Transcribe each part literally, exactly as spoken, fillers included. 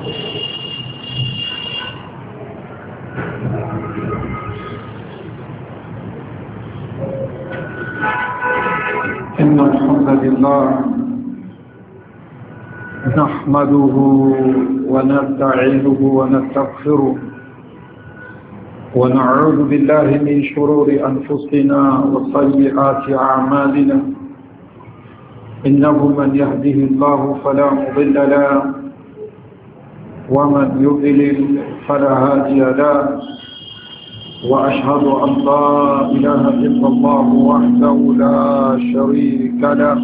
إن الحمد لله نحمده ونستعينه ونستغفره ونعوذ بالله من شرور أنفسنا وسيئات أعمالنا إنه من يهده الله فلا مضل له ومن يضلل فلا هادي له وأشهد أن لا إله إلا الله وحده لا شريك له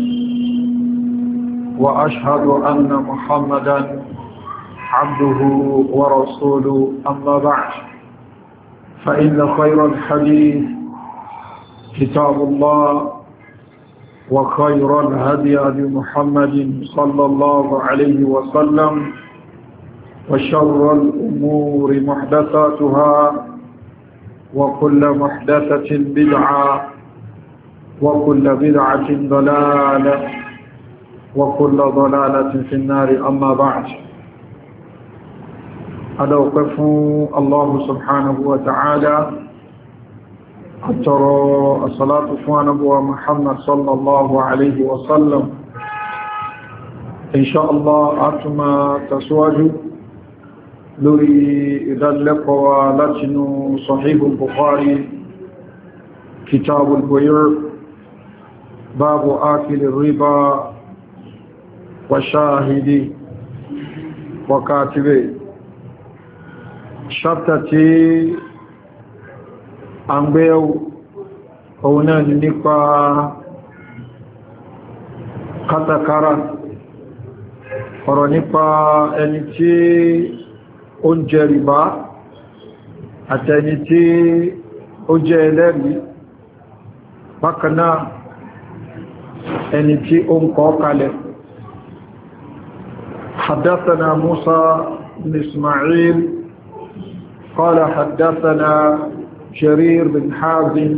وأشهد أن محمدا عبده ورسوله أما بعد فإن خير الحديث كتاب الله وخير الهدي هدي محمد صلى الله عليه وسلم وشر الأمور محدثاتها وكل محدثة بدعة وكل بدعة ضلالة وكل ضلالة في النار أما بعد أدوقف الله سبحانه وتعالى أترى الصلاة فوانبوى محمد صلى الله عليه وسلم إن شاء الله أتما تسواجه لوري إذا لقوا لتن صحيح البخاري كتاب البيع باب آكل الربا وشاهد وكاتبه شرطتي أنبيو هنا نقا كتكرا ورنقا أنتي ó ń jẹ rìbá àtẹni tí ó jẹ ẹlẹ́rìí bákanáà ẹni tí ó ń kọ́ kalẹ̀. حدثنا موسى بن إسماعيل قال حدثنا جرير بن حازم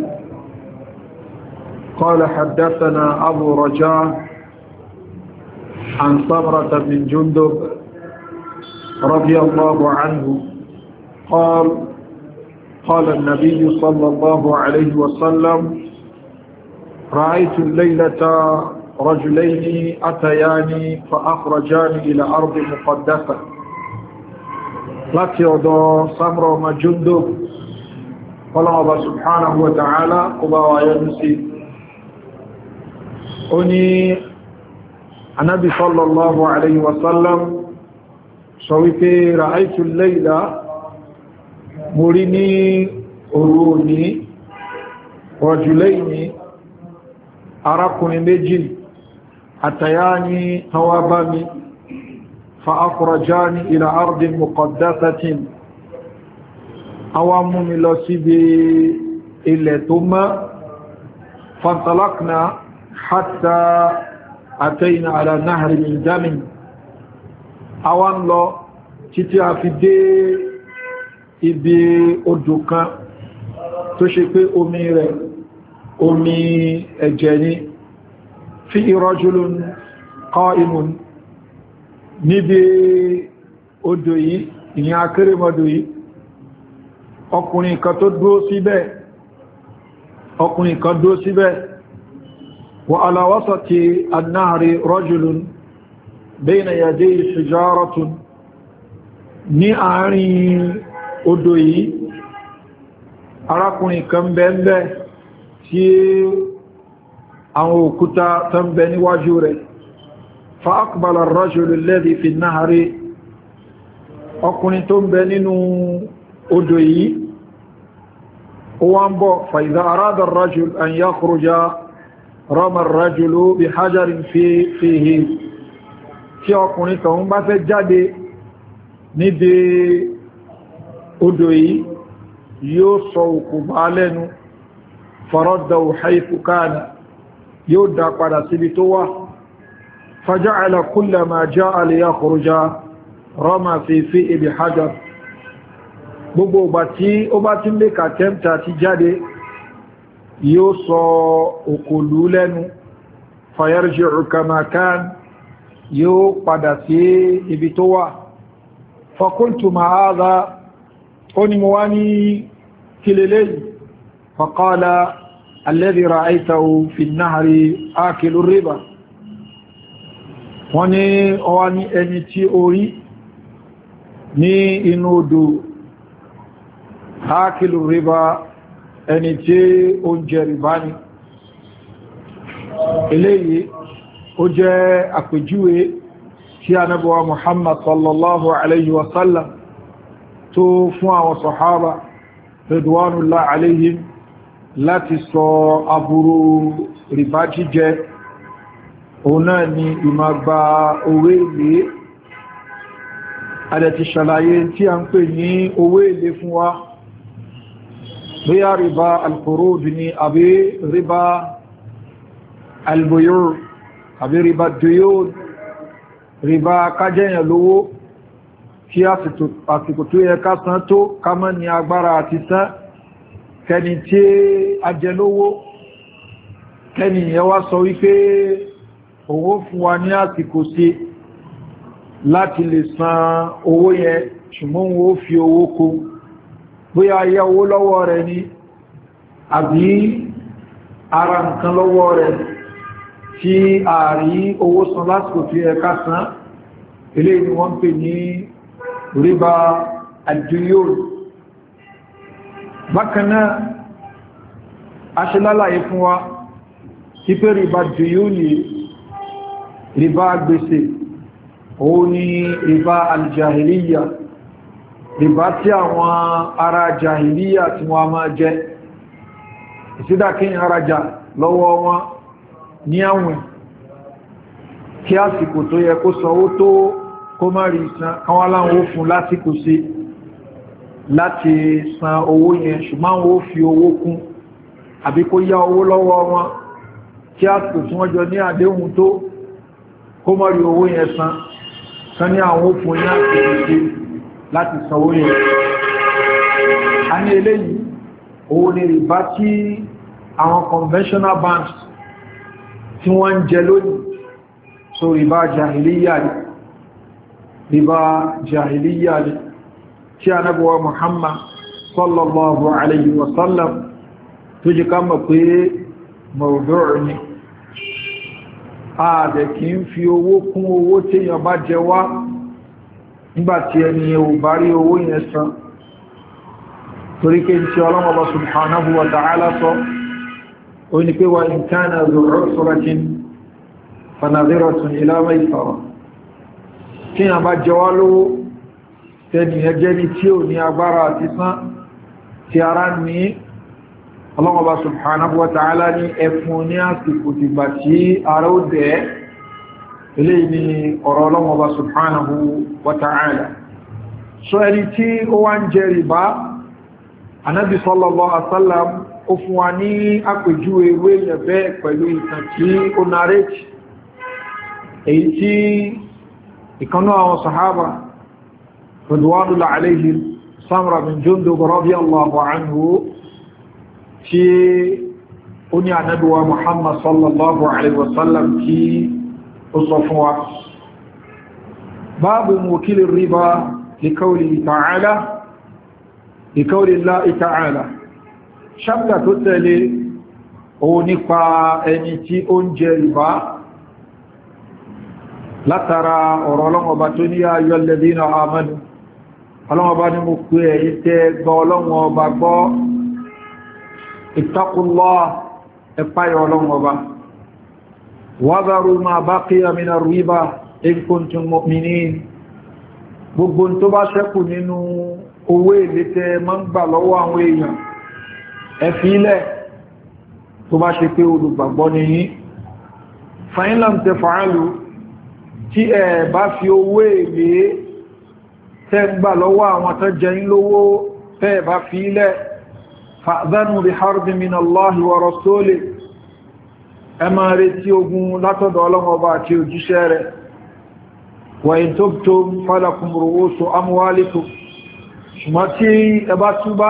قال حدثنا أبو رجاء عن سمرة بن جندب رضي الله عنه قال قال النبي صلى الله عليه وسلم رأيت الليلة رجلين أتياني فأخرجاني إلى أرض مقدسة láti ọ̀dọ̀ Samra ọmọ Jundub ọlọ́ọ̀bá subhanahu wa ta'ala kó bá wa yọ́nú sí ó ní anábi sallallahu alayhi wa sallam sọ wípé ra'aytu al-layla mo rí ní òru òní rajulayni arákùnrin méjì àtàyáni tawabami fa akhrajani ila ardin muqaddasatin àwọn mú mi lọ síbi ilẹ̀ tó mọ́ fantalaqna hatta atayna ala nahri min damin àwọn lọ títí a fi dé ibi odò kan tó ṣe pé omi rẹ̀ omi ẹ̀jẹ̀ ni fi rajulun qa'imun níbi odò yìí ìyẹn akérèmọdò yìí ọkùnrin kan tó dúró síbẹ̀ ọkùnrin kan dúró síbẹ̀ wa ala wasati an-nahri rajulun bayna yadayhi hijaratun ní àárín odò yìí arákùnrin kan bẹ́ẹ̀bẹ́ tí àwọn òkúta tán bẹ níwájú rẹ̀ fa aqbala ar-rajulu alladhi fi an-nahri ọkùnrin tó ń bẹ nínú odò yìí ó wá ń bọ̀ fa idha arada ar-rajulu an yakhruja rama ar-rajulu bi hajarin fihi tí ọkùnrin kan bá fẹ́ jáde níbi odò yìí yóò sọ òkú bá lẹ́nu faraddahu haythu kana yóò dá padà síbi tó wà faja'ala kullama ja'a liyakhruja rama fi fihi bi hajar gbogbo ìgbà tí ó bá ti lè kàtẹ́mtà ti jáde yóò sọ òkòlú lẹ́nu fayarji'u kama kan yóò padà sí ibi tó wà فقلت ما هذا أني مواني كليلي فقال الذي رأيته في النهر آكل الربا وني أواني أنتي أوري ني إنودو آكل الربا أنتي أنجرباني إليه أجاء أكجوه tí a nábọ̀wà Muhammad sallallahu alayhi wa sallam tó fún àwọn sọ̀hábà ridwanullah alayhim láti sọ aburú rìbá jíjẹ òun náà ni ìmàgbà owó èlé adẹ̀ti ṣàlàyé tí a ń pè ní owó èlé fún wa bóyá rìbá al-qurud ni àbí rìbá al-buyu' àbí rìbá duyun rìbá kájẹ́yàn lówó kí àsìkò tó yẹ ká san tó ká mọ́ ní agbára àti san kẹni tí a jẹ lówó kẹni yẹ wá sọ wípé owó fún wa ní àsìkò sí láti lè san owó yẹn ṣùgbọ́n wo fi owó kó bóyá yá owó lọ́wọ́ rẹ̀ ní àbí ara nǹkan lọ́wọ́ rẹ̀ tí a rí owó san lásìkò tí ẹ ká san ilé ni wọ́n pè ní ríbá ad-duyun. Bákanáà a ṣe lálàyé fún wa tí pé ríbá ad-duyun ni ríbá gbèsè òun ni ríbá al-jahiliya ríbá tí àwọn ará jahiliya tí wọ́n máa jẹ ìsídàkín arajà lọ́wọ́ wọn ní àwìn kí àsìkò tó yẹ kó sanwó tó kó má rí san káwọn aláwọ̀ ó fún lásìkò sí láti san owó yẹn ṣùgbọ́n ó fi owó kún àbí kó yá owó lọ́wọ́ wọn kí àsìkò tí wọ́n jọ ní àdéhùn tó kó má rí owó yẹn san kan ní àwọn ó fún ní àsìkò sí láti san owó yẹn. A ní eléyìí owó ní rìbá tí àwọn conventional banks tí wọ́n ń jẹ lónìí so ríbá jahiliya ni ríbá jahiliya ni tí a nábọ̀wà Muhammad sallallahu alayhi wa sallam tó jí ká mọ̀ pé mawdu' ni a dẹ̀ kí ń fi owó kún owó tí yàn bá jẹ wá nígbàtí ẹni ò bá rí owó yẹn san torí kí n tí ọlọ́mọba subhanahu wa ta'ala sọ oni pé wa in kana zu usratin fanadhiratun ila maysara kí a bá jẹ wá lówó tẹni ẹjẹ́ ní tí ò ní agbára àti san tí ara ní Allah subhanahu wa ta'ala ní ẹfún ní àsìkò tìgbà tí ara ó dẹ̀ ilé ní ọ̀rọ̀ Allah subhanahu wa ta'ala so ẹni tí ó wá ń jẹ rìbá Ànábì sallallahu alaihi wasallam ó fún wa ní àpèjúwe ewé yẹ̀bẹ́ pẹ̀lú ìtàn tí ó narrate èyí tí ìkanú àwọn sahaba radwanullahi alayhim Samra bin Jundub radiyallahu anhu tí ó ní Ànábì wa Muhammad sallallahu alaihi wasallam tí ó sọ fún wa babu mukili riba li qawlihi ta'ala li qawli Allahi ta'ala ṣáptà tó tẹ̀lé òun nípa ẹni tí ó ń jẹ rìbá látara ọ̀rọ̀ ọlọ́mọba tó ní ayọ́ alladhina amanu ọlọ́mọba ní mo pé ẹ̀yin tẹ́ gbọ́ ọlọ́mọba gbọ́ ittaqullah ẹ̀páyọ̀ ọlọ́mọba wadharu ma baqiya mina riba in kuntum mu'minin gbogbo tó bá ṣẹ́kù nínú owó èlé tẹ́ máa ń gbà lọ́wọ́ àwọn èèyàn ẹ̀fílẹ̀ tó bá ṣe pé olùgbàgbọ́ ni yín fa in lam taf'alu tí ẹ bá fi owó èlé tẹ́ gbà lọ́wọ́ àwọn tó jẹ yín lówó tẹ́ bá fi ilẹ̀ fa'dhanu bi harbin min Allahi wa rasulihi ẹ máa retí ogun látọ̀dọ̀ Ọlọ́run Ọba àti òjíṣẹ́ rẹ̀ wa in tubtum falakum ru'usu amwalikum ṣùgbọ́n tí ẹ bá túbá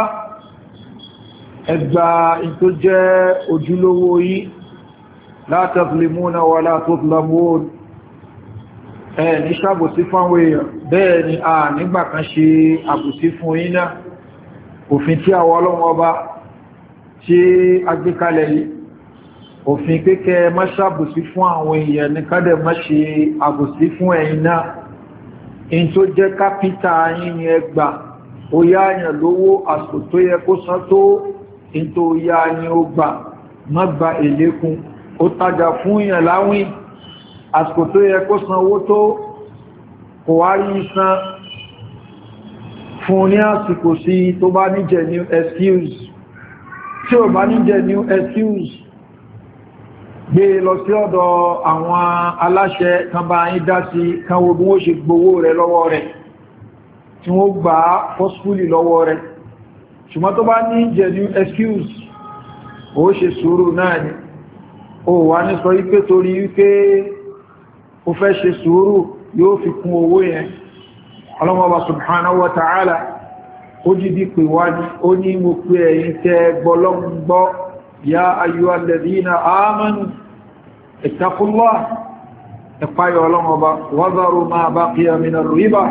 ẹgbà tó jẹ́ ojúlówó yìí la tazlimuna wa la tuzlamun ẹ ní ṣàbòsí fáwọn èèyàn bẹ́ẹ̀ ni a nígbà kan ṣe àbòsí fún yín náà òfin tí àwọn ọlọ́run ọba tí a gbé kalẹ̀ yìí òfin kékẹ́ má ṣàbòsí fún àwọn èèyàn ní kádẹ̀ má ṣe àbòsí fún ẹ̀yin náà in tó jẹ́ kápítà yín ni ẹgbà ó yá àyàn lówó àsìkò tó yẹ kó san tó in tó yá ni ó gbà má gba èlékún ó tajà fún èèyàn láwìn àsìkò tó yẹ kó san owó tó kò wá rí san fún ní àsìkò sí tó bá ní genuine excuse tí ó bá ní genuine excuse gbé lọ sí ọ̀dọ̀ àwọn aláṣẹ kan bá yín dá sí kan wo bí wọ́n ṣe gbowó rẹ̀ lọ́wọ́ rẹ̀ tí wọ́n gbà forcefully lọ́wọ́ rẹ̀ ṣùgbọ́n tó bá ní genuine excuse ó ṣe sùúrù náà ni ó wà ní sọ wípé torí wípé ó fẹ́ ṣe sùúrù yóò fi kún owó yẹn ọlọ́mọba subhanahu wa ta'ala ó jíbi pè wá ní ó ní mo pé ẹ̀yin tẹ́ gbọ́lọ́gbọ́ ya ayyuhal ladhina amanu ittaqullah ẹ̀páyọ̀ ọlọ́mọba wadharu ma baqiya minar riba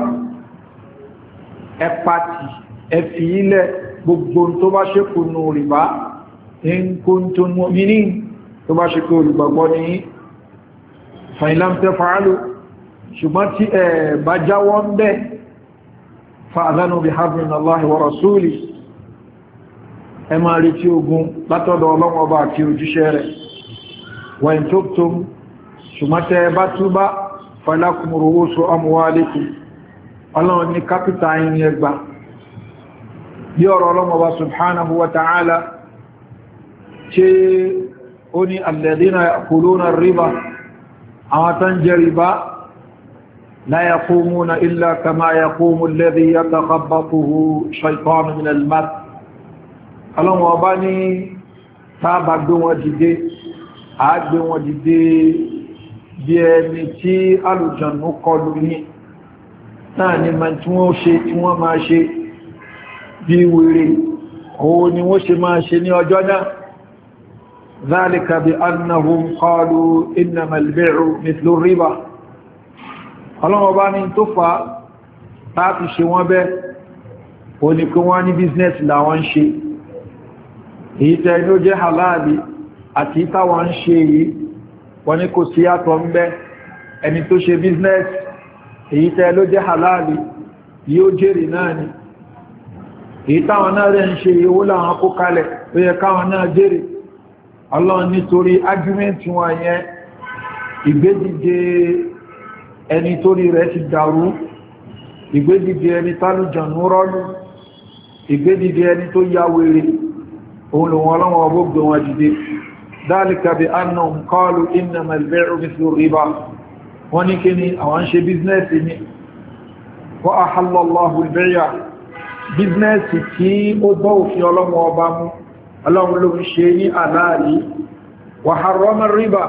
ẹ̀pàtì ẹ̀fì ilẹ̀ gbogbo tó bá ṣekú nù rìbá in kuntum mu'minin tó bá ṣekú olùgbàgbọ́ ní fa in lam taf'alu ṣùgbọ́n tí ẹ bá jáwọ́ ń bẹ́ fa'adhanu biharbin min Allahi wa rasuli ẹ máa rí tí ogun látọ̀dọ̀ Ọlọ́run Ọba àti òjíṣẹ́ rẹ̀ wa in tubtum ṣùgbọ́n tẹ́ bá túbá falakum ru'usu amwalikum Ọlọ́run ní kápítà yìí ẹgbà bí ọ̀rọ̀ Ọlọ́run Ọba subhanahu wa ta'ala ṣe ó ní alladhina ya'kuluna ar-riba àwọn tán jẹ riba لا يقومون إلا كما يقوم الذي يتخبطه شيطان من المس ọlọ́run ọba ní tàbà gbé wọn dìde àágbé wọn dìde bí ẹni tí alùjànnú kọlù ní náà ni ma tí wọ́n ṣe tí wọ́n máa ṣe bí wèrè òun ni wọ́n ṣe máa ṣe ní ọjọ́ náà ذلك بأنهم قالوا إنما البيع مثل الربا ọlọ́wọ́ bá ní tó fa láti ṣe wọ́n bẹ́ o ní kí wọ́n ní business láwọn ń ṣe èyí tẹ́ ní ó jẹ́ halali àti ìtàwọn ń ṣe yìí wọ́n ní kò sí àtọ̀ ń bẹ́ ẹni tó ṣe business èyí tẹ́ ló jẹ́ halali yíó jèrè náà ni èyí táwọn náà rẹ̀ ń ṣe owó láwọn kó kalẹ̀ tó yẹ káwọn náà jèrè ọlọ́run nítorí argument wọn yẹn ìgbédìde ẹni torí rẹ̀ ti dàrú ìgbédìde ẹni tálùjànú rọ́lù ìgbédìde ẹni tó yá wèrè òun lòun ọlọ́wọ́ ọgbọ́gbọ́ wọn dìde dhalika bi annahum qalu innama al-bay'u mithlu riba wọ́n ní kí ni àwọn ṣe bíznẹ́sì ní wa ahalla Allahu al-bay'a bíznẹ́sì tí ó bọ́ òfin ọlọ́wọ́ ọba mú ọlọ́run ló ń ṣe ní àláàrí wa harrama ar-riba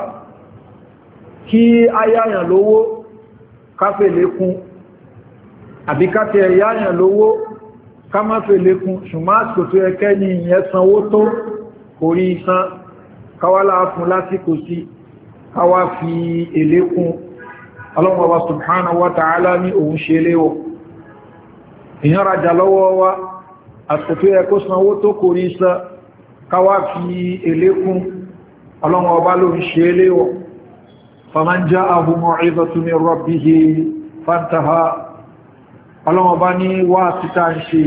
kí ayáyàn lówó káfẹ́ lékún àbí káfẹ́ ẹ̀yáyàn lówó ká má fẹ́ lékún ṣùgbọ́n àsìkò tó ẹkẹ́ ní ìyẹn sanwó tó orí ìsan káwálá fún lásìkò sí káwá fi èlékún Ọlọ́hun Ọba subhanahu wa ta'ala ní òun ṣe léwọ̀ ìyẹn rajà lọ́wọ́ wa àsìkò tó ẹkọ́ sanwó tó kórí ìsan káwá fi èlékún Ọlọ́hun Ọba ló ń ṣe léwọ̀ فمن جاءه موعظة من ربه فانتهى ọlọ́wọ́ bá ní wá títà ń ṣe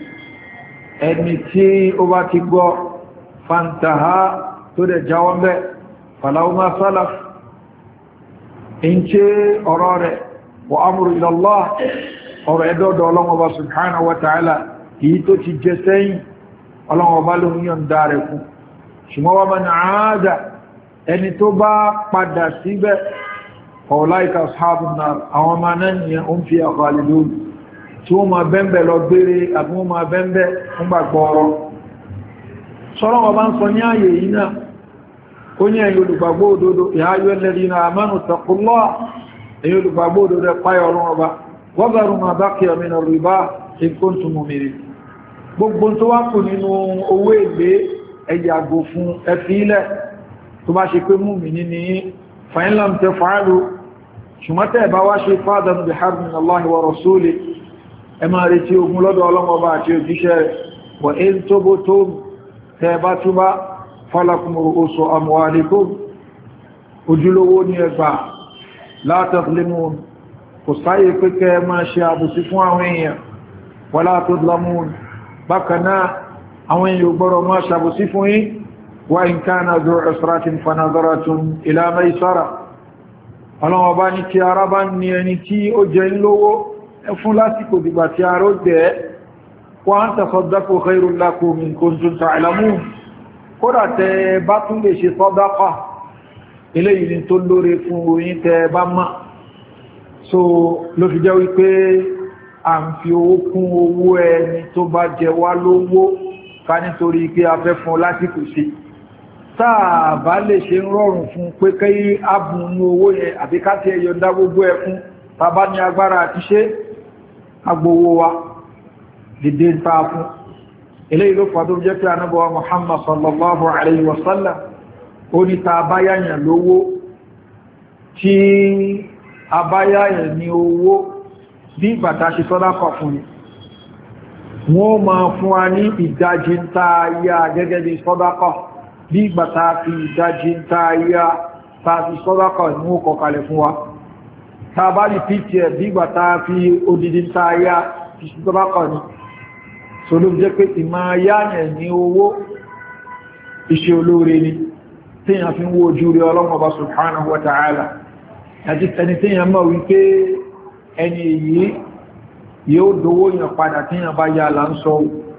ẹni tí ó bá ti gbọ́ fantaha tó dẹ̀ jáwọ́ bẹ́ falahu ma salaf in ṣe ọ̀rọ̀ rẹ̀ wa amru ila Allah ọ̀rọ̀ ẹ̀dọ́dọ̀ ọlọ́wọ́ bá subhanahu wa ta'ala èyí tó ti jẹ sẹ́yìn ọlọ́wọ́ bá ló ń yàn dá rẹ̀ fún ṣùgbọ́n wa man aada ẹni tó bá padà síbẹ̀ ọ̀láìka ashabun nar àwọn ọmọ náà ni ó ń fi khalidun tí wọ́n ma bẹ́m̀bẹ̀ lọ gbére àbí wọ́n ma bẹ́m̀bẹ̀ fún gbàgbọ́rọ̀ sọ́rọ̀ wọn bá ń sọ ní ààyè yìí náà ó ní ẹ̀yin olùgbàgbọ́ òdodo ya ayyuhal ladhina amanu taqullaha ẹ̀yin olùgbàgbọ́ òdodo páyọ̀ ọ̀rọ̀ ọba wa dharu ma baqiya mina riba in kuntum mu'minin gbogbo tó wá kù nínú owó èlé ẹ̀yàgò fún ẹfí ilẹ̀ tó bá ṣe pé mùmínì ní fa in lam taf'alu ṣùgbọ́n tẹ́ bá wá ṣe fadhan bi harbin Allahi wa rasulihi ẹ máa retí ogun lọ́dọ̀ Ọlọ́run Ọba àti òjíṣẹ́ rẹ̀ wa in tubtum tẹ́ bá túbá falakum ru'usu amwalikum ojúlówó ní ẹgbà la tazlimun kò sáyé pé kẹ́ máa ṣe àbùsí fún àwọn èèyàn wala tudlamun bákanáà àwọn èèyàn gbọ́rọ̀ máa ṣàbùsí fún yín wa in kana dhu usratin fanadharatun ila maysara Ọlọ́run Ọba ní kí ara bá ní ẹni tí ó jẹ lówó ẹ fún lásìkò dìgbà tí ara ó jẹ́ wa an tasaddaqu khairul lakum in kuntum ta'lamun kódà tẹ bá tún lè ṣe sàdákà eléyìí ni tó lóore fún yín tẹ bá mọ̀ so ló fi jẹ́ wípé à ń fi owó kún owó ẹni tó bá jẹ wá lówó ká nítorí pé a fẹ́ fún lásìkò sí táà bá lè ṣe ń rọrùn fún pé kí ábùn owó yẹn àbí ká tí ẹyọ dá gbogbo ẹkún tàbá ní agbára àti ṣe agbówó wa dìde ń tàà fún eléyìí ló fàdó jẹ́ pé anábọ̀wà Muhammad sallallahu alayhi wa sallam ó ní ta abáyáyàn lówó tí abáyáyàn ní owó bí ìbàtà ṣe sàdákà fún ni wọ́n máa fún wa ní ìdájí ń ta yá gẹ́gẹ́ bí sàdákà bí ìgbàtà fi ìdájí ń ta yá ta fi sàdákà ní ó kọkalẹ̀ fún wa ta bá rí ptf bí ìgbàtà fi odidi ń ta yá fi sàdákà ní so ló jẹ́ pé ìmá yáyàn ní owó iṣẹ́ olóore ni tíyàn fi ń wo ojú rí Ọlọ́run Ọba subhanahu wa ta'ala àti ẹni tíyàn mọ̀ wípé ẹni èyí yóò dówó yàn padà tíyàn bá yá là ń sọ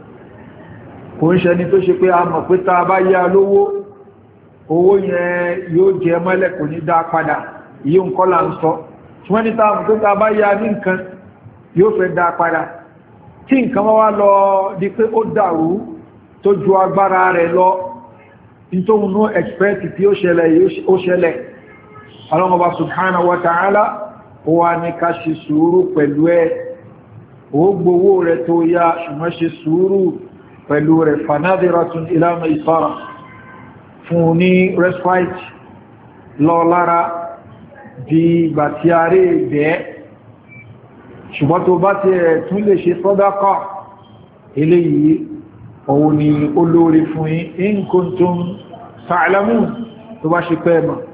kò ń ṣe ni tó ṣe pé a mọ̀ pé ta bá yá lówó owó yẹn yóò jẹ mọ́lẹ̀ kò ní dá padà yíò ń kọ́ là ń sọ ṣùgbọ́n ní ta mọ̀ pé ta bá yá ní nǹkan yóò fẹ́ dá padà tí nǹkan wá wá lọ di pé ó dàrú tó ju agbára rẹ̀ lọ nítorí ní ẹ̀xpẹ́tì tí ó ṣẹlẹ̀ ó ṣẹlẹ̀ Ọlọ́run Ọba subhanahu wa ta'ala ó wá ní ká ṣe sùúrù pẹ̀lú ẹ ó gbowó rẹ̀ tó yá ṣùgbọ́n ṣe sùúrù pẹ̀lú rẹ̀ fanadiratun ila maysara fún ní respite lọ lára di ìgbà tí a rí ìgbẹ́ ṣùgbọ́n tó bá ti ẹ̀ tún lè ṣe sàdákà eléyìí òun ni olóore fún yín in kuntum ta'lamun tó bá ṣe pẹ́ mọ̀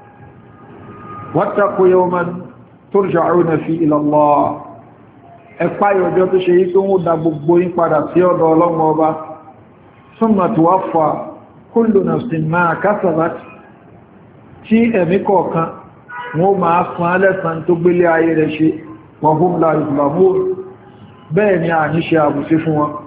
wattaqu yawman turja'una fi ila Allah ẹ̀pá ìrọ̀jọ́ tó ṣe yí tó ń dá gbogbo yín padà sí ọ̀dọ̀ Ọlọ́run Ọba summa tuwaffa kullu nafsin ma kasabat tí ẹ̀mí kọ̀ọ̀kan wọ́n máa fún alẹ́sàn tó gbélé ayé rẹ̀ ṣe wa hum la yuzlamun bẹ́ẹ̀ ni a ní ṣe àbùsí fún wọn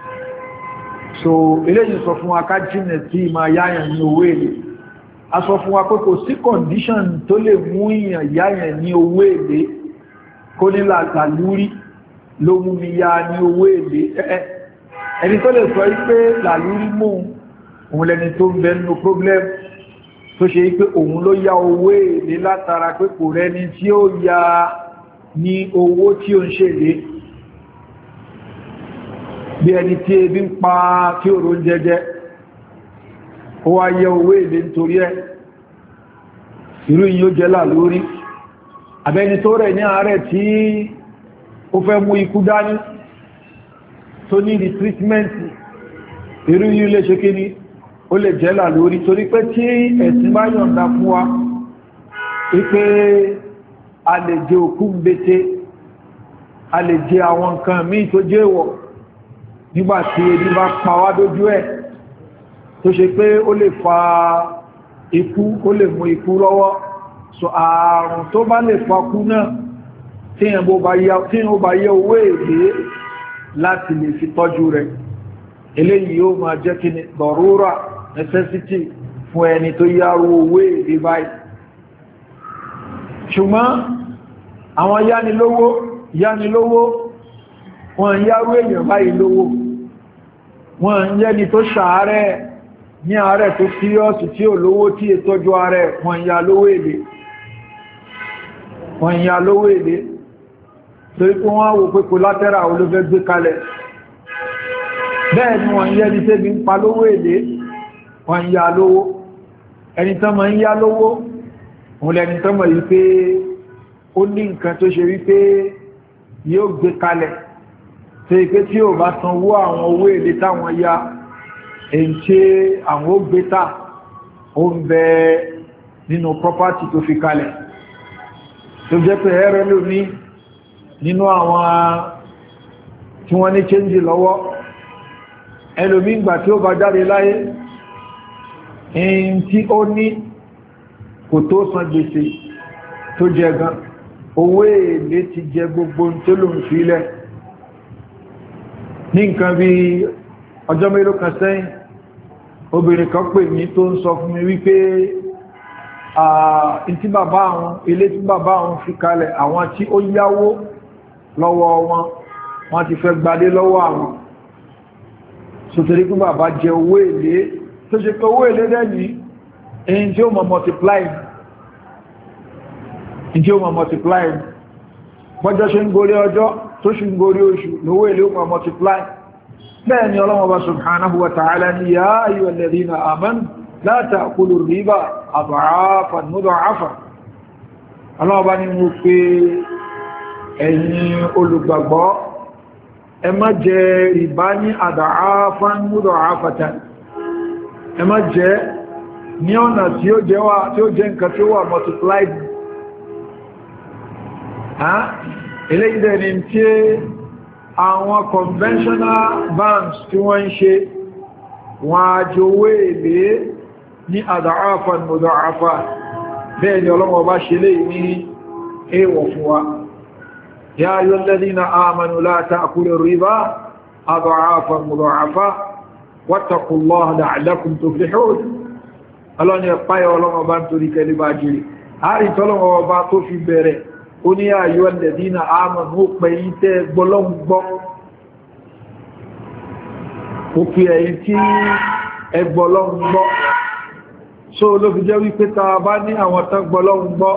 so eléyìí sọ fún wa ká jìnà tí ma yáyàn ní owó èlé a sọ fún wa pé kò sí condition tó lè mú ìyàn yáyàn ní owó èlé kó ní làlúrí ló mú mi yá ní owó èlé ẹni tó lè sọ pé làlúrí mú òun lẹni tó ń bẹ nínú problem tó ṣe pé òun ló yá owó èlé látara pé kò rẹni tí ó yá ní owó tí ó ń ṣe lé bí ẹni tí ebi ń pa tí òrò ń jẹjẹ ó wá yẹ owó èlé nítorí ẹ irú yìí ó jẹ́là lórí àbẹ́ni tó rẹ̀ ní àárẹ̀ tí ó fẹ́ mú ikú dání tó ní di treatmenti irú yìí lè ṣe kí ni ó lè jẹ́là lórí torí pé tí ẹ̀sìn bá yọ̀ǹda fún wa wípé a lè jẹ òkú ń bété a lè jẹ àwọn nǹkan míì tó jẹ́ wọ̀ nígbàtí ebi bá pa wá dójú ẹ̀ tó ṣe pé ó lè fa ikú ó lè mú ikú lọ́wọ́ so ààrùn tó bá lè fa kú náà tí ó bá yẹ owó èlé láti lè fi tọ́jú rẹ̀ eléyìí yóò máa jẹ́ kí ni dọ̀rúrà necessity fún ẹni tó yáró owó èlé báyìí ṣùgbọ́n àwọn yánilówó yánilówó wọ́n yáró èèyàn báyìí lówó wọ́n yẹ́ni tó ṣàárẹ̀ ní àárẹ̀ tó síríọ́sì tí ò lówó tí è tọ́jú àárẹ̀ wọ́n yá lówó èlé wọ́n yá lówó èlé torí pé wọ́n wò pé collateral olófẹ́ gbé kalẹ̀ bẹ́ẹ̀ ni wọ́n yẹ́ni tẹ́bí ń pa lówó èlé wọ́n yá lówó ẹni tán ma ń yá lówó òun lẹni tán mọ̀ yí pé ó ní nǹkan tó ṣe wípé yóò gbé kalẹ̀ tó ipé tí ó bá sanwó àwọn owó èlé táwọn ya èyí tí àwọn ó gbé tà ó ń bẹ nínú property tó fi kalẹ̀ tó jẹ́ pé ẹ̀rẹ́ lóní nínú àwọn tí wọ́n ní change lọ́wọ́ ẹlòmí ìgbà tí ó bá jáde láyé èyí tí ó ní kò tó san gbèsè tó jẹ gan owó èlé ti jẹ gbogbo tó lò ń sílẹ̀ ní nǹkan bí ọjọ́ mélòó kan sẹ́yìn obìnrin kan pè mí tó ń sọ fún mi wípé tí bàbá àwọn ilé tí bàbá àwọn fi kalẹ̀ àwọn tí ó yáwó lọ́wọ́ wọn wọ́n ti fẹ́ gbadé lọ́wọ́ àwọn sòtòrí kí bàbá jẹ owó èlé tó ṣe pé owó èlé dẹ́ni èyí tí ó mọ̀ multiply ìdí ó mọ̀ multiply bọ́jọ́ ṣe ń gorí ọjọ́ tó ṣe ń gorí oṣù lówó èlé ó mọ̀ multiply bẹ́ẹ̀ ni Ọlọ́hun Ọba subhanahu wa ta'ala ni ya ayyuhal ladhina amanu la ta'kulu riba ad'afan mud'afa Ọlọ́hun Ọba ni mo pé ẹ̀yin olùgbàgbọ́ ẹ má jẹ rìbá ní ad'afan mud'afatan ẹ má jẹ ní ọ̀nà tí ó jẹ́ wà tí ó jẹ́ nǹkan tí ó wà multiplied eléyìí dẹ̀ ni tí àwọn conventional banks tí wọ́n ń ṣe wọ́n àjòwé èlé ní ad'afan mud'afa bẹ́ẹ̀ ni Ọlọ́hun Ọba ṣe lè ní èèwọ̀ fún wa ya ayyuhal ladhina amanu la ta'kulu riba ad'afan mud'afa wattaqullaha la'allakum tuflihun ọlọ́ni ẹ̀páyà Ọlọ́hun Ọba ń torí kẹlẹ̀ bá jìrì àárín tọ́lọ́hun Ọba tó fi bẹ̀rẹ̀ ó ní ayyuhal ladhina amanu ó pẹ̀ yí tẹ́ gbọ́lọ́hun gbọ́ ó fi ẹ̀yìn tí ẹgbọ́lọ́hun gbọ́ so ló fi jẹ́ wípé ta bá ní àwọn tán gbọ́lọ́hun gbọ́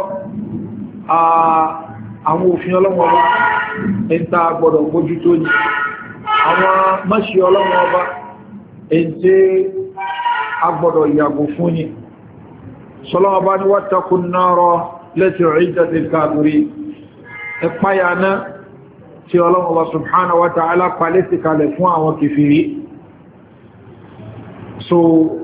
àwọn òfin Ọlọ́hun Ọba ẹ̀ntà gbọ́dọ̀ mójútó ní àwọn máṣe Ọlọ́hun Ọba ẹ̀ntẹ́ agbọ́dọ̀ ìyàgò fún ní sọ́lọ́wọ́ bá ní wattaqun nara lati u'iddat lil kafirin ẹ̀páyà náà tí Ọlọ́hun Ọba subhanahu wa ta'ala palẹ́ sí kalẹ̀ fún àwọn kèfèrí so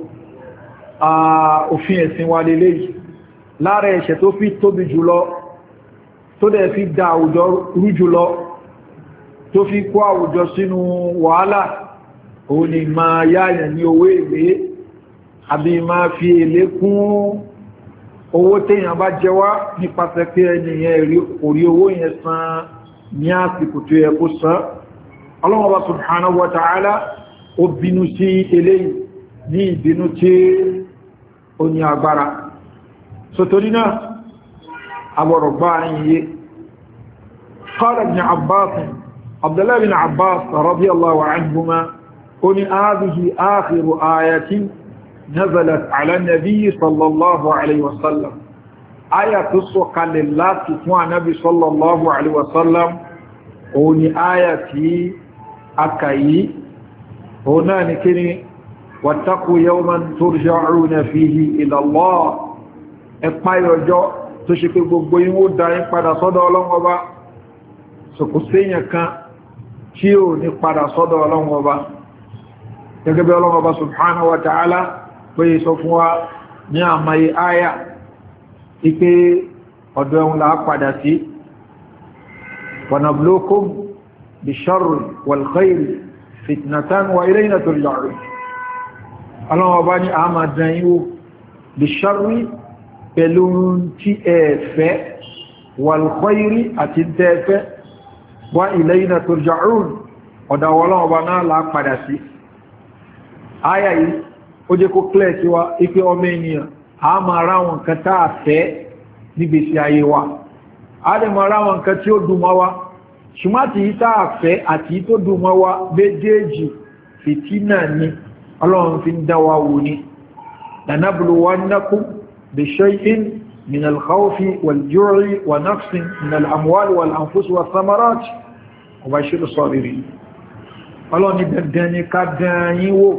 òfin ẹ̀sìn wa lè léyìí lára ẹ̀ṣẹ̀ tó fi tóbi jùlọ tó dẹ̀ fi dá àwùjọ rú jùlọ tó fi kó àwùjọ sínú wàhálà òun ni máa yáyàn ní owó èlé àbí máa fi èlé kún owó téèyàn bá jẹ wá nípasẹ̀ pé ẹniyàn orí owó yẹn san ní àsìkò tó yẹ kó san Ọlọ́hun Ọba subhanahu wa ta'ala ó bínú sí eléyìí ní ìbínú tí ó ní agbára sotori náà àwọ̀rọ̀ gbá ayé qala ibn Abbas Abdullah ibn Abbas radiyallahu anhuma ó ní hadhihi akhiru ayatin نزلت على النبي صلى الله عليه وسلم آية تسوق لله تسوى النبي صلى الله عليه وسلم وني آية أكاي هنا نكني واتقوا يوما ترجعون فيه إلى الله إقاي رجاء تشكي بقبوين دائم قد صدى الله وبا سكسين كان تيو نقد صدى الله وبا يقول الله وبا سبحانه وتعالى pé sọ fún wa ní àmàyí àyà ipé ọ̀dọ̀ ẹ̀hùn là padà sí wanablukum bisharri wal khayri fitnatan wa ilayna turja'un ọlọ́wọ́ bá ní àmàdàn yíò bisharri pẹ̀lú tí ẹ̀fẹ́ wal khayri àti tẹ́ẹ̀fẹ́ wa ilayna turja'un ọ̀dọ̀ ọlọ́wọ́ bá náà là padà sí àyà yìí ó jẹ́ kó clear sí wa ipé ọmọ ènìyàn a máa ráwọn nǹkan táà fẹ́ nígbèsí ayé wa a lè máa ráwọn nǹkan tí ó dùnmọ́ wa ṣùgbọ́n àti yí táà fẹ́ àti yí tó dùnmọ́ wa méjèèjì fìtínà ni Ọlọ́run fi ń dá wa wò ní lanabluwannakum bishay'in min al-khawfi wal-ju'i wa naqsin min al-amwal wal-anfus wath-thamarat wa bashir as-sabirin Ọlọ́run ní dandan ní ká dán yín wò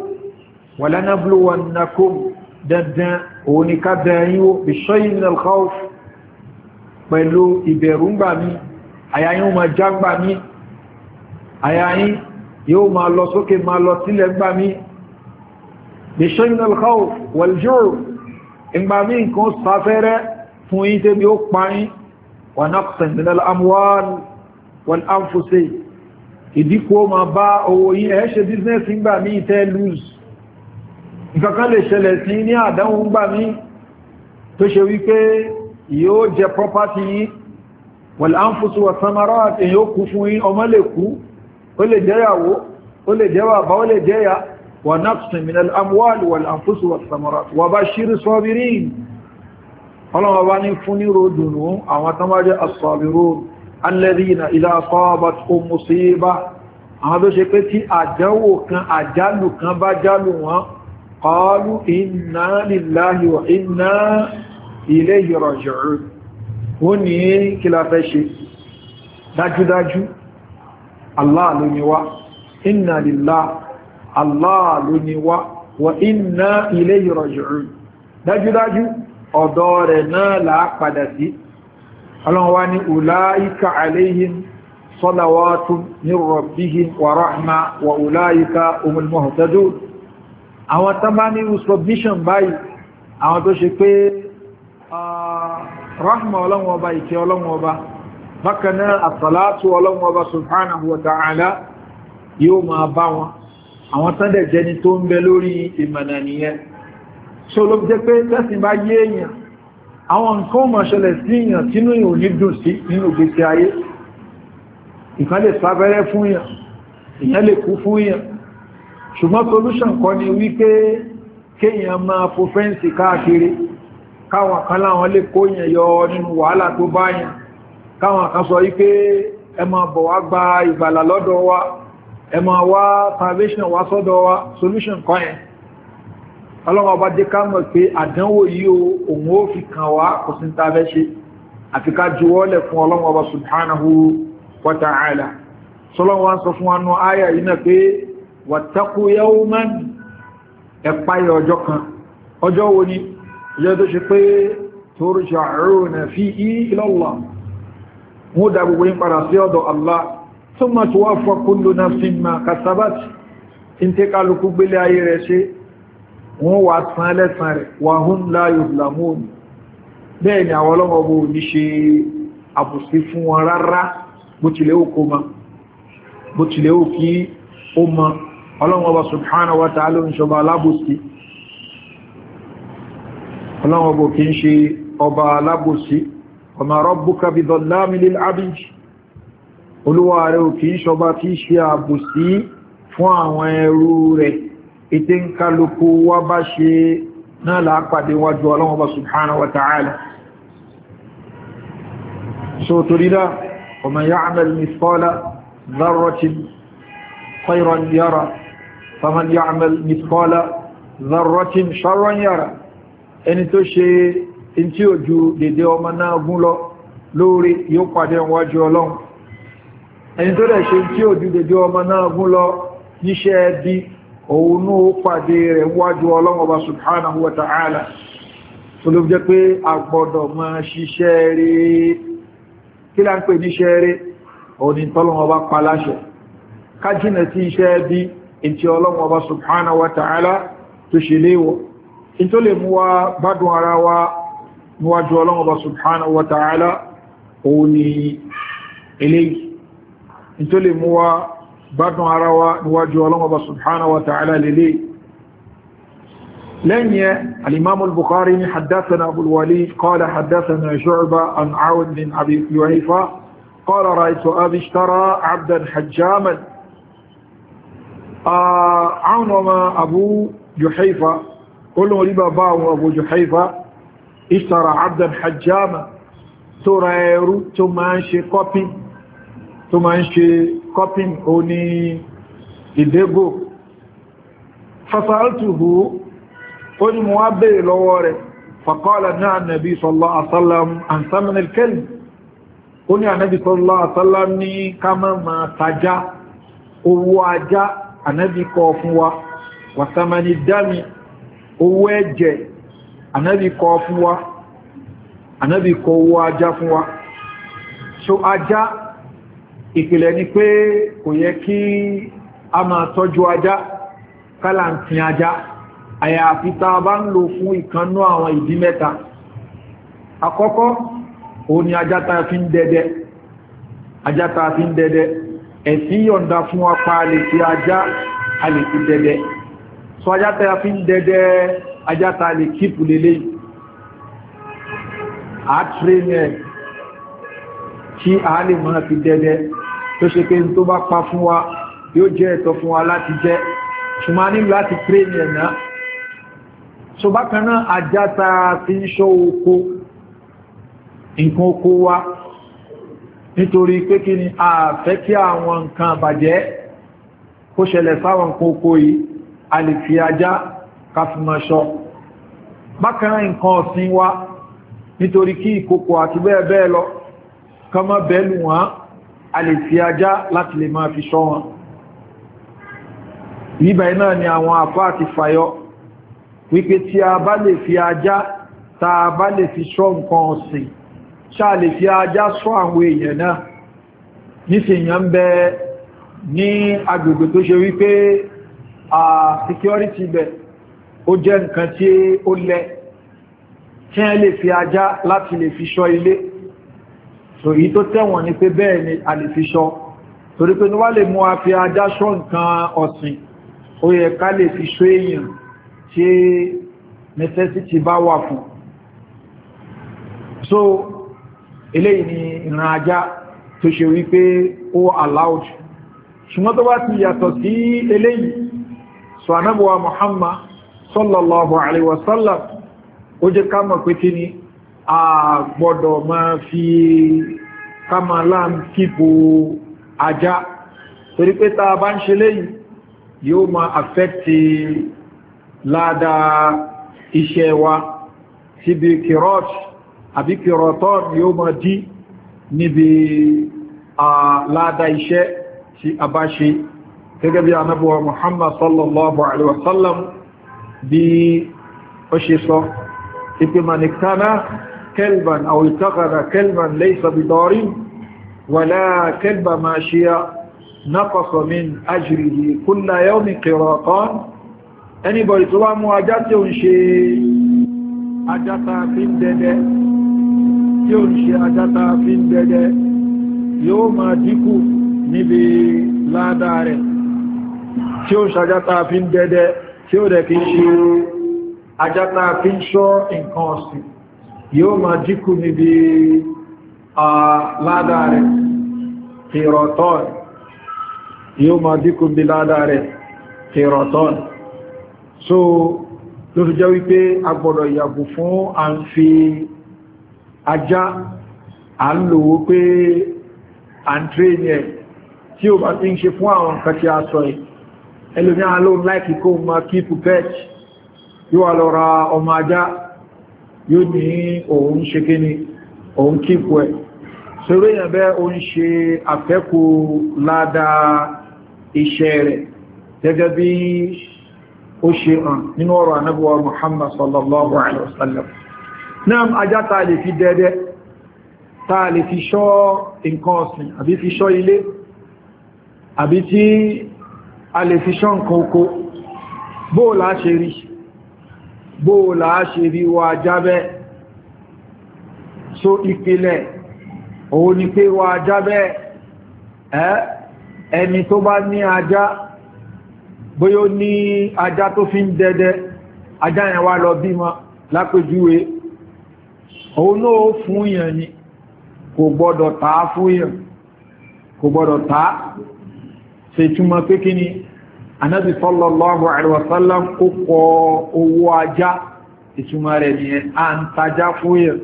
ولنبلونكم ددا ونكدايو بشيء من الخوف pẹ̀lú ìbẹ̀rù ń gbà mí àyà yín ó máa já gbà mí àyà yín yóò máa lọ sókè máa lọ sílẹ̀ gbà mí bi shay'in al-khawf wal-ju' ìgbà mí nǹkan sáfẹ́rẹ́ fún yín tẹ́bí ó pa yín wa naqsin min al-amwal wal-anfusi ìdíkò ma bá owó yín ẹ̀ ṣe business ìgbà mí tẹ́ lose nǹkankan lè ṣẹlẹ̀ sí ní àdánwò ìgbà mí tó ṣe wípé yóò jẹ property yín wal-anfusi wa thamarat èyí ó kú fún yín ọmọ lè kú ó lè jẹ́yàwó ó lè jẹ́ bàbá ó lè jẹ́yà wa naqsin min al-amwal wal-anfusi wa thamarat wa bashiri sabirin ọlọ́wọ́ bá ní fún ní ròdùnú àwọn tánwàjẹ́ as-sabirun alladhina idha asabatkum musibah àwọn tó ṣe pé tí àjánwò kan àjálù kan bá jálù wọn qalu inna lillahi wa inna ilayhi raji'un ó ní kí la fẹ́ ṣe dájúdájú Allah ló ní wá inna lillahi Allah ló ní wá wa inna ilayhi raji'un dájúdájú ọ̀dọ̀ rẹ̀ náà làá padà sí ọlọ́wọ́ ní ulaika alayhim salawatun min rabbihim wa rahma wa ulaika humul muhtadun àwọn tán bá ní submission báyìí àwọn tó ṣe pé rahma ọlọ́wọ́ ọba ìkẹ́ ọlọ́wọ́ ọba bákanáà as-salatu ọlọ́wọ́ ọba subhanahu wa ta'ala yóò máa bá wọn àwọn tán dẹ̀ jẹni tó ń bẹ lórí ìmọ̀nà nìyẹn so ló jẹ́ pé tẹ́sìn bá yé èèyàn àwọn nǹkan mọ̀ ṣẹlẹ̀ sí èèyàn tínú èèyàn ò ní dùn sí nínú ìgbésí ayé ìkan lè sábẹ́rẹ́ fún èèyàn èèyàn lè kú fún èèyàn ṣùgbọ́n solution kọ́ ni wípé kéèyàn máa fò fẹ́ǹsì káàkiri káwọn kan láwọn lè kó èèyàn yọ nínú wàhálà tó bá yàn káwọn kan sọ wípé ẹ máa bọ̀ wá gba ìgbàlà lọ́dọ̀ wa ẹ máa wá salvation wá sọ́dọ̀ wa solution kọ́ yẹn ọlọ́wọ́ bá jẹ́ ká mọ̀ pé àdánwò yìí òun ó fi kàn wá kò sí ta fẹ́ ṣe àfi ká juwọ́lẹ̀ fún ọlọ́wọ́ bá subhanahu wa ta'ala sọlọ́wọ́ sọ fún wa nù áyà yìí náà pé wattaqu yawman ẹ̀páyẹ ọjọ́ kan ọjọ́ wo ni ọjọ́ tó ṣe pé turja'una fihi ila Allah wọ́n dá gbogbo yín padà sí ọ̀dọ̀ Allah thumma tuwaffa kullu nafsin ma kasabat in tẹ́ kálukú gbélé ayé rẹ̀ ṣe wọ́n wà sán lẹ́sàn rẹ̀ wa hum la yuzlamun bẹ́ẹ̀ ni àwọn ọlọ́wọ́ bó ní ṣe àbùsí fún wọn rárá bó tilẹ̀ ó kó ma bó tilẹ̀ ó kí ó ma ọlọ́wọ́ bá subhanahu wa ta'ala ń ṣọba alábòsí ọlọ́wọ́ bó kí ń ṣe ọba alábòsí wa ma rabbuka bi dhallamin lil abid olúwa rẹ̀ ò kí ń ṣọba tí ṣe àbòsí fún àwọn ẹrú rẹ̀ ìtí ń kálukú wá bá ṣe náà láàpàdé wájú Ọlọ́hun Ọba subhanahu wa ta'ala so torídá wa man ya'mal mithqala dharratin khayran yara wa man ya'mal mithqala dharratin sharran yara ẹni tó ṣe in tí ó ju dédé ọmọ náà gún lọ lórí yóò pàdé wájú Ọlọ́hun ẹni tó dẹ̀ ṣe tí ó ju dédé ọmọ náà gún lọ níṣẹ́ bí òun ó pàdé rẹ̀ wájú Ọlọ́hun Ọba subhanahu wa ta'ala tó ló jẹ́ pé a gbọ́dọ̀ máa ṣiṣẹ́ rí kí lá ń pè níṣẹ́ rí òní tọ́lọ́hun Ọba paláṣẹ ká jìnà sí iṣẹ́ bí in tí Ọlọ́hun Ọba subhanahu wa ta'ala tó ṣe léwọ̀ in tó lè mú wa gbádùn ara wa níwájú Ọlọ́hun Ọba subhanahu wa ta'ala òní eléyìí in tó lè mú wa gbádùn ara wa níwájú Ọlọ́hun Ọba subhanahu wa ta'ala lélẹ̀ lẹ́yìn al-Imam al-Bukhari ni haddathana Abu al-Walid qala haddathana Shu'ba an Awn bin Abi Juhayfa qala ra'aytu abi ishtara 'abdan hajjaman Awn wa Abu Juhayfa kullu riba ba'u Abu Juhayfa ishtara 'abdan hajjaman turayru tumanshi copy tumanshi copying oni ìdégò fasaltuhu ó ní mo wá bèèrè lọ́wọ́ rẹ̀ faqala náà nàbí sallallahu alaihi wasallam an saman al-kalb ó ní ànábì sallallahu alaihi wasallam ní ká má ma tajá owó ajá ànábì kọ fún wa wa samani dami owó ẹ̀jẹ̀ ànábì kọ fún wa Ànábì kọ owó ajá fún wa. So ajá ìpìlẹ̀ ni pé kò yẹ kí a máa tọ́jú ajá kálà ń tin ajá àyàfi tá bá ń lò fún ìkanú àwọn ìdí mẹ́ta. Àkọ́kọ́ òun ni ajá tá fi ń dẹdẹ ajá tá fi ń dẹdẹ ẹ̀sìn yọ̀ǹda fún wa pa lè fi ajá a lè fi dẹdẹ. So ajá tá fi ń dẹdẹ ajá tá lè kípù lélẹ̀ àtírẹ́nẹ̀ tí a lè máa fi dẹdẹ tó ṣe pé tó bá pa fún wa yóò jẹ́ ẹ̀tọ́ fún wa láti jẹ ṣùgbọ́n ní láti tírẹ́nẹ̀ náà. So bákan náà ajá tá fi ń ṣọ́ oko nǹkan oko wa nítorí pé kí ni a fẹ́ kí àwọn nǹkan àbàjẹ́ kó ṣẹlẹ̀ sáwọn nǹkan oko yìí a lè fi ajá ká fi máa ṣọ́. Bákan náà nǹkan ọ̀sìn wa nítorí kí ìkòkò àti bẹ́ẹ̀ bẹ́ẹ̀ lọ kán má bẹ́ẹ̀lù wọn a lè fi ajá láti lè máa fi ṣọ́ wọn. Níbẹ̀ náà ni àwọn àfáà ti fàyọ wípé tí a bá lè fi ajá tá a bá lè fi ṣọ́ nǹkan ọ̀sìn ṣáà lè fi ajá ṣọ́ àwọn èèyàn náà. Nísìnyàn ń bẹ ní agbègbè tó ṣe wípé a security bẹ̀ ó jẹ́ nǹkan tí ó lẹ́ tí ẹ lè fi ajá láti lè fi ṣọ́ ilé. So èyí tó tẹ̀wọ̀n ni pé bẹ́ẹ̀ ni a lè fi ṣọ́ torí pé ní wá lè mú a fi ajá ṣọ́ nǹkan ọ̀sìn ó yẹ ká lè fi ṣọ́ èèyàn tí necessity bá wà fún. So eléyìí ni ìran ajá tó ṣe wípé ó allowed ṣùgbọ́n tó bá ti yàtọ̀ sí eléyìí. So Ànábì wa Muhammad sallallahu alaihi wasallam ó jẹ́ ká mọ̀ pé kí ni a gbọ́dọ̀ máa fi kamalan kípo ajá torí pé tá bá ń ṣe léyìí yóò máa affecti ládá iṣẹ́ wa síbi kìrọ́t àbí kìrọ̀tọ́n yóò máa dí níbi ládá iṣẹ́ tí a bá ṣe gẹ́gẹ́ bí Ànábì wa Muhammad sallallahu alaihi wasallam bí ó ṣe sọ ipe manikana kelban aw ittakhadha kelban laysa bidarin wala kelba mashiya naqasa min ajrihi kulla yawmin qiratan. Anybody tó bá mú ajá tí ó ń ṣe ajáta fi ń dẹdẹ tí ó ń ṣe ajáta fi ń dẹdẹ yóò máa dínkù níbi ládàá rẹ̀ tí ó ń ṣajáta fi ń dẹdẹ tí ó rẹ̀ kí ṣe ajáta fi ń ṣọ́ nǹkan ọ̀sìn yóò máa dínkù níbi ládàá rẹ̀ kìrọ̀tọ́n yóò máa dínkù níbi ládàá rẹ̀ kìrọ̀tọ́n. So ló fi jẹ́ wípé a gbọ́dọ̀ yàgò fún à ń fi ajá à ń lò ó pé à ń tréní ẹ̀ tí ó bá ti ń ṣe fún àwọn nǹkan tí a sọ ẹ̀. Ẹlòmí àlóhùn láìkí kó máa kípù pẹ́ẹ̀tì yóò wà lọ ra ọmọ ajá yóò ní òun ṣe kí ni òun kípù ẹ̀. Sọ̀rọ̀ èèyàn bẹ́ ó ń ṣe àfẹ́kù ládàá iṣẹ́ rẹ̀ gẹ́gẹ́ bí ó ṣe hàn nínú ọ̀rọ̀ Ànábì wa Muhammad sallallahu alaihi wasallam. Náà ajá ta lè fi dẹ́dẹ́ ta lè fi ṣọ́ nǹkan ọ̀sìn àbí fi ṣọ́ ilé àbí tí a lè fi ṣọ́ nǹkan oko bóòlá ṣe rí bóòlá ṣe rí wa jábẹ́. So ìpìlẹ̀ òun ni pé wa jábẹ́ ẹni tó bá ní ajá bóyá ó ní ajá tó fi ń dẹdẹ ajá yẹn wá lọ bímọ lápèjúwe òun náà fún yẹn ni kò gbọ́dọ̀ tàá fún yẹn kò gbọ́dọ̀ tàá ṣe túnmọ̀ pé kí ni Ànábì sallallahu alaihi wasallam kó kọ owó ajá ìtumọ̀ rẹ̀ nìyẹn à ń tajá fún yẹn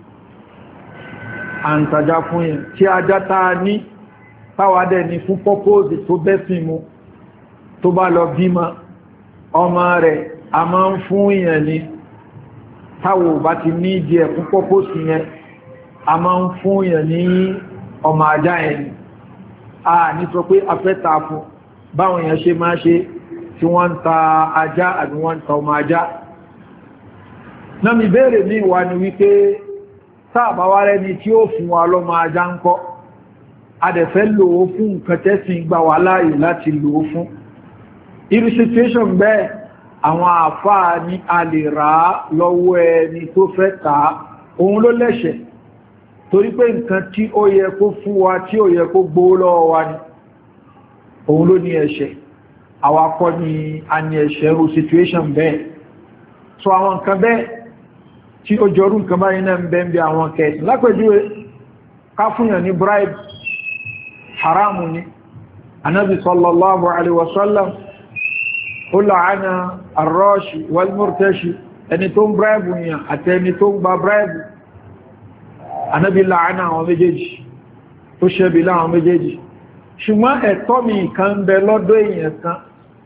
à ń tajá fún yẹn tí ajá táa ní táwádẹ́ ni fún pọ́pọ́sì tó bẹ́sìn mu tó bá lọ bímọ ọmọ rẹ̀ a máa ń fún yẹn ni táwò bá ti ní ìdí ẹ̀ fún pọ́pọ́sì yẹn a máa ń fún yẹn ní ọmọ ajá yẹn ni a ní sọ pé afẹ́ta fún báwọn èèyàn ṣe máa ṣe tí wọ́n ń ta ajá àbí wọ́n ń ta ọmọ ajá. Náà mi béèrè ní ìwà ni wípé sáàbáwárẹ́ ni tí ó fún wa lọ́mọ ajá ń kọ́ adẹ̀fẹ́ lò ó fún nǹkan tẹ́sìn gbà wà láàyè láti lò ó fún irú situation bẹ́ẹ̀ àwọn àfáà ní a lè rà á lọ́wọ́ ẹni tó fẹ́ tà á òun ló lẹ́ṣẹ̀ torí pé nǹkan tí ó yẹ kó fún wa tí ó yẹ kó gbówó lọ́wọ́ wa ni òun ló ní ẹ̀ṣẹ̀ àwakọ́ ni a ní ẹ̀ṣẹ̀ rú situation bẹ́ẹ̀ so àwọn nǹkan bẹ́ẹ̀ tí ó jọrú nǹkan báyìí náà ń bẹ́ ń bí àwọn kẹsì lápẹjúwe ká fúnyàn ní bribe haramu ni anábi sallallahu alaihi wasallam ó la'ana arrashi wal murtashi ẹni tó ń bribe yàn àti ẹni tó ń gba bribe anábi la'ana àwọn méjèèjì ó ṣẹ́bi láwọn méjèèjì ṣùgbọ́n ẹ̀tọ́ mi kan ń bẹ lọ́dọ̀ èèyàn kan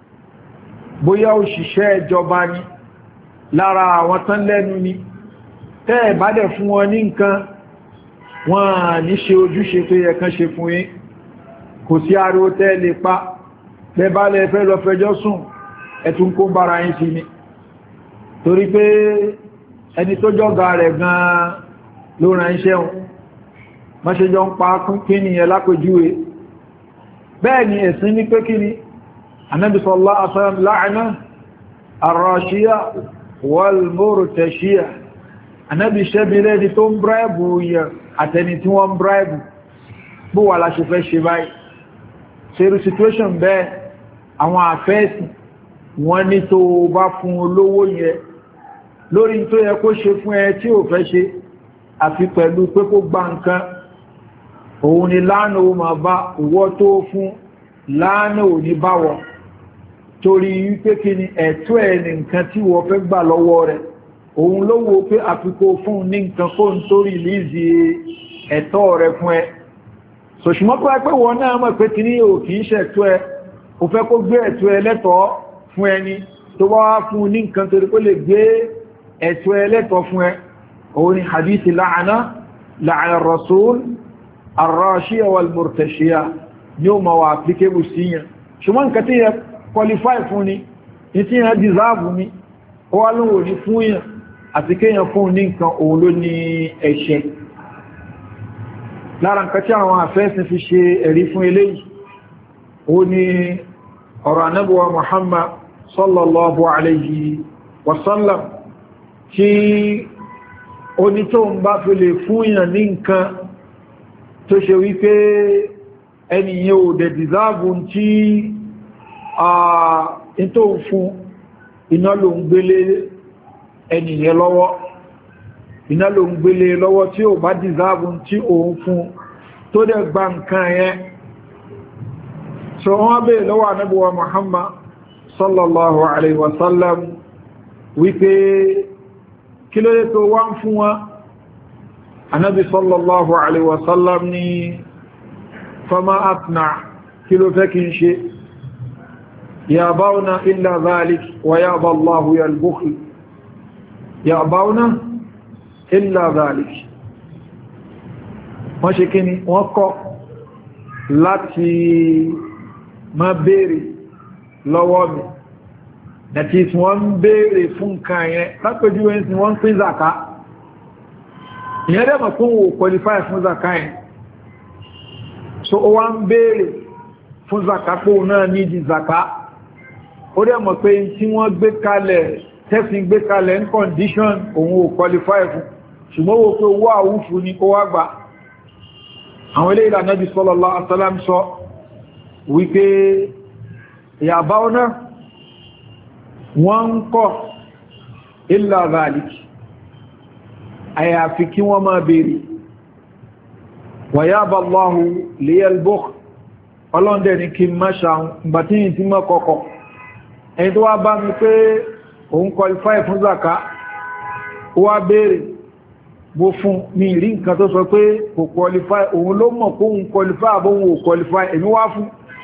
bóyá òṣìṣẹ́ ìjọba ni lára àwọn tán lẹ́nu ni tẹ́ ẹ̀ bá dẹ̀ fún wọn ní nǹkan wọ́n ní ṣe ojúṣe tó yẹ kán ṣe fún yín kò sí ariwo tẹ́ lè pa bẹ́bá lẹ fẹ́ lọ fẹjọ́ sùn ẹ̀tún kó bára yín sí ni torí pé ẹni tó jọ́gà rẹ̀ gan-an ló rán iṣẹ́ wọn má ṣe jọ ń pa kí ni ẹ lápẹjúwe bẹ́ẹ̀ ni ẹ̀sìn ní pé kí ni Ànábì sallallahu alaihi wasallam la'ana ar-rashiya wal-murtashiya Ànábì ṣẹ́bílẹ̀ ni tó ń bíráìbù yẹ àtẹni tí wọ́n ń bíráìbù bó wà láṣẹ fẹ́ ṣe báyìí ṣerú situation bẹ́ẹ̀ àwọn àfẹ́ẹ̀sì wọ́n ní tó bá fún olówó yẹ lórí tó yẹ kó ṣe fún ẹ tí ò fẹ́ ṣe àfi pẹ̀lú pé kó gba nǹkan òun ni láàánà ó máa bá owó tó fún láàánà ò ní báwọ̀ torí wípé kí ni ẹ̀tọ́ ẹ̀ ní nǹkan tí wọ́n fẹ́ gbà lọ́wọ́ rẹ̀ òun ló wo pé àfikò fún ní nǹkan kó ń torí lízi ẹ̀tọ́ rẹ̀ fún ẹ sòṣùmọ́ pé pé wọ́n náà mọ̀ pé kí ní ò kìí ṣẹ̀tọ́ ẹ ò fẹ́ kó gbé ẹ̀tọ́ ẹ lẹ́tọ̀ọ́ fún ẹni tó wá wá fún ní nǹkan torí kó lè gbé ẹ̀tọ́ ẹ lẹ́tọ̀ọ́ fún ẹ òun ni hadithi la'ana la'ana rasul arrashiya wal murtashiya ni ó ma wà applicable síyàn ṣùgbọ́n nǹkan tí yẹ qualify fún ni ní tí yẹn deserve ni ó wá lóòrò ní fún yàn àti kéyàn fún ní nǹkan òun ló ní ẹ̀ṣẹ̀ lára nǹkan tí àwọn àfẹ́sìn fi ṣe ẹ̀rí fún eléyìí ó ní ọ̀rọ̀ Ànábì wa Muhammad sallallahu alayhi wasallam tí onítòun bá fi lè fún yàn ní nǹkan tó ṣe wípé ẹniyàn ò dẹ̀ deserve tí in tó ń fún iná ló ń gbélé ẹniyàn lọ́wọ́ iná ló ń gbélé lọ́wọ́ tí ó bá deserve tí ó ń fún tó dẹ̀ gba nǹkan yẹn so wọ́n bèèrè lọ́wọ́ Ànábì wa Muhammad sallallahu alaihi wasallam wípé kí ló dé tó wá ń fún wọn Ànábì sallallahu alaihi wasallam ní fama atna kí ló fẹ́ kí n ṣe ya'bawna illa dhalik wa ya'ba Allahu al-bukhl ya'bawna illa dhalik wọ́n ṣe kí ni wọ́n kọ́ láti má béèrè lọ́wọ́ mi àti tí wọ́n ń béèrè fún nǹkan yẹn lápẹjú ẹni tí wọ́n ń pín zaka ìyẹn dẹ̀ mọ̀ fún wò qualify fún zaka yẹn so ó wá ń béèrè fún zaka pé òun náà ní di zaka ó dẹ̀ mọ̀ pé tí wọ́n gbé kalẹ̀ tẹ́sìn gbé kalẹ̀ ń condition òun ò qualify fún ṣùgbọ́n wò pé owó àwúfù ní kó wá gbà àwọn ilé ìlànà Nábì sallallahu alaihi wasallam sọ wípé ìyàbá ọ̀nà wọ́n ń kọ́ illa dhalik àyàfi kí wọ́n máa bèèrè wa yaba Allahu liyal bukhl ọlọ́ndẹ̀ ní kí má ṣàun ìgbàtíyìn tí mọ́ kọ́kọ́ ẹni tó wá bá mi pé òun qualify fún zaka ó wá bèèrè bó fún mi rí nǹkan tó sọ pé kò qualify òun ló mọ̀ kó òun qualify àbóhun ò qualify èmi wá fún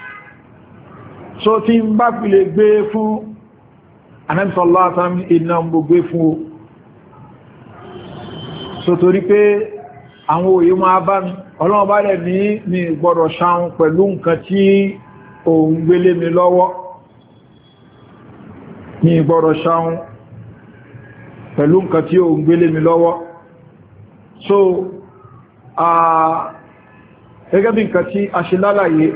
so tí ń bá fi lè gbé fún Ànábì sallallahu alaihi wasallam iná ń gbé fún o so torí pé àwọn òye máa bá mi ọlọ́run bá lẹ̀ ní mi gbọ́dọ̀ ṣàun pẹ̀lú nǹkan tí òun gbélé mi lọ́wọ́ mi gbọ́dọ̀ ṣàun pẹ̀lú nǹkan tí òun gbélé mi lọ́wọ́ so gẹ́gẹ́ bí nǹkan tí a ṣe lálàyé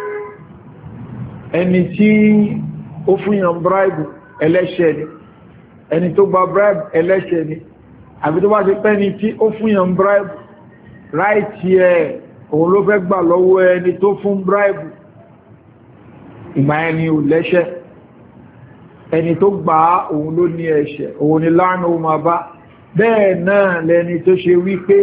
ẹni tí ó fún yàn bribe ẹlẹ́ṣẹ̀ ni ẹni tó gba bribe ẹlẹ́ṣẹ̀ ni àbí tó bá ṣe pẹ́ ni tí ó fún yàn bribe right ẹ̀ òun ló fẹ́ gbà lọ́wọ́ ẹni tó fún bribe ìgbà ẹni ò lẹ́ṣẹ̀ ẹni tó gbà òun ló ní ẹ̀ṣẹ̀ òun ni láàánú ó máa bá bẹ́ẹ̀ náà lẹni tó ṣe wípé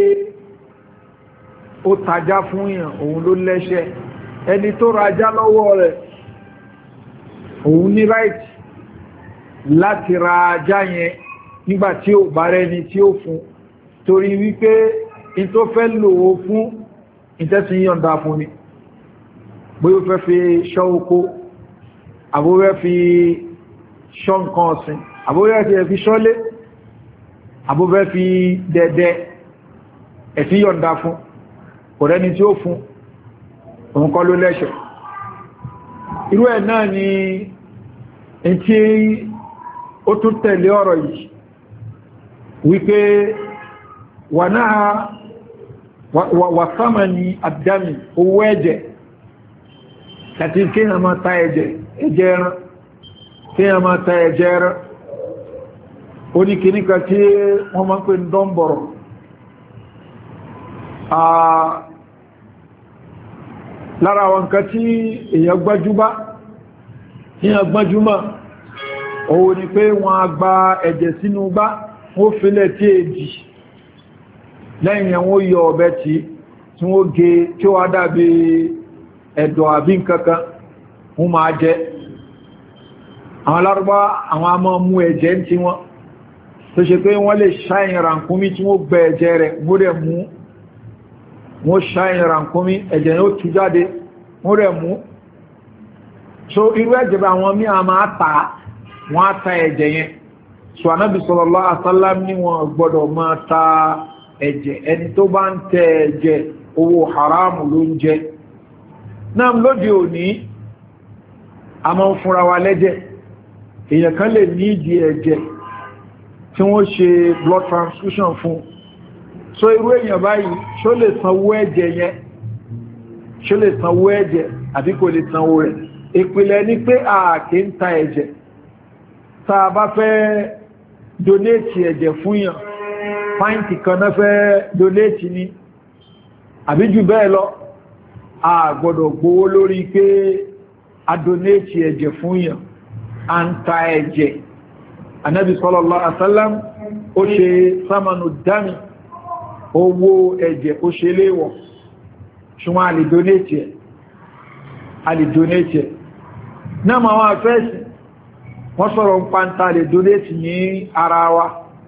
ó tajá fún yàn òun ló lẹ́ṣẹ̀ ẹni tó rajá lọ́wọ́ rẹ̀ òun ní right láti ra ajá yẹn nígbàtí ó bá rẹni tí ó fún torí wípé in tó fẹ́ lò ó fún ìtẹ́sí yọ̀ǹda fún ni bóyá ó fẹ́ fi ṣọ́ oko àbúrẹ́ fi ṣọ́ nǹkan ọ̀sìn àbúrẹ́ fi ṣọ́lé àbúrẹ́ fi dẹ̀dẹ̀ ẹ̀fí yọ̀ǹda fún ọ̀rẹ́ni tí ó fún òun kọ́ ló lẹ́ṣẹ̀ irú ẹ̀ náà ni in tí ó tún tẹ̀lé ọ̀rọ̀ yìí wípé wà náà wà sáàmà ní àdámi owó ẹ̀jẹ̀ àti kí a máa ta ẹ̀jẹ̀ ẹ̀jẹ̀ ẹran kí a máa ta ẹ̀jẹ̀ ẹran oníkìníkà tí wọ́n máa ń pè ní dọ́mbọ̀rọ̀ lára àwọn nǹkan tí èyàn gbájúmá èyàn gbájúmá òun ni pé wọ́n á gba ẹ̀jẹ̀ sínú gbá wọ́n fílẹ̀ tí èjì lẹ́yìn wọ́n yọ ọ̀bẹ tí tí wọ́n gé tí ó wá dàbí ẹ̀dọ̀ àbí nǹkankan wọ́n máa jẹ àwọn Lárúbá àwọn a máa mú ẹ̀jẹ̀ tí wọ́n tó ṣe pé wọ́n lè ṣáyìn ràǹkúmí tí wọ́n gbẹ ẹ̀jẹ̀ rẹ̀ wọ́n rẹ̀ mú wọ́n ṣáyìn ràǹkúmí ẹ̀jẹ̀ yóò tú jáde wọ́n rẹ̀ mú so irú ẹ̀jẹ̀ bá wọn mí a máa ta wọ́n á ta ẹ̀jẹ̀ yẹn so Ànábì sallallahu alaihi wasallam ní wọn gbọ́dọ̀ máa ta ẹ̀jẹ̀ ẹni tó bá ń tẹ ẹ̀jẹ̀ owó haramu ló ń jẹ náà lóde òní a máa ń fúnra wa lẹ́jẹ̀ èèyàn kan lè ní ìdí ẹ̀jẹ̀ tí wọ́n ṣe blood transfusion fún so irú èèyàn báyìí ṣó lè sanwó ẹ̀jẹ̀ yẹn ṣó lè sanwó ẹ̀jẹ̀ àbí kò lè sanwó rẹ̀ ìpìlẹ̀ ní pé ààkè ń ta ẹ̀jẹ̀ tá a bá fẹ́ donate ẹ̀jẹ̀ fún yàn pàǹtì kan náà fẹ́ donate ní àbí jù bẹ́ẹ̀ lọ a gbọ́dọ̀ gbówó lórí pé a donate ẹ̀jẹ̀ fún yàn a ń ta ẹ̀jẹ̀ Ànábì sallallahu alaihi wasallam ó ṣe sámanù dámi owó ẹ̀jẹ̀ ó ṣe léwọ̀ ṣùgbọ́n a lè donate ẹ̀ a lè donate ẹ̀ náà ma wọ́n afẹ́sì wọ́n sọ̀rọ̀ ń pàntà lè donate ní ara wa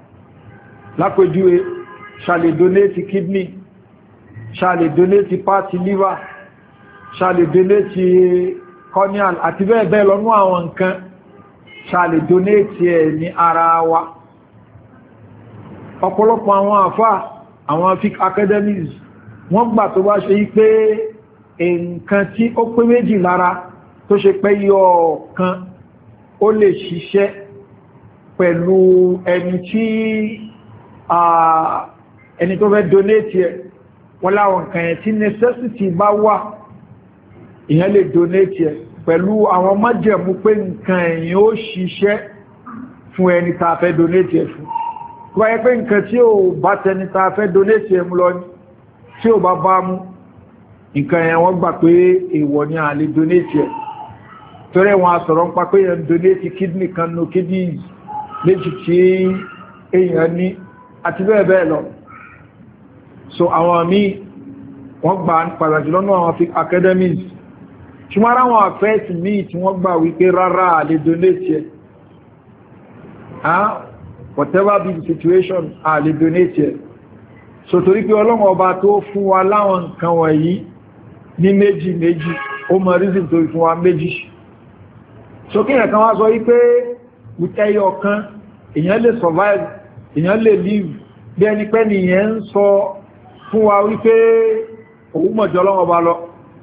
lápẹjúwe ṣàlè donate kidney ṣàlè donate party liver ṣàlè donate corneal àti bẹ́ẹ̀ bẹ́ẹ̀ lọ́nú àwọn nǹkan ṣàlè donate ẹ̀ ní ara wa ọ̀pọ̀lọpọ̀ àwọn àfáà àwọn fiqh academies wọ́n gbà tó bá ṣe pé nǹkan tí ó pé méjì lára tó ṣe pé yọ kan ó lè ṣiṣẹ́ pẹ̀lú ẹni tí ẹni tó fẹ́ donate ẹ̀ wọ́n láwọn nǹkan ẹ̀ tí necessity bá wà ìyẹn lè donate ẹ̀ pẹ̀lú àwọn májẹ̀mú pé nǹkan ẹ̀yìn ó ṣiṣẹ́ fún ẹni tá fẹ́ donate ẹ̀ fún wáyé pé nǹkan tí ó bá tẹni ta fẹ́ donate ẹmú lọ ní tí ó bá bá mú nǹkan yẹn wọ́n gbà pé èèwọ̀ ni a lè donate ẹ̀ torí wọn sọ̀rọ̀ ń pa pé yẹn donate kidney kan no kidney méjì tí èèyàn ní àti bẹ́ẹ̀ bẹ́ẹ̀ lọ so àwọn míì wọ́n gbà pàtàkì lọ́nà àwọn academies ṣùgbọ́n ara wọn àfẹ́ẹ̀sì míì tí wọ́n gbà wípé rárá a lè donate ẹ̀ whatever be the situation a lè donate ẹ̀ so torí pé Ọlọ́run ọba tó fún wa láwọn nǹkan wọ̀nyí ní méjì méjì ó mọ reason tó fún wa méjì so kí ẹ̀kan wá sọ wípé ẹyọ kan èyàn lè survive èyàn lè live bí ẹni pé nìyẹn ń sọ fún wa wípé òun mọ̀jọ́ Ọlọ́run ọba lọ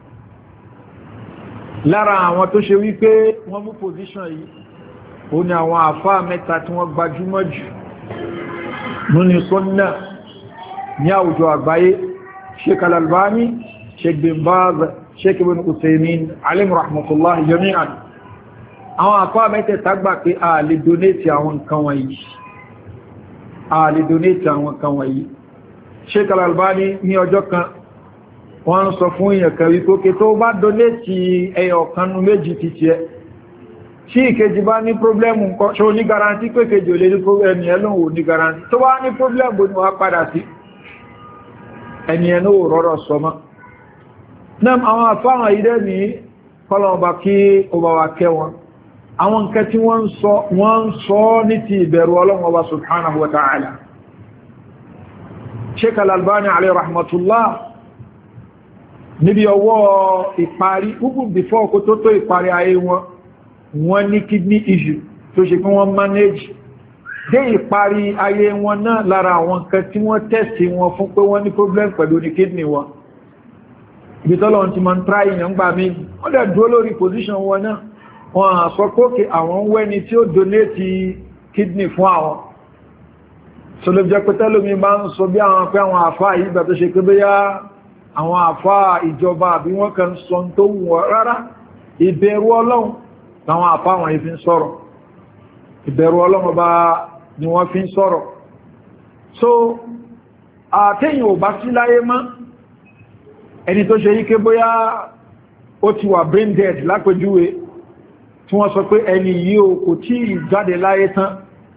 lára àwọn tó ṣe wípé wọ́n mú position yìí ó ní àwọn àfáà mẹ́ta tí wọ́n gbajúmọ̀ jù múni sọ́nà ní àwùjọ àgbáyé, Sheikh Al-Albani, Sheikh Bin Baz, Sheikh Ibn Uthaymeen alayhim rahmatullahi jami'an. Àwọn àfáà mẹ́tẹ̀ẹ̀ta gbà pé a lè donate àwọn nǹkan wọ̀nyí, a lè donate àwọn nǹkan wọ̀nyí. Sheikh Al-Albani ní ọjọ́ kan wọ́n sọ fún èèyàn kan wípé ókè tó bá donate ẹyọ kan nú méjì ti tiẹ̀, tí ìkejì bá ní problem nǹkan ṣó ní garanti pé kejì ò lè ní problem ẹni ẹlòun ò ní garanti, tó bá ní problem bó ni wá padà sí ẹni ẹnu ò rọ́rọ̀ sọmọ́. Náà àwọn àfáwọn ìdẹ́ ní kọlọ̀ọ̀bá kí ó bá wa kẹ́ wọn, àwọn nǹkan tí wọ́n sọ wọ́n sọ ní ti ìbẹ̀rù Ọlọ́run Ọba subhanahu wa ta'ala. Sheikh Al-Albani alayhi rahmatullah níbi ọwọ́ ìparí gbogbo before kó tó tó ìparí ayé wọn, wọ́n ní kidney issue tó ṣe kí wọ́n manage dé ìparí ayé wọn náà. Lára àwọn nǹkan tí wọ́n tẹ́sì wọn fún pé wọ́n ní problem pẹ̀lú ní kidney wọn, ibi tọ́lọ̀ ti ma ń try ìyàn gbà mí, wọ́n dẹ̀ dúró lórí position wọn náà, wọ́n á sọ pókè àwọn wẹ́ni tí ó donate kidney fún àwọn. So ló jẹ́ pé tẹ́lómi bá ń sọ bí àwọn pé àwọn àfáà yìí gbà tó ṣe pé bóyá àwọn àfáà ìjọba àbí wọ́n kan sọ tó wù wọ́n, rárá, ìbẹ̀rù Ọlọ́run láwọn àfáà wọn yìí fi ń sọ̀rọ̀, ìbẹ̀rù Ọlọ́run bá ni wọ́n fi ń sọ̀rọ̀. So àtẹ́yìn ò bá sí láyé mọ́, ẹni tó ṣe yíké bóyá ó ti wà brain dead lápẹjúwe, tí wọ́n sọ pé ẹni yìí o kò tí jáde láyé tán,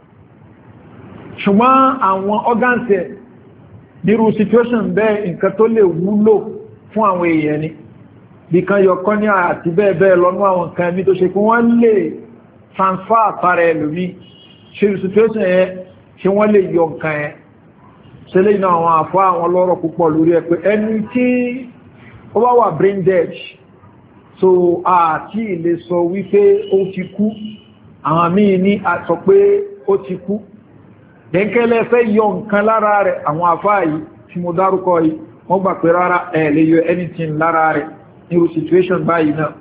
ṣùgbọ́n àwọn organs ẹ̀ nírú situation bẹ́ẹ̀ nǹkan tó lè wúlò fún àwọn èèyàn ni, bí kan yọ kọ́ ní àti bẹ́ẹ̀ bẹ́ẹ̀ lọ́nú àwọn nǹkan ẹ̀mí tó ṣe kí wọ́n lè transfer àtàrà ẹlòmí, ṣe situation ẹ̀ ṣe wọ́n lè yọ nǹkan ẹ̀. Ṣe lè iná àwọn àfá àwọn lọ́rọ̀ púpọ̀ lórí ẹ̀ pé ẹni tí ó bá wà brain dead, so àti ilé sọ wípé ó ti kú, àwọn míì ní àsọ pé ó ti kú, dẹ́nkẹ́lẹ́ fẹ́ yọ nǹkan lára rẹ̀. Àwọn àfá yìí tí mo dárúkọ yìí wọ́n gbà pé rárá ẹ̀ lè yọ anything lára rẹ̀ nírú situation báyìí náà,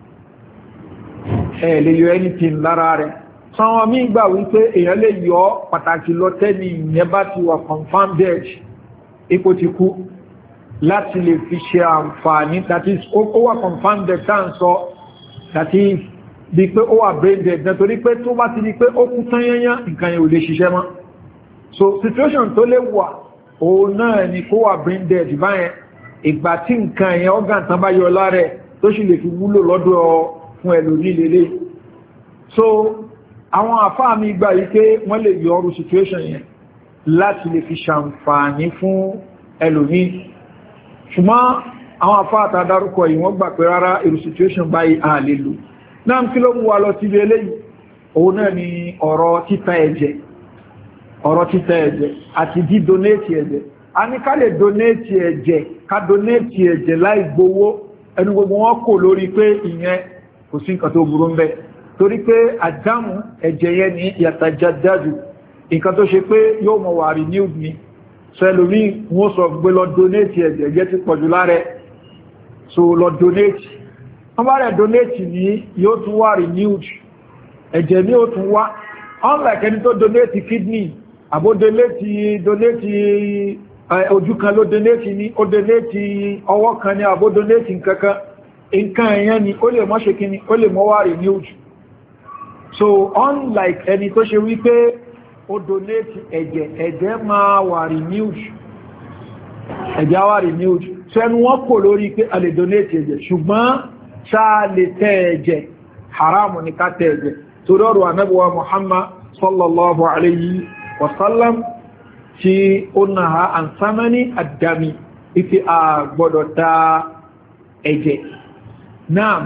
ẹ̀ lè yọ anything lára rẹ̀. Sọ́wọ́n mí gbà wípé èèyàn lè yọ pàtàkì lọ tẹ́ni ìyẹn bá ti wà confirmed dead, ipò ti kú, láti lè fi ṣe àǹfààní, that is ó wà confirmed dead tá ń sọ, that is bí pé ó wà brain dead náà, torí pé tó bá ti di pé ó kú tán yányán nǹkan yẹn ò lè ṣiṣẹ́ mọ́. So situation tó lè wà òun náà ni kó wà brain dead báyẹn, ìgbà tí nǹkan yẹn organ tán bá yọ lára ẹ̀ tó sì lè fi wúlò lọ́dọ̀ fún ẹlòmí lélẹ̀. So àwọn àfáà mi gbà yí pé wọ́n lè yọ ọrù situation yẹn láti lè fi ṣàǹfààní fún ẹlòmí, ṣùgbọ́n àwọn àfáà àtàdárúkọ yìí wọ́n gbà pé rárá irú situation báyìí a lè lò. Náà kí ló mú wa lọ síbi eléyìí, òun náà ni ọ̀rọ̀ títa ẹ̀jẹ̀, ọ̀rọ̀ títa ẹ̀jẹ̀ àti dí donate ẹ̀jẹ̀. A ní ká lè donate ẹ̀jẹ̀, ká donate ẹ̀jẹ̀ láì gbowó, ẹnu gbogbo wọn kò lórí pé ìyẹn kò sí nǹkan tó burú ń bẹ, torí pé àdámù ẹ̀jẹ̀ yẹn ní yàtàjádájú, nǹkan tó ṣe pé yóò mọ̀ wà renewed ni. So ẹlòmí wọ́n sọ gbé lọ donate ẹ̀jẹ̀, ẹ̀jẹ̀ ti pọ̀jù lára, so lọ donate, wọ́n bá rẹ̀ donate ní yóò tún wà renewed, ẹ̀jẹ̀ ní ó tún wá, unlike ẹni tó donate kidney àbó donate donate ojú kan ló donate ní, ó donate ọwọ́ kan ní àbó donate nǹkankan, nǹkan ẹ̀yẹn ni ó lè mọ́ ṣe kíní, ó lè mọ́ wà renewed. So unlike ẹni tó ṣe wípé ó donate ẹ̀jẹ̀, ẹ̀jẹ̀ máa wà renewed, ẹ̀jẹ̀ wà renewed. So ẹnu wọ́n kò lórí pé a lè donate ẹ̀jẹ̀, ṣùgbọ́n ṣáà lè tẹ́ ẹ̀jẹ̀, haramu ní ká tẹ́ ẹ̀jẹ̀, torí ọ̀rọ̀ Ànábì wa Muhammad sallallahu alayhi wa sallam tí ó náà an samani ad-dami, ife a gbọ́dọ̀ ta ẹ̀jẹ̀. Náà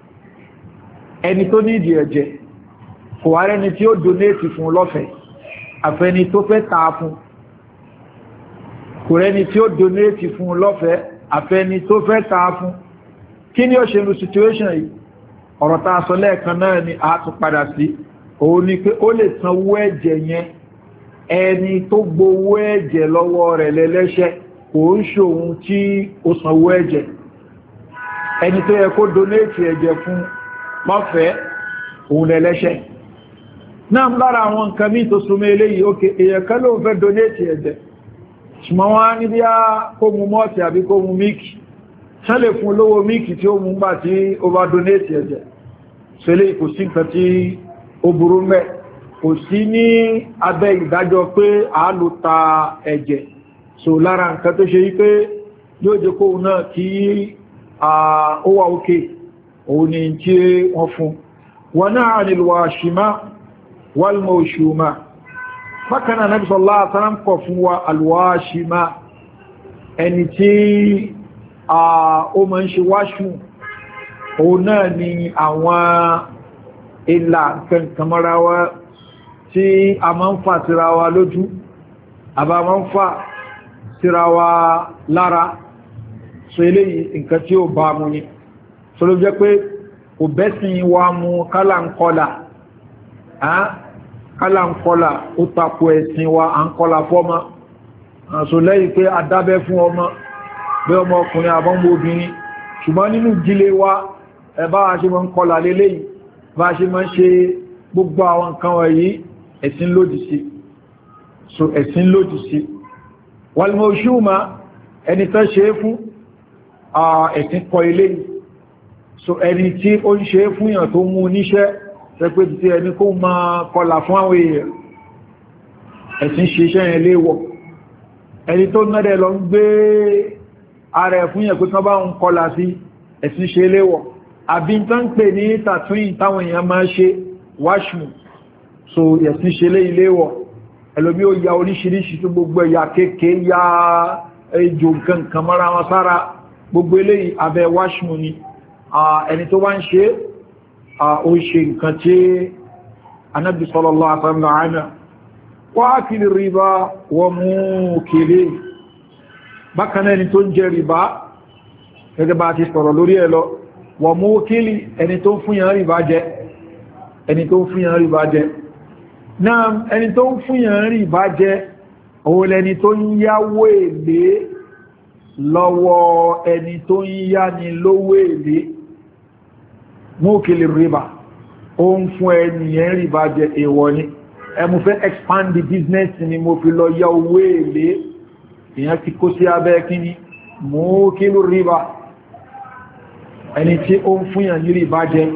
ẹni tó ní ìdí ẹ̀jẹ̀ kò wá rẹni tí ó donate fún lọ́fẹ̀ẹ́, àfẹni tó fẹ́ ta fún, kò rẹni tí ó donate fún lọ́fẹ̀ẹ́, àfẹni tó fẹ́ ta fún. Kí ni ó ṣe ní situation yìí? Ọ̀rọ̀ ta sọ lẹ́ẹ̀kan náà ni a tún padà sí, òun ni pé ó lè sanwó ẹ̀jẹ̀ yẹn, ẹni tó gbowó ẹ̀jẹ̀ lọ́wọ́ rẹ̀ lẹ́lẹ́ṣẹ̀, kò ń ṣòun tí ó sanwó ẹ̀jẹ̀. Ẹni tó yẹ kó donate ẹ̀jẹ̀ fún lọ́fẹ̀ẹ́ òun lẹ́lẹ́ṣẹ̀. Náà lára àwọn nǹkan mí tó súnmọ́ eléyìí, ókè èèyàn kan ló fẹ́ donate ẹ̀jẹ̀, ṣùgbọ́n wọ́n ní bí a kó mú mọ́ọ̀tì àbí kó mú míìkì ṣán lè fún olówó míìkì tí ó mú gbà tí ó bá donate ẹ̀jẹ̀ ṣẹlẹ̀ kò sí nǹkan tí ó burú mẹ́ kò sí ní abẹ́ ìdájọ́ pé a lò ta ẹ̀jẹ̀ so lára nǹkan tó ṣe wípé yóò jẹ́ kóhun náà kí ó wà òkè òun ni tí wọ́n fún wọn náà nílùú àṣìmá wálmọ̀ òṣùmá bákanáà Nabi sallallahu alaihi wasallam kọ̀ fún wa alwáṣìmá ẹni tí ó ma ń ṣe wáṣù òun náà ni àwọn ìlà kankanmọ́rawa tí a ma ń fà síra wa lójú àbá ma ń fà síra wa lára so eléyìí nǹkan tí ó bá mú ní so ló jẹ́ pé kò bẹ́sìn wa mú kálà ń kọlà kálà ń kọlà ó tako ẹ̀sìn wa à ń kọlà fọ́mọ so lẹ́yìn pé adábẹ́ fún ọmọ bẹ́ ọmọ ọkùnrin àbọ́mọ obìnrin ṣùgbọ́n nínú ìdílé wa ẹbá a ṣe mọ́ ń kọlà lélẹ́yìn bá ṣe mọ́ ṣe gbogbo àwọn nǹkan wọ̀nyí ẹ̀sìn lòdì sí so ẹ̀sìn lòdì sí wàlmọ̀ òṣùmá ẹni tán ṣe fún ẹ̀sìn kọ ilé so ẹni tí ó ń ṣe fún èèyàn tó mú níṣẹ́ tẹ́pẹ́ ti ẹni kó máa kọlà fún àwọn èèyàn ẹ̀sìn ṣe iṣẹ́ yẹn léwọ̀ ẹni tó nẹ́rẹ̀ lọ ń gbé ara ẹ̀ fún èèyàn pé kán bá ń kọlà sí ẹ̀sìn ṣe léwọ̀ àbí tán ń pè ní tàtúyìn táwọn èèyàn máa ṣe wáṣmù so ẹ̀sìn ṣe lé iléwọ̀ ẹlòmí ó ya oríṣiríṣi tó gbogbo ẹ̀yà kéèké ya ejò nǹkan kan mọ́ra wọn sára gbogbo eléyìí abẹ́ wáṣmù ni ẹni tó wá ń ṣe ó ṣe nǹkan tí Ànábì sallallahu alaihi wasallam wa akili riba wa mukili bákan ẹni tó ń jẹ rìbá gẹ́gẹ́ bá ti sọ̀rọ̀ lórí ẹ̀ lọ wa mukili ẹni tó ń fún yàn rìbá jẹ ẹni tó ń fún yàn rìbá jẹ náà ẹni tó ń fún yàn rìbá jẹ òun lẹni tó ń yáwó èlé lọ́wọ́ ẹni tó ń yá ni lówó èlé mukili riba ó ń fún ẹniyàn rìbá jẹ èèwọ̀ ni ẹ mú fẹ́ expand the business ni mo fi lọ yá owó èlé èyàn ti kó sí abẹ́ kíní mukili riba ẹni tí ó ń fún yàn ní rìbá jẹ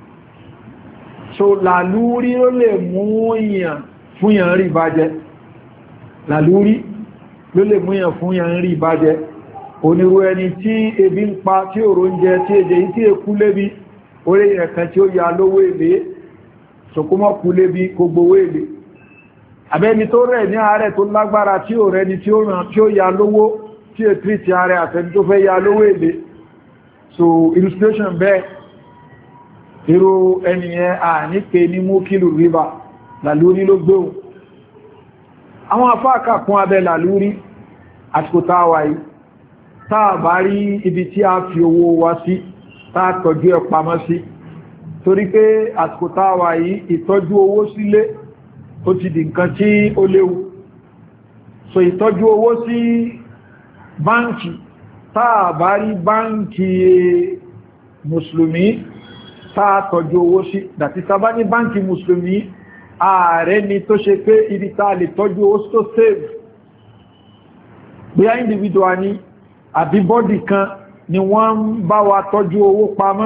so làlúrí ó lè mú yàn fún yàn rìbá jẹ làlúrí ló lè mú yàn fún yàn rìbá jẹ onírú ẹni tí ebi ń pa tí òrò ń jẹ tí èdè tí èkú lébi orí ẹ̀kan tí ó ya lówó èlé ṣòkúmọ́ kú lébi kó gbówó èlé àbẹ́ni tó rẹ̀ ní ààrẹ tó lágbára tí ò rẹni tí ó ràn tí ó ya lówó tí è tí ti ààrẹ àtẹni tó fẹ́ ya lówó èlé so illustration bẹ́ẹ̀ irú ẹniyẹn à ní pé ní mú kílù ríbà làlúrí ló gbóhùn àwọn afáàkà kún abẹ́ làlúrí àsìkò táwà yìí táà bá rí ibi tí a fi owó wa sí táà tọ́jú ẹ̀ pamọ́ sí torí pé àsìkò táwà yìí ìtọ́jú owó sílé ó ti di nǹkan tí ó léwu so ìtọ́jú owó sí báǹkì táà bá rí báǹkì mùsùlùmí táà tọ́jú owó sí dàtí sábá ní báǹkì mùsùlùmí ààrẹ ni tó ṣe pé ibi táà lè tọ́jú owó tó save bóyá individual ni àbí bọ́dì kan ni wọ́n ń bá wa tọ́jú owó pamọ́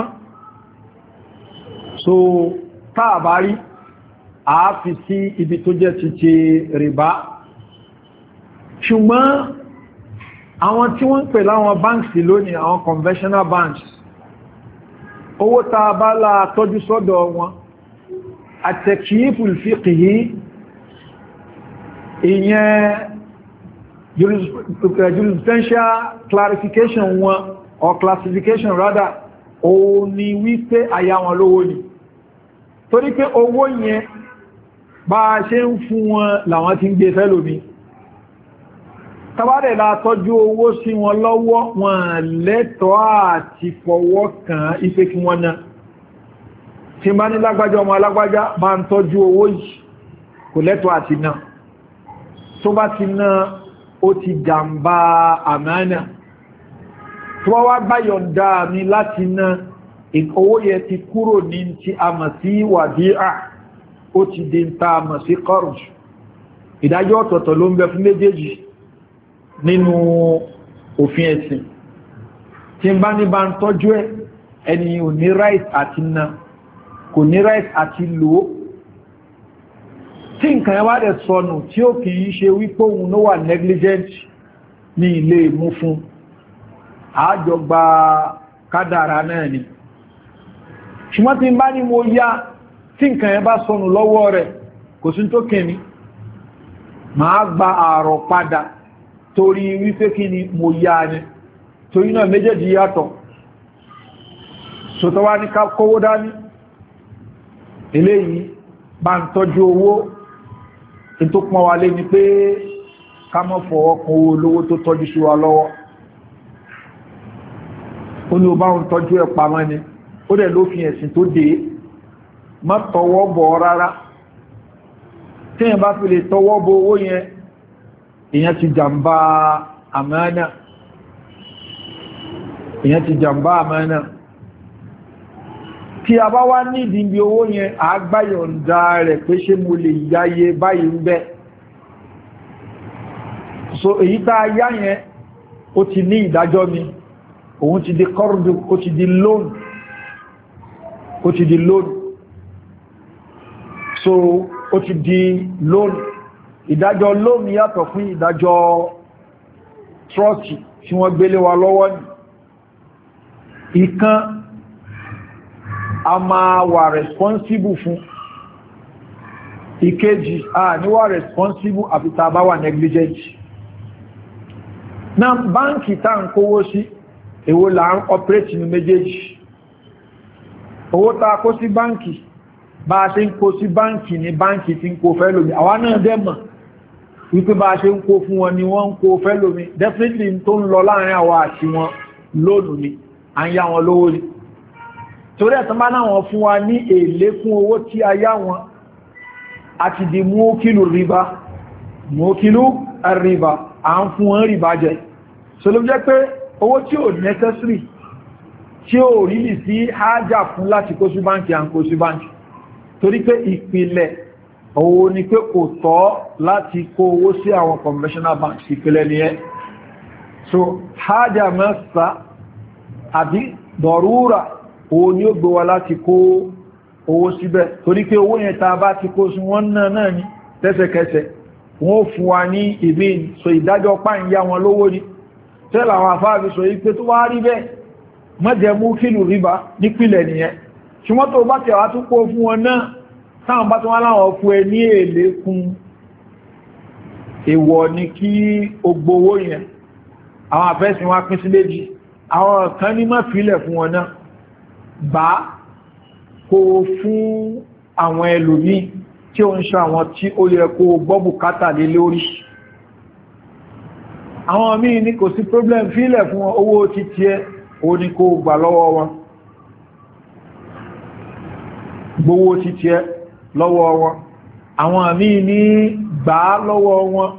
so táà bá rí àáfi sí ibi tó jẹ́ ti ti rìbá ṣùgbọ́n àwọn tí wọ́n ń pè láwọn banks lónìí àwọn conventional banks owó táà bá la tọ́jú sọ́dọ̀ wọn àtẹ̀kìífù fíkìí ìyẹn jurisprudential clarification wọn or classification rather òun ni wípé àyà wọn lówó ni torí pé owó yẹn bá a ṣe ń fún wọn làwọn ti ń gbé fẹ́lòmí tàbádẹ̀ la tọ́jú owó sí wọn lọ́wọ́ wọn lẹ́tọ̀ọ́ àti fọwọ́ kàn ife kí wọ́n náà tí bá ní lágbájá ọmọ alágbájá bá ń tọ́jú owó yìí kò lẹ́tọ̀ọ́ àti náà tó bá ti náà ó ti jàmbá àmánà tó wá wá báyọ̀ǹda mi láti náà owó yẹ ti kúrò ní ti a mọ̀ sí wàdíà ó ti di ń ta mọ̀ sí kọrùn ìdájọ́ ọ̀tọ̀ọ̀tọ̀ ló ń bẹ fún méjèèjì nínú òfin ẹ̀sìn tí n bá ní bá ń tọ́jú ẹ̀ ẹni ò ní right àti ná kò ní right àti lò ó tí nǹkan ẹ wá dẹ̀ sọnù tí ó kìí ṣe wípé òun ló wà negligent ní ilé mú fún àájọ gba kádàrá náà ni ṣùgbọ́n tí n bá ní mo yá tí nǹkan ẹ bá sọnù lọ́wọ́ rẹ̀ kò sí tó kẹ́ni máa gba ààrọ̀ padà torí wípé kí ni mo yá ni torí náà méjèèjì yàtọ̀ sọ́tọ́ wá ní ká kówó dání eléyìí bá ń tọ́jú owó tó pọ́n wa lé ni pé ká mọ́ fọwọ́ kan owó olówó tó tọ́jú sí wa lọ́wọ́ ó ní ó bá ń tọ́jú ẹ̀ pamọ́ ni ó dẹ̀ ló fi ẹ̀sìn tó dé má tọwọ́ bọ̀ rárá tí èyàn bá fi lè tọwọ́ bọ̀ owó yẹn èyàn ti jàmbá àmánà èyàn ti jàmbá àmánà tí a bá wá ní ìdíbi owó yẹn àgbáyọ̀ǹda rẹ̀ pé ṣé mo lè yáyé báyìí ń bẹ́ so èyí tá a yá yẹn ó ti ní ìdájọ́ mi òun ti di kọ́rùdù ó ti di loan ó ti di loan so ó ti di loan ìdájọ́ loan yàtọ̀ fún ìdájọ́ trust tí wọ́n gbélé wa lọ́wọ́ ní ìkan a máa wà responsible fún ìkejì a ní wà responsible àfità bá wà negligent náà báńkì tá ń kówó sí èwo là ń operate ní méjèèjì owó tá kó sí báńkì bá a ṣe ń kó sí báńkì ní báńkì tí ń kó fẹ́ lómi àwa náà dẹ́mọ̀ wípé bá a ṣe ń kó fún wọn ni wọ́n ń kó fẹ́ lómi definitely tó ń lọ láàrin àwa àti wọn lónìí ni à ń yá wọn lówó ni torí ẹ̀tàn bá náà fún wa ní èlé fún owó tí a yá wọn àti di mọ́kílù ríbá mọ́kílù àríbá à ń fún wọn ríbá jẹ so ló jẹ́ pé owó tí ò necessary tí ò rí lì sí hájà fún láti kó sí báńkì à ń kó sí báńkì torí pé ìpìlẹ̀ owó ni pé kò tọ́ láti kó owó sí àwọn conventional banks ìpìlẹ̀ ni ẹ́ so hájà mẹ́sà àbí dọ̀rúra owó ni ó gbé wa láti kó owó síbẹ̀ torí pé owó yẹn ta bá ti kó sí wọ́n náà náà ní tẹ́sẹ̀kẹsẹ̀ wọ́n fún wa ní ìbí so ìdájọ́ páyìyà wọn lówó ní tẹ́lá àwọn afáàbí sọ yí pé tó wá rí bẹ́ẹ̀ mọ́jẹ mú kílù ríbá nípìlẹ̀ nìyẹn ṣùgbọ́n tó bá tẹ̀ wá tún kó fún wọn náà táwọn bá tún wá láwọn fún ẹ ní èlé kún èwọ̀ ni kí o gbowó yẹn àwọn àfẹ́sìn wá pín sí méjì àwọn kan ní má fílẹ̀ fún wọn náà bá kó fún àwọn ẹlòmí tí ó ń ṣe àwọn tí ó yẹ kó gbọ́ bùkátà lé lórí àwọn míì ní kò sí problem fílẹ̀ fún wọn owó títí ẹ o ní kó gbà lọ́wọ́ wọn gbówó títí ẹ lọ́wọ́ wọn àwọn míì ní gbà lọ́wọ́ wọn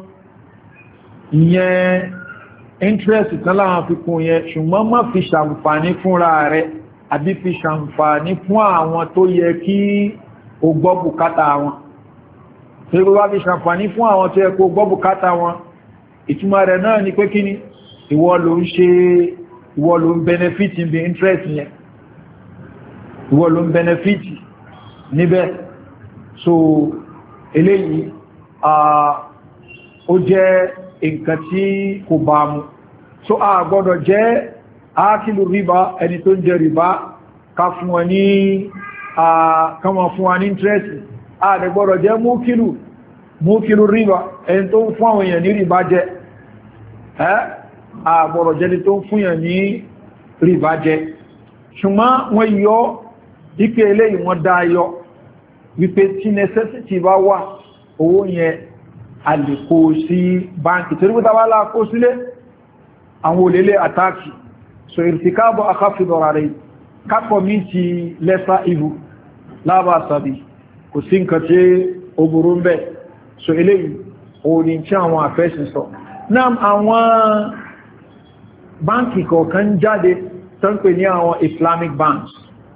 ìyẹn interest tán láwọn fi kún yẹn ṣùgbọ́n má fi ṣàǹfààní fúnra rẹ̀ àbí fi ṣàǹfààní fún àwọn tó yẹ kí o gbọ́ bùkátà wọn tí ó bá fi ṣàǹfààní fún àwọn tó yẹ kó gbọ́ bùkátà wọn ìtumọ̀ rẹ̀ náà ni pé kí ni ìwọ ló ń ṣe ìwọ ló ń benefit bí interest yẹn ìwọ ló ń benefit níbẹ̀ so eléyìí ó jẹ́ nǹkan tí kò bá mu so a gbọ́dọ̀ jẹ́ ákìlù ríbá ẹni tó ń jẹ ríbá ká fún wọn ní kama fún wọn ní interest a dẹ̀ gbọ́dọ̀ jẹ́ múkìlù múkìlù ríbá ẹni tó ń fún àwọn èèyàn ní ríbá jẹ a gbọ́dọ̀ jẹ́ ni tó ń fún èèyàn ní ríbá jẹ ṣùgbọ́n wọ́n yọ ipé eléyìí wọ́n dá yọ wípé tí necessity bá wà owó yẹn a lè kó sí báńkì torí pé tàbá láà kó sílé àwọn olèlé àtàkì so ìrìtìkábọ̀ akáfidọ̀rà rẹ̀ kápọ̀ mí ti lẹ́sà ìlú lábàásàbí kò sí nǹkan tí ó burú ń bẹ̀ so eléyìí òní tí àwọn àfẹ́sìn sọ náà àwọn báńkì kọ̀ọ̀kan jáde tán pè ní àwọn Islamic banks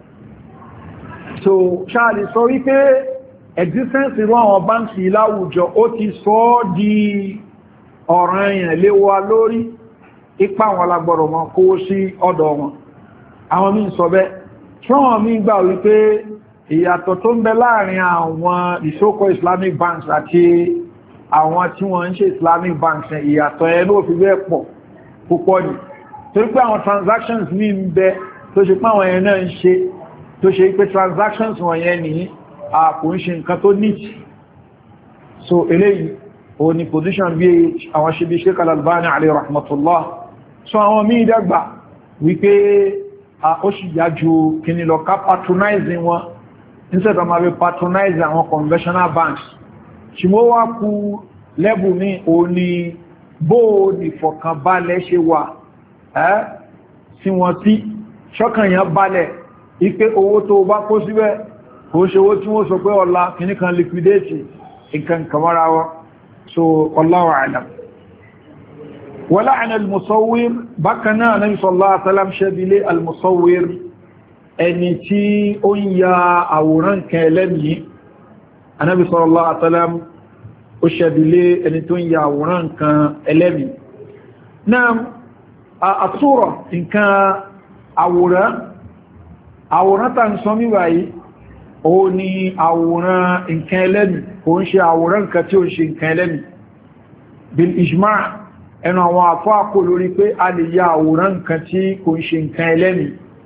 so ṣáàlì sọ wípé existence irú àwọn báńkì láwùjọ ó ti sọ di ọ̀ràn èèyàn lé wa lórí ipa wọn lágbọ́dọ̀ mọ́ kó sí ọ̀dọ̀ wọn. Àwọn míì sọ bẹ́ ṣọ́wọ́n míì gbà wípé ìyàtọ̀ tó ń bẹ láàrin àwọn ìṣókọ̀ Islamic banks àti àwọn tí wọ́n ń ṣe Islamic banks ìyàtọ̀ ẹ ló fi bẹ́ẹ̀ pọ̀ púpọ̀ ní torí pé àwọn transactions míì ń bẹ tó ṣe pé àwọn ẹ̀yẹn náà ń ṣe tó ṣe pé transactions wọ̀nyẹn ní àpò ń ṣe nǹkan tó neat. So eléyìí o ni position bí àwọn ṣe bí Sheikh Al-Albani alayhi rahmatullah. So àwọn míì dàgbà wípé ó sì yájú kíní lọ ká patronizing wọn instead of ma patronize àwọn conventional banks. Ṣùgbọ́n wá kú lẹ́bù ní o ní bóò ní fọ̀kànbalẹ̀ ṣe wà ẹ́ sí wọn tí ṣọ́kànyàn balẹ̀ ipé owó tó bá kó síbẹ̀ kò ṣe owó tí wọ́n sọ pé ọlá kìní kan liquidate nǹkan kamara wọn. So wallahu a'lam. Wa la'ana al-musawwir bákanáà Nabi sallallahu alaihi wasallam ṣẹ́bílé al-musawwir ẹni tí ó ń ya àwòrán kan ẹlẹ́mìí. Ànábì sallallahu alaihi wasallam ó ṣẹ́bílé ẹni tó ń ya àwòrán kan ẹlẹ́mìí. Náà àtúrọ̀ nǹkan àwòrán àwòrán tàà ń sọ míwà yìí ó ní àwòrán nǹkan ẹlẹ́mì kò ń ṣe àwòrán nǹkan tí ó ń ṣe nǹkan ẹlẹ́mì bil ijma' ẹnu àwọn àfáàkò lórí pé a lè ya àwòrán nǹkan tí kò ń ṣe nǹkan ẹlẹ́mì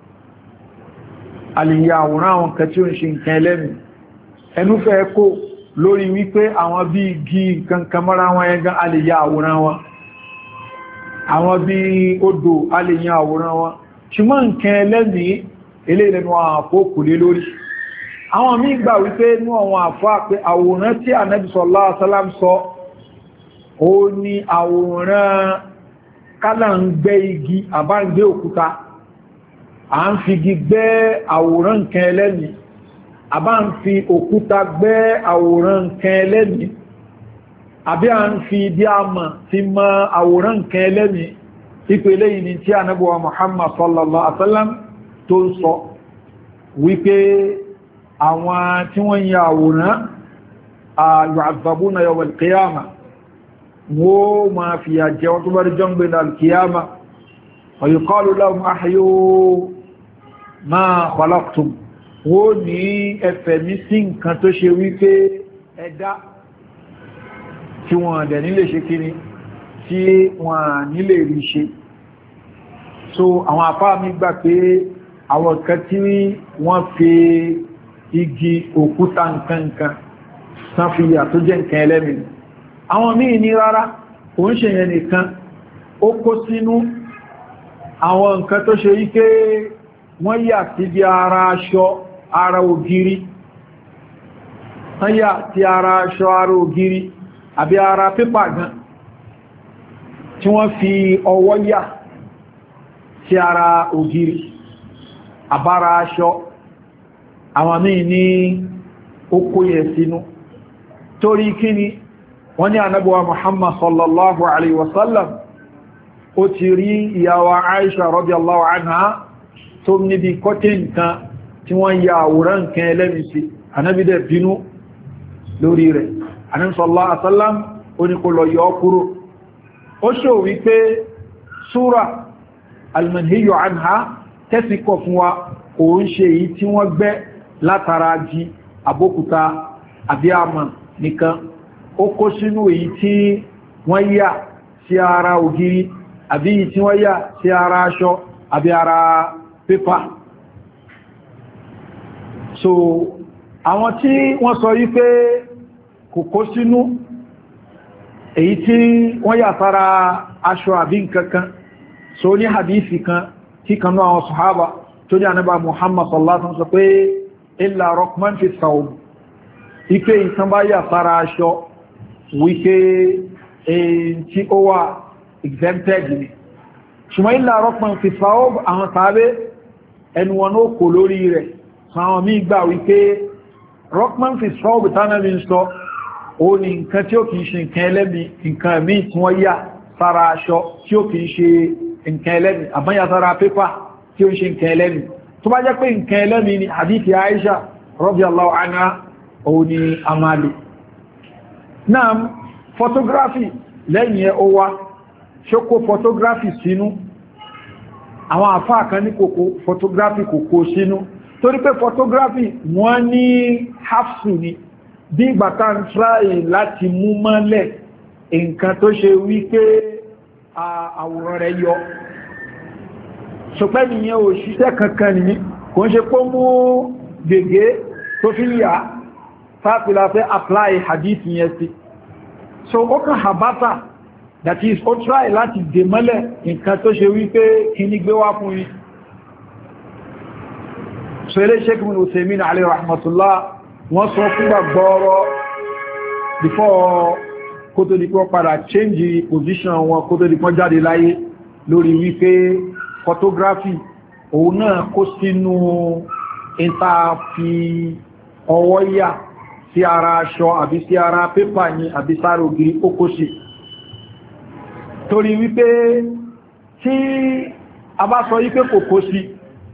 a lè ya àwòrán àwọn nǹkan tí ó ń ṣe nǹkan ẹlẹ́mì ẹnu fẹ́ kó lórí wípé àwọn bí igi nǹkan kamara wọn ẹgan a lè ya àwòrán wọn àwọn bí odò a lè ya àwòrán wọn ṣùgbọ́n nǹkan ẹlẹ́mì ilé ìlẹ́nu àpókù lé lórí. Àwọn míì gbà wípé ní àwọn àfá pé àwòrán tí Ànábì sallallahu alaihi wasallam sọ ó ní àwòrán kálà ń gbẹ́ igi àbá ń gbé òkúta à ń fi igi gbẹ́ àwòrán nǹkan ẹlẹ́mì àbá ń fi òkúta gbẹ́ àwòrán nǹkan ẹlẹ́mì àbí à ń fi bí a mọ̀ fi mọ àwòrán nǹkan ẹlẹ́mì ìpele yìí ni tí Ànábì wa Muhammad sallallahu alaihi wasallam tó ń sọ wípé àwọn tí wọ́n yà àwòrán yu'adhabuna yawm al-qiyamah wọ́n ma fi yà jẹ́ wọ́n tó bá rí jọ́ gbé al-qiyamah wa yuqalu lahum ahyu ma khalaqtum wọ́n ní ẹfẹ̀ mí sí nǹkan tó ṣe wípé ẹ̀dá tí wọ́n dẹ̀ nílé ṣe kíní tí wọ́n nílé rí ṣe. So àwọn àfáà mi gbà pé àwọn kan tí wọ́n fi igi òkúta nǹkankan tán fi yà tó jẹ́ nǹkan ẹlẹ́mì. Àwọn míì ní rárá kò ń ṣe yẹn nìkan ó kó sínú àwọn nǹkan tó ṣe wípé wọ́n yà sí bí ara aṣọ ara ògiri wọ́n yà sí ara aṣọ ara ògiri àbí ara pépà gan tí wọ́n fi ọwọ́ yà sí ara ògiri àbára aṣọ àwọn míì ní okó yẹ sínú torí kíni wọ́n ní Ànábì wa Muhammad sallallahu alaihi wasallam ó ti rí ìyàwó Aisha radiyallahu anha tó níbi kọ́tín kan tí wọ́n ya àwòrán nǹkan ẹlẹ́mì sí Ànábì dẹ̀ bínú lórí rẹ̀. Ànábì sallallahu alaihi wasallam ó ní kó lọ yọ kúrò. Ó ṣò wípé súra al-manhiyu anha tẹ́sí kọ̀ fún wa kò ń ṣe èyí tí wọ́n gbẹ́ látara jí àbókúta àbí àmà nìkan ó kó sínú èyí tí wọ́n yà sí ara ògiri àbí èyí tí wọ́n yà sí ara aṣọ àbí ara pépà. So àwọn tí wọ́n sọ yí pé kò kó sínú èyí tí wọ́n yà sára aṣọ àbí nǹkankan so ní hadithi kan tí kanú àwọn sahaba tó ní Ànábì Muhammad sallallahu alaihi wasallam sọ pé illa raqman fi thawb ike ìtàn bá yà sára aṣọ wípé èyí tí ó wà exempted ni ṣùgbọ́n illa raqman fi thawb àwọn tàbí ẹnu wọn ó kò lórí rẹ̀ sáwọn mí gbà wípé raqman fi thawb tánàbí ń sọ ó ní nǹkan tí ó kìí ṣe nǹkan ẹlẹ́mì nǹkan mí tí wọ́n yà sára aṣọ tí ó kìí ṣe nǹkan ẹlẹ́mì àbáyà sára pépà tí ó ń ṣe nǹkan ẹlẹ́mì tó bá jẹ́ pé nǹkan ẹlẹ́mì ni hadithi Aisha radiyallahu anha òun ni amali. Náà photography lẹ́yìn ẹ ó wá ṣó kó photography sínú àwọn àfáà kan ní kòkó photography kòkó sínú torí pé photography wọ́n ní hafsu ni bí ìgbàta ń tráì láti mú mọ́lẹ̀ nǹkan tó ṣe wípé àwòrán rẹ̀ yọ ṣùpẹ́ nìyẹn ò ṣiṣẹ́ kankan ní kò ń ṣe pọ́ mú gègé tó fi yà fáfílà fẹ́ apply hadith yẹn sí so ó kàn habata that is ó try láti dè mọ́lẹ̀ nǹkan tó ṣe wípé kí ní gbé wá fún yín so ilé Sheikh Ibn Uthaymeen alayhi rahmatullah wọ́n sọ fúngbà gbọ́ọ̀rọ̀ before kó tó di pọ́ padà change position wọn kó tó di pọ́ jáde láyé lórí wípé photography òun náà kó sínú ìta fi ọwọ́ yà sí ara aṣọ àbí sí ara pépà ní àbí sára ògiri ó kó sí torí wípé tí a bá sọ wípé kò kó sí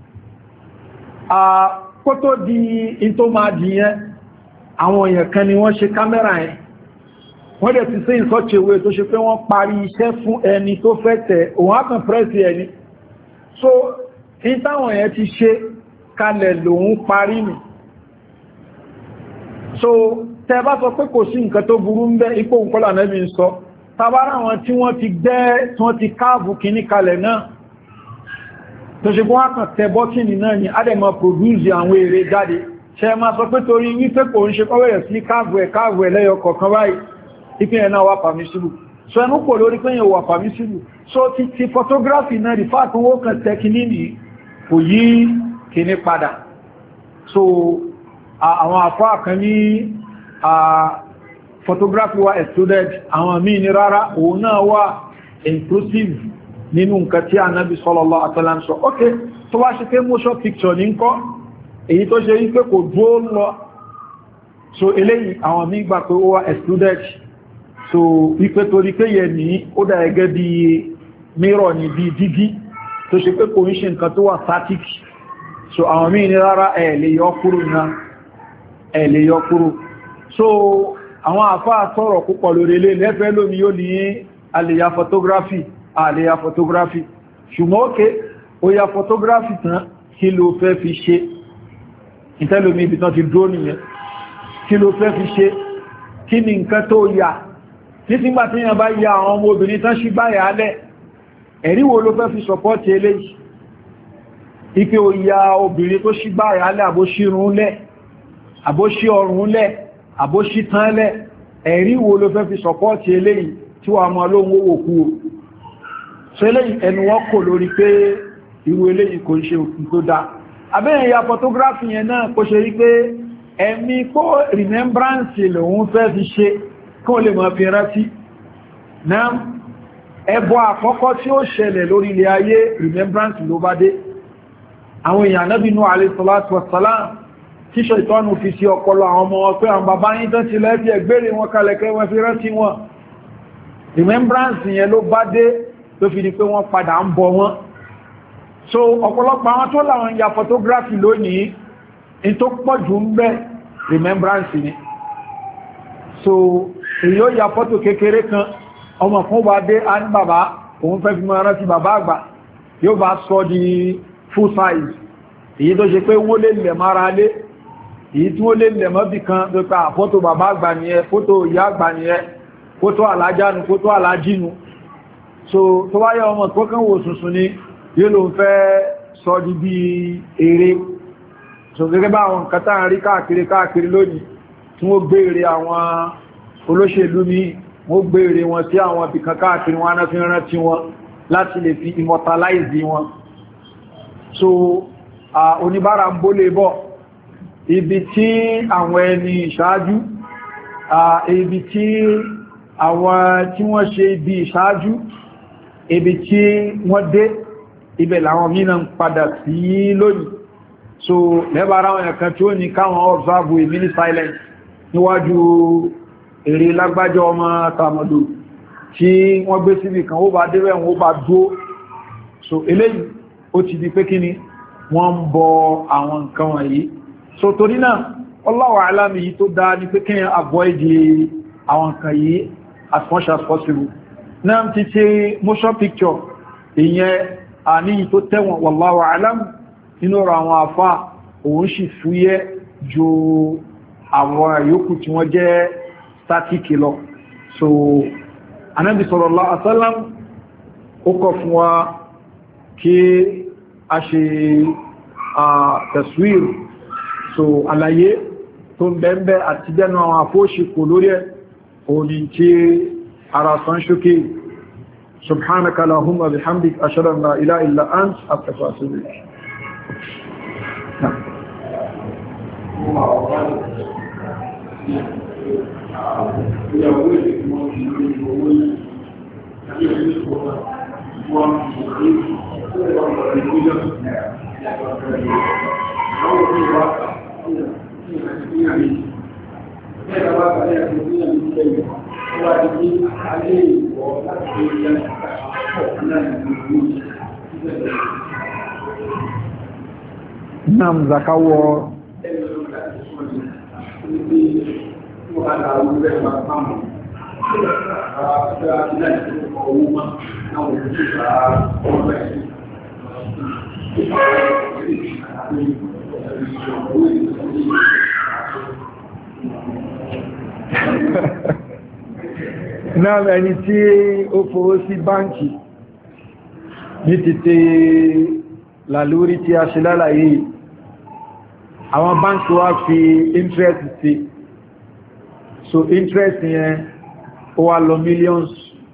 kó tó di in tó máa di yẹn àwọn èèyàn kan ni wọ́n ṣe kámẹ́rà yẹn wọ́n dẹ̀ ti sí ìsọ́chewé tó ṣe pé wọ́n parí iṣẹ́ fún ẹni tó fẹ́ tẹ̀ òun á kàn pẹ́sì ẹni so in táwọn yẹn ti ṣe kalẹ̀ lòun parí nì so tẹ́ bá sọ pé kò sí nǹkan tó burú ń bẹ́ ipò nǹkan lànẹ́bí ń sọ tàbára wọn tí wọ́n ti gbẹ́ tí wọ́n ti káàbù kìíní kalẹ̀ náà tó ṣe bọ́ wákàn tẹ bọ́tìnì náà ni adẹ̀mọ̀ produce àwọn èrè jáde ṣe ma sọ pé torí wípé kò ń ṣe kọ́wẹ̀rẹ̀ sí káàbù ẹ̀ káàbù ẹ̀ lẹ́yọ kọ̀ọ̀kan báyìí ìpín ẹ̀ náà wà permissible so ẹnu kò lórí pé yẹn wà permissible so ti ti photography náà rí fáàkì wó kàn tẹ kìíní ní kò yí kìíní padà so àwọn àfáà kan ní photography wa excluded àwọn míì ní rárá òun náà wà inclusive nínú nǹkan tí Ànábì sallallahu alaihi wasallam sọ ok tó wá ṣe pé motion picture ní ńkọ́ èyí tó ṣe wípé kò dúró lọ so eléyìí àwọn míì gbà pé ó wà excluded so wípé torí pé yẹ ní ó dá ẹgẹ́ bí mirror ní bí dígí tó ṣe pé kò ń ṣe nǹkan tó wà static so àwọn míì ní rárá ẹ̀ lè yọ kúrò náà ẹ̀ lè yọ kúrò so àwọn àfáà sọ̀rọ̀ púpọ̀ lórí ilé lẹ́fẹ́ lómi yóò ní àlèyà photography àlèyà photography ṣùgbọ́n ókè ó ya photography tán kí ló fẹ́ fi ṣe ìtẹ́lómi ibi tán ti dúró nìyẹn kí ló fẹ́ fi ṣe kí ni nǹkan tó yà nígbà tí yàn bá ya àwọn ọmọ obìnrin tán ṣí báyà alẹ́ ẹ̀rí wo ló fẹ́ fi support eléyìí ipé ó ya obìnrin tó ṣí báyà alẹ́ àbóṣírun lẹ̀ àbóṣí ọrùn lẹ̀ àbóṣí tán lẹ̀ ẹ̀rí wo ló fẹ́ fi support eléyìí tí wà mọ́ lóhun owó kú o so eléyìí ẹnu wọ́n kò lórí pé irú eléyìí kò ń ṣe òkú tó dá abẹ́yẹn ya photography yẹn náà kó ṣe rí pé ẹ̀mí kó remembrance lòun fẹ́ fi ṣe kó lè mọ̀ fi rántí náà ẹbọ àkọ́kọ́ tí ó ṣẹlẹ̀ lórí ilẹ̀ ayé remembrance ló bá dé àwọn èèyàn Ànábì Nuh alayhi salatu wassalam tíṣọ́ ìtọ́nù fi sí ọpọlọ àwọn ọmọ wọn pé àwọn bàbá yín tán ti lẹ́fí ẹgbẹ́rẹ̀ wọn kalẹ̀kẹ́ wọn fi rántí wọn remembrance yẹn ló bá dé tó fi di pé wọ́n padà ń bọ wọn so ọ̀pọ̀lọpọ̀ àwọn tó láwọn ya photography lónìí in tó pọ̀ jù ń bẹ remembrance ni so èyí ó ya fọ́tò kékeré kan ọmọ fún bá dé a ní bàbá òun fẹ́ fi mọ́ rántí bàbá àgbà yóò bá sọ di full size èyí tó ṣe pé wọ́n lè lẹ̀ mara lé èyí tí wọ́n lè lẹ̀ mọ́ bí kan tó pa fọ́tò bàbá àgbà nìyẹn fọ́tò ìyá àgbà nìyẹn fọ́tò alájánu fọ́tò alájínu so tó wáyé ọmọ tó kán wò sùnsùn ni yóò ló ń fẹ́ sọ di bí eré so gẹ́gẹ́ bá àwọn nǹkan tá ń rí káàkiri káàkiri lónìí tí wọ́n gbére àwọn olóṣèlú ní wọ́n gbére wọn sí àwọn ibìkan káàkiri wọn náà fi rántí wọn láti lè fi immortalize wọn so oníbára ń bólé bọ́ ibi tí àwọn ẹni ìṣáájú ibi tí àwọn tí wọ́n ṣe ibi ìṣáájú ibi tí wọ́n dé ibẹ̀ làwọn mìíràn ń padà sí lónìí so lẹ́bàá ráwọn ẹ̀kan tí ó ní káwọn observe a mini silence níwájú èrè lágbájọ́ ọmọ tàmàdò tí wọ́n gbé síbì kan ó bá déwẹ̀ wọ́n bá dúó so eléyìí ó ti di pé kíni wọ́n ń bọ àwọn nǹkan wọ̀nyí so torí náà Allahu a'lam yìí tó dáa ní pé kíyàn avoid àwọn nǹkan yìí as much as possible náà ti ṣe motion picture ìyẹn àní tó tẹ́wọ̀n wallahu alam nínú ọ̀rọ̀ àwọn àfá òun sì fúyẹ́ ju àwọn àyókù tí wọ́n jẹ́ static lọ. So Ànábì sallallahu alaihi wasallam ó kọ̀ fún wa kí a ṣe taswir, so àlàyé tó ń bẹ̀m̀bẹ̀ àti jẹ́nu àwọn àfóṣìkò lórí ẹ̀ òní tí ara sán ṣókè. Subhanaka Allahumma bihamdik ashhadu an la ilaha illa ant astaghfiruka wa atubu ilayk. Nam zakawo náà ẹni tí ó fowó sí báńkì ní títí lálórí tí a ṣe lálàyé àwọn báńkì wá fi interest sí, so interest yẹn ó wá lọ millions.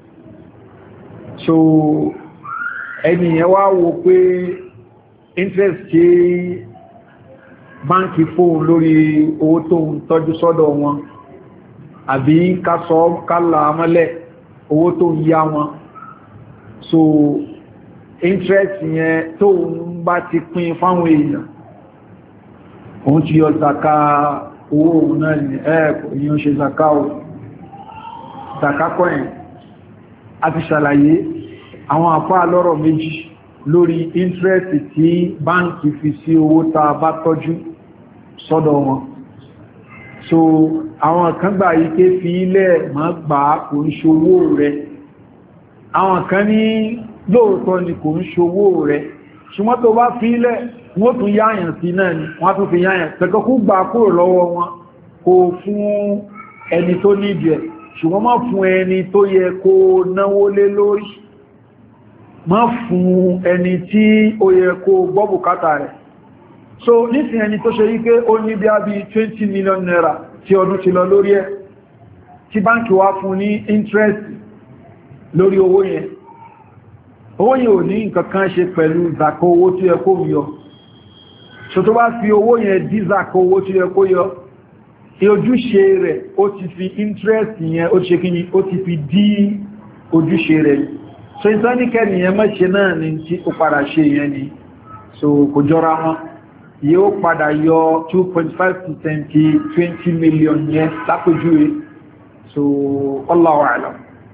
So ẹni yẹn wá wò pé interest tí báńkì fóun lórí owó tó ń tọ́jú sọ́dọ̀ wọn àbí kásọ kálà mọ́lẹ̀ owó tó ń yá wọn, so interest yẹn tó ń bá ti pín fáwọn èèyàn òun ti yọ zaka owó òun náà ní ẹ̀ẹ̀kọ̀ yíò ṣe zaka o zaka kọ́yìn. A ti ṣàlàyé àwọn àpá lọ́rọ̀ méjì lórí interest tí báńkì fi sí owó tá bá tọ́jú sọ́dọ̀ wọn. So àwọn kan gbà yí ké fi ilẹ̀ ma gbà kò ń ṣòwò rẹ̀, àwọn kan ní lóòótọ́ ni kò ń ṣòwò rẹ̀, ṣùgbọ́n tó bá fi ilẹ̀ wọ́n tún yáyàn sí náà ni wọ́n tún fi yáyàn pẹ̀kọ́ kú gbà kúrò lọ́wọ́ wọn kò fún ẹni tó nídìí ẹ̀, ṣùgbọ́n má fún ẹni tó yẹ kó náwó lé lórí, má fún ẹni tí ó yẹ kó gbọ́ bùkátà rẹ̀. So nísìn ẹni tó ṣe yí pé ó ní bí á bí twenty million naira tí ọdún ti lọ lórí ẹ̀, tí báńkì wá fún ní interest lórí owó yẹn, owó yẹn ò ní nǹkan kan ṣe pẹ̀lú zaka owó tí ẹ kó yọ. So tó bá fi owó yẹn dí zaka owó tí ẹ kó yọ, ojúṣe rẹ̀ ó ti fi interest yẹn ó ti ṣe kí ni ó ti fi dí ojúṣe rẹ̀. So ìsáníkẹ́ nìyẹn mẹ́ṣe náà ni tí ó padà ṣe yẹn ni, so kò jọra wọn, yóò padà yọ two point five percent twenty million yẹn lápójúwé. So Allahu a'lam.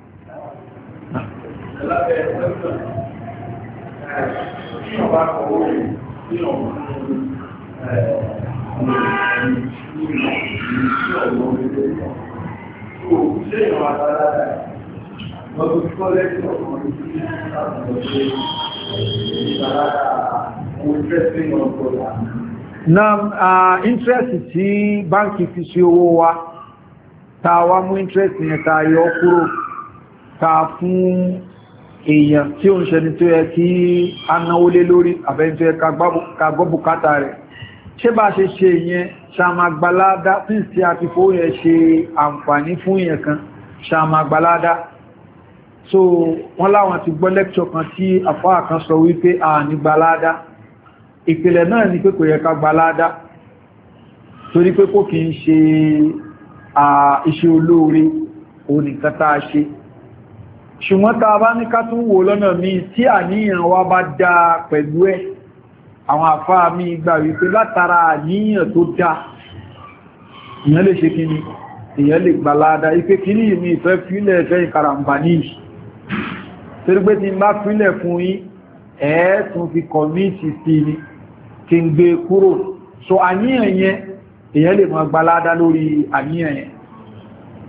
Náà interest tí báńkì fi sí owó wa, ta wá mú interest yẹn ta yọ kúrò, ta fún èèyàn tí ó ń ṣe ní tó yẹ kí a náwó lé lórí àbẹ́ tó yẹ ká gbọ́ bùkátà rẹ̀. Ṣé bá ṣe ṣe ìyẹn ṣàmàgbàládá tí sí àti fó yẹ ṣe àǹfààní fún èèyàn kan ṣàmàgbàládá. So wọ́n láwọn ti gbọ́ lecture kan tí àfáà kan sọ wípé a ní gbàládá, ìpìlẹ̀ náà ni pé kò yẹ ká gbàládá torí pé kò kí ń ṣe iṣẹ́ olóore onìkan tá a ṣe. Ṣùgbọ́n tá a bá ní ká tún wò lọ́nà míì tí àníyàn wa bá dá pẹ̀lú ẹ̀, àwọn àfáà mi gbà wípé látara àníyàn tó dá ìyẹn lè ṣe kíni, ìyẹn lè gbàládá ipé kíní ìmú ìfẹ́ fílẹ̀ ẹ̀fẹ́ ìkarambà ní ìṣì torí pé tí bá fílẹ̀ fún yí ẹ̀ẹ́tún fi kọ̀míìtì sí ni kí n gbé kúrò. So àníyàn yẹn èyàn lè máa gbalada lórí àníyàn yẹn.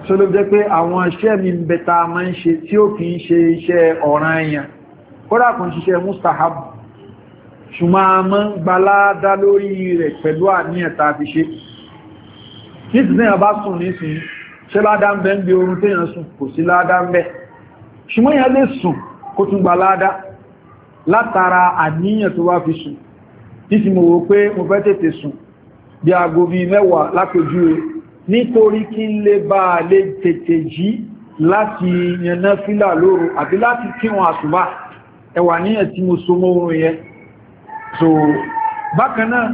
so ló jẹ́ pé àwọn iṣẹ́ mi ń bẹta máa ń ṣe tí ó kì í ṣe iṣẹ́ ọ̀ranyàn kódà kò ń ṣiṣẹ́ mustahab ṣùgbọ́n a máa ń gbaládá lórí rẹ̀ pẹ̀lú àníyàn tá a fi ṣe nítorí náà bá sùn nísìn ṣe ládá ń bẹ ń bí orun téèyàn sùn kò sí ládá ń bẹ ṣùgbọ́n yẹn lè sùn kó tún gbaládá látara àníyàn tó wá fi sùn títí mo wò pé mo fẹ́ tètè sùn bí aago bíi mẹ́wàá lápèjú rẹ̀ nítorí kí n lè bá lè tètè jí láti yànnà fílà lóru àbí láti kí wọn àsùbá ẹwà níyàn tí mo so mọ́ oorun yẹn so bákanáà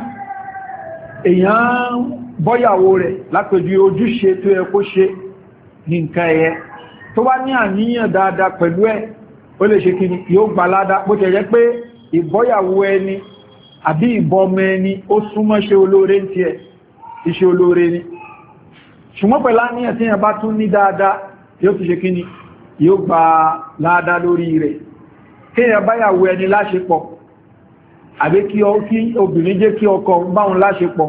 èyàn bọ́yàwó rẹ̀ lápèjú ojúṣe tó yẹ kó ṣe ní nǹkan ẹ̀yẹ tó bá ní àníyàn dáadáa pẹ̀lú ẹ̀ ó lè ṣe kí ni yóò gbà ládá bó tẹ̀ jẹ́ pé ìbọ́yàwó ẹni àbí ìbọmọ ẹni ó súnmọ́ ṣe olóore ń tiẹ̀ iṣẹ́ olóore ni ṣùgbọ́n pẹ̀lú àníyàn tí yẹn bá tún ní dáadáa yóò fi ṣe kí ni yóò gbà ládá lórí rẹ̀ kí yẹn báyàwó ẹni láṣepọ̀ àbí kí obìnrin jẹ́ kí ọkọ báwọn láṣepọ̀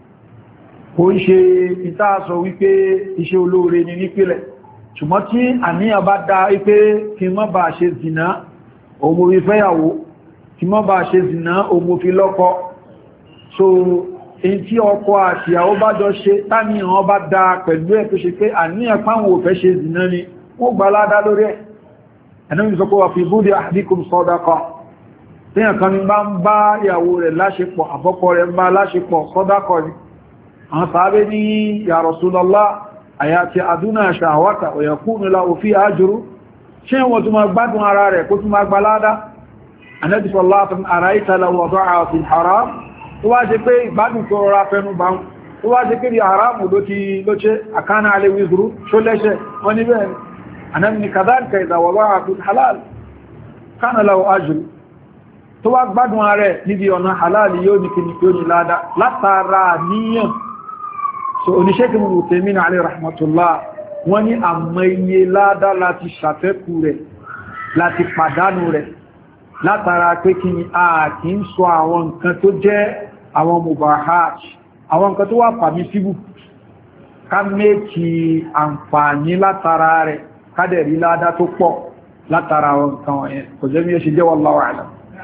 kò ń ṣe ìtaàsọ wípé iṣẹ́ olóore ni nípìlẹ̀ ṣùgbọ́n tí àníyàn bá dá wípé kí mọ́ bá ṣe zìnà òun fi fẹ́yàwó kí mọ́ bá ṣe zìnà òun fi lọ́kọ so èyí tí ọkọ àti ìyàwó bá jọ ṣe táníyàn bá dá pẹ̀lú ẹ̀ tó ṣe pé àníyàn páwọn ò fẹ́ ṣe zìnà ni wọ́n gbà ládá lórí ẹ̀ ẹ̀nà ìsọpọ̀ wà fi búdí ahdikum sadaqa tíyàn kan ní bá ń bá ìyàwó rẹ̀ láṣepọ̀ àbọ́kọ rẹ̀ ń bá láṣepọ̀ sadaqa ni àwọn sàábé ní ya Rasulullah àyàtì àdúnà ṣàwátà wa yakunu lahu fiha ajru ṣe wọ́n tún ma gbádùn ara rẹ̀ kó tún ma gbalada Ànábì sallallahu alaihi wasallam ara'ayta law wada'aha fil haram tó wá ṣe pé ìgbádùn tó rọra fẹnu bá tó wá ṣe pé di haramu ló ti ló ṣe àkánà alẹ́ wizru ṣó lẹ́ṣẹ̀ wọ́n ní bẹ́ẹ̀ Ànábì ní kadhalika idha wada'aha fil halal kana lahu ajru tó wá gbádùn ara rẹ̀ níbi ọ̀nà halal yóò ní kí ni yóò ní ládá látara níyàn so oníṣẹ́kì mú tèmí ní alẹ́ rahmatullah wọ́n ní àmọ́iye ládá láti ṣàfẹ́kù rẹ̀ láti pàdánù rẹ̀ látara pé kí ni a kì ń sọ àwọn nǹkan tó jẹ́ àwọn mubahat àwọn nǹkan tó wà permissible ká mẹ́kì àǹfààní látara rẹ̀ kádẹ̀rí ládá tó pọ̀ látara àwọn nǹkan wọ̀nyẹn kò jẹ́ bí ó ṣe jẹ́ wallahu a'lam.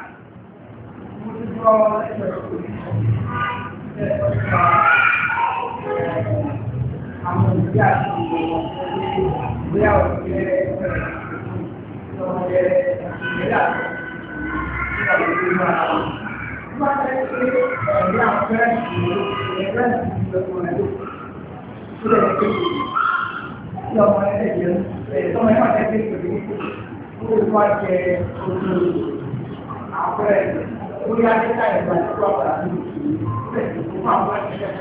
Àwọn ìdí àti ìgbòho bóyá òṣèré ọmọdé ìgbéra nígbà tó ti máa wọ́n. Wọ́n á tẹ́lẹ̀ pé ẹ̀rí àwọn fẹ́rẹ̀ ìgbòho ẹgbẹ́ ìgbòho rẹ̀ ló tó lẹ̀ pé tí ọmọ ẹgbẹ́ jẹun ẹ̀tọ́mọ ẹgbẹ́ tẹ́lẹ̀ pé ó wá jẹ ojú àpẹẹrẹ bóyá nígbà ìgbà tí wọ́n padà ní ìgbòho fún àwọn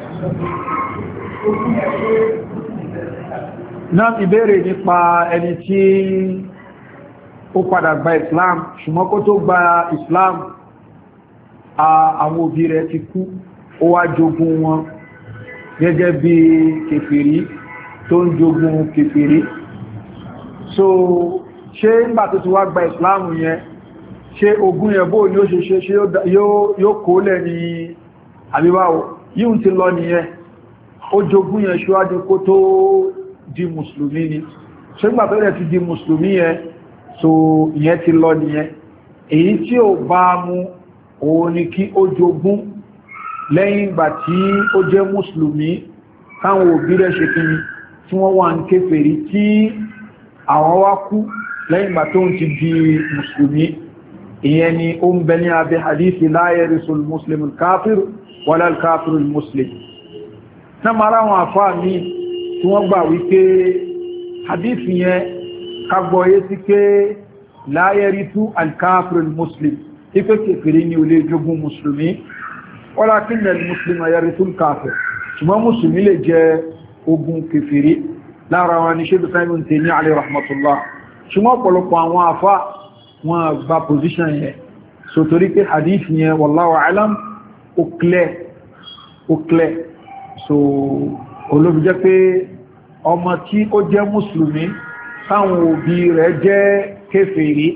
náà ìbéèrè nípa ẹni tí ó padà gba Islam ṣùgbọ́n kó tó gba Islam àwọn òbí rẹ̀ ti kú ó wá jogún wọn gẹ́gẹ́ bí kèfèrí tó ń jogún kèfèrí so ṣé nígbà tó ti wá gba Islam yẹn ṣé ogún yẹn bóò ni ó ṣe ṣe yóò kó lẹ̀ ní àbíwáwò yíò ti lọ nìyẹn ó jogún yẹn ṣíwájú kó tó di mùsùlùmí ni ṣégbà tó rẹ̀ ti di mùsùlùmí yẹn so ìyẹn ti lọ nìyẹn èyí tí ó bá mú òun ni kí ó jogún lẹ́yìn ìgbà tí ó jẹ́ mùsùlùmí káwọn òbí rẹ̀ ṣe kíni tí wọ́n wà ń kéfèrí tí àwọn wá kú lẹ́yìn ìgbà tó ń ti di mùsùlùmí ìyẹn ni ó ń bẹ ní abẹ́ hadithi la yarisul muslimul káfir wala al kafirul muslim náà mara wọn àfáà ní tí wọ́n gbà wípé hadith yẹn kagbọ́ yé sí pé la yarithu al-kafirul muslim ipé kèfèrè ní olè jogun musulmi walakinna al-muslima yarithu al-kafir ṣùgbọ́n musulmi lè jẹ ogun kèfèrè lára wọn ni ṣédù Simon Tèmí alayhi rahmatullah ṣùgbọ́n ọ̀pọ̀lọpọ̀ àwọn àfáà wọn gba position yẹn so torí pé hadith yẹn wallahu alam ó clear ó clear so olóbi jẹ́ pé ọmọ tí ó jẹ́ mùsùlùmí táwọn òbí rẹ̀ jẹ́ kéfèrí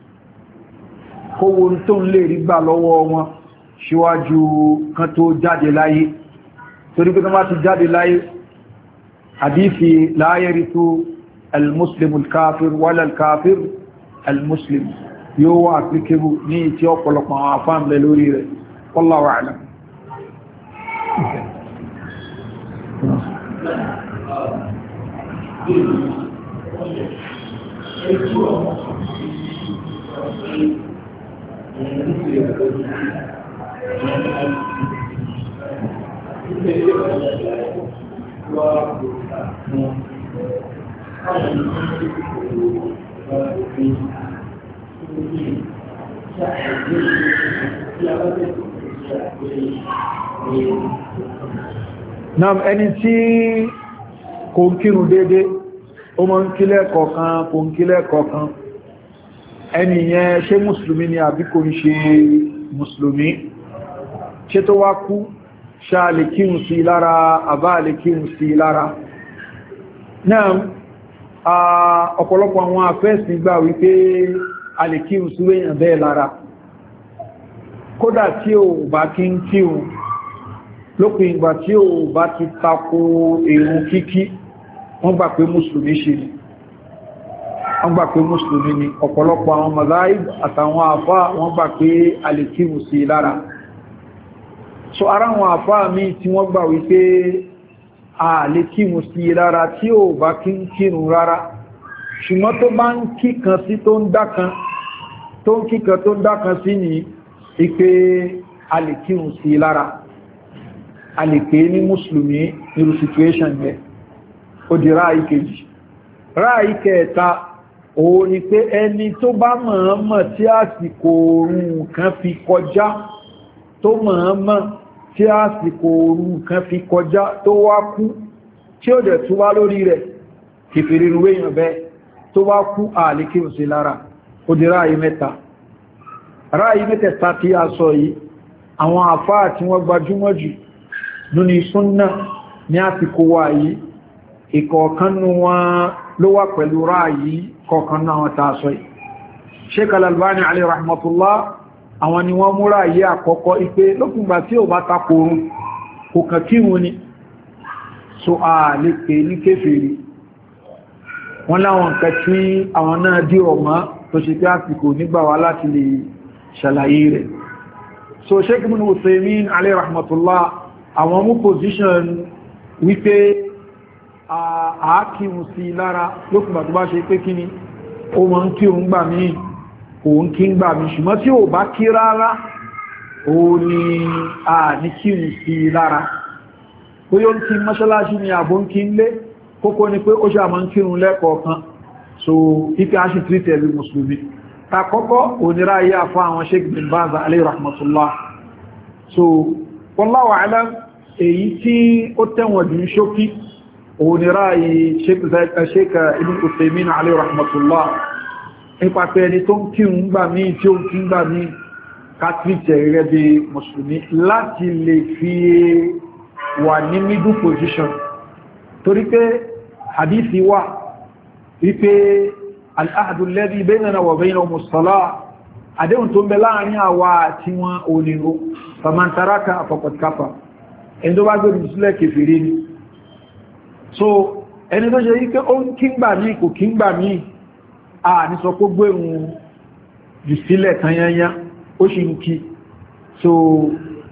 kówó tó ń lè rí gbà lọ́wọ́ wọn síwájú kan tó jáde láyé torí pé tó má ti jáde láyé hadithi la yarithu al-muslim al-kafir wala al-kafir al-muslim yóò wà applicable ní tí ọ̀pọ̀lọpọ̀ àwọn afán lẹ lórí rẹ̀ wallahu a'lam. Naam, ẹni tí kò ń kírun dédé, ó mọ́ ń kílẹ̀ kọ̀ọ̀kan, kò ń kílẹ̀ kọ̀ọ̀kan, ẹni yẹn ṣé mùsùlùmí ni àbí kò ń ṣe mùsùlùmí? Ṣé tó wá kú, ṣá lè kírun sí lára, àbá lè kírun sí lára? Náà, ọ̀pọ̀lọpọ̀ àwọn afẹ́sìn gbà wípé a lè kírun sí èèyàn bẹ́ẹ̀ lára. Kódà tí ó bá kí ń kírun, lópin ìgbà tí ó bá ti tako ìrun kíkí, wọ́n gbà pé mùsùlùmí ṣe ni. Wọ́n gbà pé mùsùlùmí ni. Ọ̀pọ̀lọpọ̀ àwọn mazahib àtàwọn àfá wọ́n gbà pé a lè kírun sí lára. So ara àwọn àfá mi tí wọ́n gbà wípé a lè kírun sí lára tí ó bá kí ń kírun rárá. Ṣùgbọ́n tó bá ń kíkan sí tó ń dákan, tó ń kíkan tó ń dákan sí ni ipé a lè kírun sí lára. A lè pè ní mùsùlùmí nírú situation yẹn. Ó di ráàyí kejì. Ráàyí kẹta, òun ni pé ẹni tó bá mọ̀ọ́mọ̀ tí àsìkò oorun kan fi kọjá, tó mọ̀ọ́mọ̀ tí àsìkò oorun kan fi kọjá tó wá kú, tí ó dẹ̀ tó wá lórí rẹ̀, kèfèrè rúwé èèyàn bẹ́ẹ̀, tó wá kú àlè kírun sí lára. Ó di ráàyí mẹ́ta. Ráàyí mẹ́tẹ̀ta tí a sọ yìí, àwọn àfáà tí wọ́n gbajúmọ̀ jù nínú súnnà ní àsìkò wa yìí, ìkọ̀ọ̀kanú wọn ló wà pẹ̀lú ráàyí kọ̀ọ̀kanú àwọn tààsọ̀ yìí. Sheikh Al-Albani alayhi rahmatullah, àwọn ni wọ́n mú ráàyí àkọ́kọ́ ipé lókùngbà tí ó bá takorun kò kàn kírun ni, so a lè pè ní kéfèrí. Wọ́n láwọn nǹkan tí àwọn náà dí ọmọ tó ṣe pé àsìkò nígbà wá láti lè ṣàlàyé rẹ̀. So Sheikh Ibn Uthaymin alayhi rahmatullah, àwọn mú position wípé àákírun sí lára lókùnbà tó bá ṣe pé kí ni ó mọ́ ń kírun gbà mí, òun kí ń gbà mí, ṣùgbọ́n tí ò bá kí rárá ó ní à ní kírun sí lára. Ó yóò kí mọ́ṣálásí ni àbó ń kí ń lé, kókó ni pé ó ṣe àmọ́ ń kírun lẹ́kọ̀ọ̀kan, so ipi a ṣe tírítẹ̀ lè mùsùlùmí. Takọ́kọ́ onírá ayé àfá àwọn Sheikh bin Baz alayhi rahmatullah. So wallahu a'lam, èyí tí ó tẹ́wọ̀n jù ṣókí onírá ayé Sheikh Ibn Uthaymin alayhi rahmatullah, nípa pé ẹni tó ń kírun gbà mí tí ó ń kí gbà mí ká tírítẹ̀ rẹ̀ bí mùsùlùmí láti lè fi wà ní middle position. Torí pé hadithi wà wípé al-ahdu alladhi baynana wa baynahum as-salah, àdéhùn tó ń bẹ láàrin àwa àti wọn onírò, faman taraka faqad kafar, ẹni tó bá gbé ìsílẹ̀ kèfèrí ni. So ẹni tó ṣe yí pé ó ń kí gbà mí kò kí gbà mí, a ní sọ pé gbé ìrun ìsílẹ̀ tanyanya ó sì ń kí. So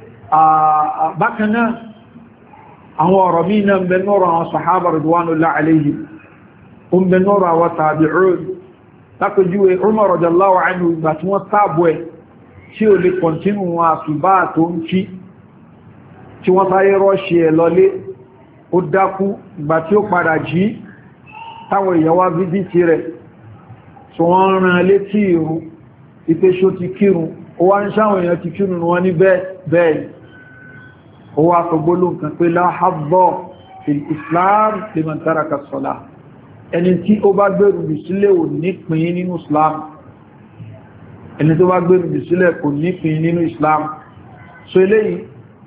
bákan náà àwọn ọ̀rọ̀ mí náà ń bẹ nọ́rọ̀ àwọn sahaba ridwanullahi alayhim, ó ń bẹ nọ́rọ̀ àwọn tabi'un. Lápẹjúwé Umar radiyallahu anhu ìgbà tí wọ́n sáàbọ̀ ẹ̀ tí ó lè kọntínú wọn àsùbá tó ń kí, tí wọ́n sáyé rọ́ṣì ẹ̀ lọlé, ó dákú. Ìgbà tí ó padà jí táwọn èèyàn wá fídítì rẹ̀, tí wọ́n rán létí ìrun ipé ṣó ti kírun, ó wá ń sáwọn èèyàn ti kírun wọn ní bẹ́ẹ̀. Ó wá sọ gbólóhùn kan pé la hadda fil Islam liman taraka as-salah, ẹni tí ó bá gbèrú jù sílẹ̀ ò nípìn nínú Islam, ẹni tó bá gbèrú jù sílẹ̀ kò nípìn nínú Islam. So eléyìí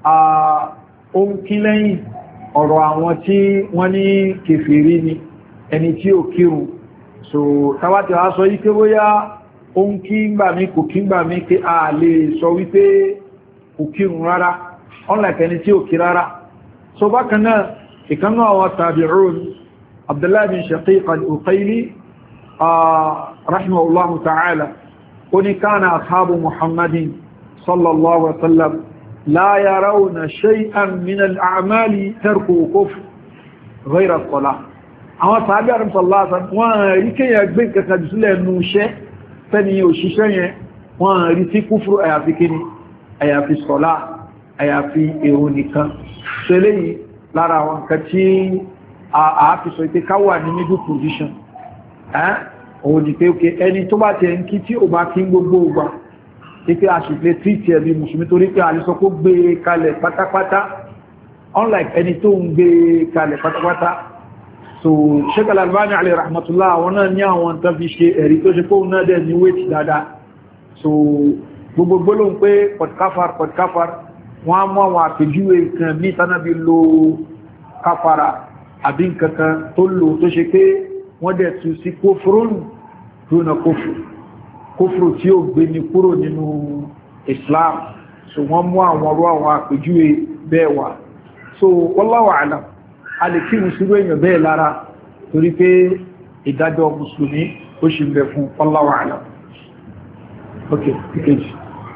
ó ń kí lẹ́yìn ọ̀rọ̀ àwọn tí wọ́n ní kèfèrí ni, ẹni tí ó kírun. So tàbátí wá sọ yí pé bóyá ó ń kí gbà mí kò kí gbà mí pé a lè sọ wípé kò kírun rárá, unlike ẹni tí ó kí rárá. So bákan náà ìkanú àwọn tabi'un Abdullah bin Shaqiq al-Uqayli rahimahullahu ta'ala ó ní kana ashabu Muhammadin sallallahu alaihi wasallam la yarawna shay'an min al-a'mali tarku kufr ghayra as-salah àwọn sahabi arim sallallahu alaihi wasallam wọ́n rí kéèyàn gbé nǹkan jù sílẹ̀ nú iṣẹ́ tẹ́ni òṣìṣẹ́ yẹn wọ́n rí sí kúfúrú àyàfi kíni àyàfi sọ́lá àyàfi èrò nìkan ṣẹlẹ̀ yìí lára àwọn nǹkan tí a fi sọ ìpé káwà ní middle position òun ni pé òkè ẹni tó bá tẹ̀ ń kí tí ò bá kí gbogbo ògbà ipé àṣìfẹ́ tríìtì ẹ̀bí mùsùlùmí torí pé àlìsọ kó gbé kalẹ̀ pátápátá unlike ẹni tó ń gbé kalẹ̀ pátápátá. So Sheikh Al-Albani alayhi rahmatullah àwọn náà ní àwọn tán fi ṣe ẹ̀rí tó ṣe kóhun náà dẹ̀ ní wéètì dáadáa. So gbogbo gbólóhùn pé pọ̀tkáfàr pọ̀tkáfàr wọ́n á mú àwọn àpèjúwe nǹkan ní tánàbí lo káfàrà àbí nǹkankan tó lò tó ṣe pé wọ́n dẹ̀ tú sí kófúrún dúnà kófúrú tí ó gbé ní kúrò nínú Islam. So wọ́n mú àwọn ọrọ̀ àwọn àpèjúwe bẹ́ẹ̀ wà. So wallahu a'lam a lè kí mùsùlùmí èèyàn bẹ́ẹ̀ lára torí pé ìdájọ́ mùsùlùmí ó ṣì ń bẹ fún wallahu a'lam. Ok, ìkejì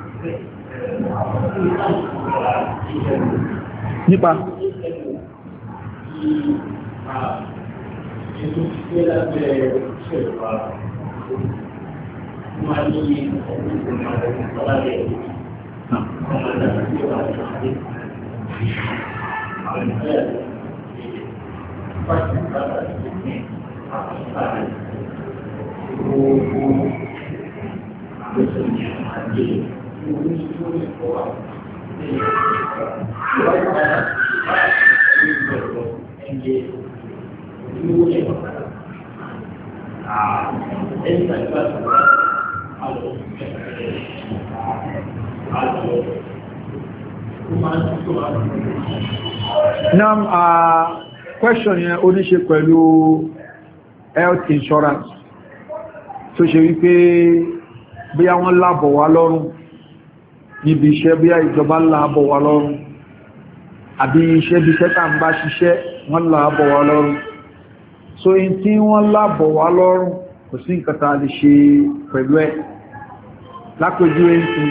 nípa Now, uh, question yẹn ó ní ṣe pẹ̀lú health insurance tó ṣe wípé bí àwọn lábọ̀ wá lọ́rùn níbi iṣẹ́ bí ìjọba lábọ̀ wá lọ́rùn àbí iṣẹ́ bí sẹ́ta ń bá ṣiṣẹ́ wọ́n lábọ̀ wá lọ́rùn. So in tí wọ́n lábọ̀ wá lọ́rùn kò sí nǹkan tá lè ṣe pẹ̀lú ẹ̀. Lápòjú ẹ̀sìn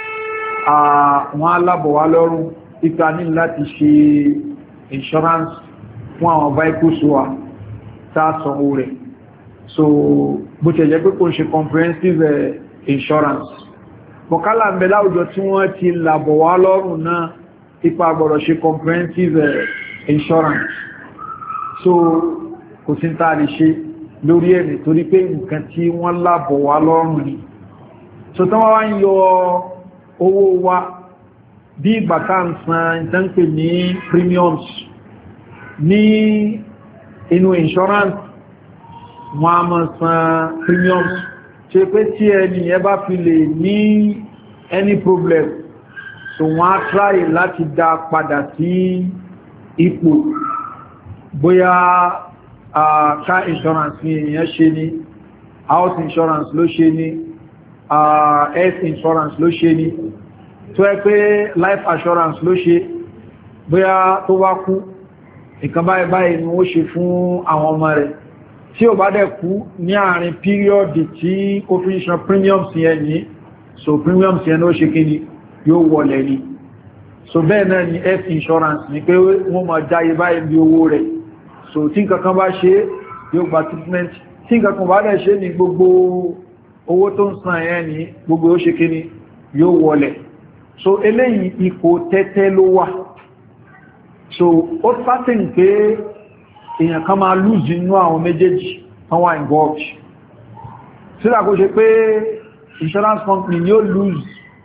àwọn alábọ̀ wá lọ́rùn ìta ní láti ṣe insurance fún àwọn vehicles wa tààsàn rẹ̀. So bó tẹ̀ jẹ́ pé kò ń ṣe comprehensive uh, insurance bọ̀kálà ń bẹ láwùjọ tí wọ́n ti làbọ̀ wá lọ́rùn náà ipa gbọ́dọ̀ ṣe comprehensive uh, insurance. So kò sí tá lè ṣe lórí ẹni torí pé nǹkan tí wọ́n làbọ̀ wá lọ́rùn ni. So tán wá ń yọ owó wa bí ìgbàká ń san ìtànkè ní premiums ní inú insurance wọ́n a máa san premiums ṣe pé tí ẹni ẹ bá fi lè ní any problem so wọ́n á try láti dá padà sí ipò bóyá uh, car insurance ni èèyàn ṣe ní house insurance ló ṣe ní uh, health insurance ló ṣe ní tó ẹ pé life assurance ló ṣe bóyá tó wá kú nǹkan báyìí báyìí ni ó ṣe fún àwọn ọmọ rẹ̀ tí ó bá dẹ̀ kú ní àárín píríọ̀dì tí ó fi ṣan premiums yẹn ní so premiums yẹn ló ṣe kí ni yóò wọlẹ̀ ní. So bẹ́ẹ̀ náà ni health insurance ni pé wọ́n máa jáyé báyìí bí owó rẹ̀ so tí nǹkan kan bá ṣe yóò gba treatment tí nǹkan kan bá dẹ̀ ṣe ní gbogbo owó tó ń san yẹn ní gbogbo ó ṣe kí ni yóò wọlẹ̀. So eléyìí ipò tẹ́tẹ́ ló wà. So ó sátìn pé èèyàn kan máa lose inú àwọn méjèèjì wọ́n wà involved. Sílá kó ṣe pé insurance company ni ó lose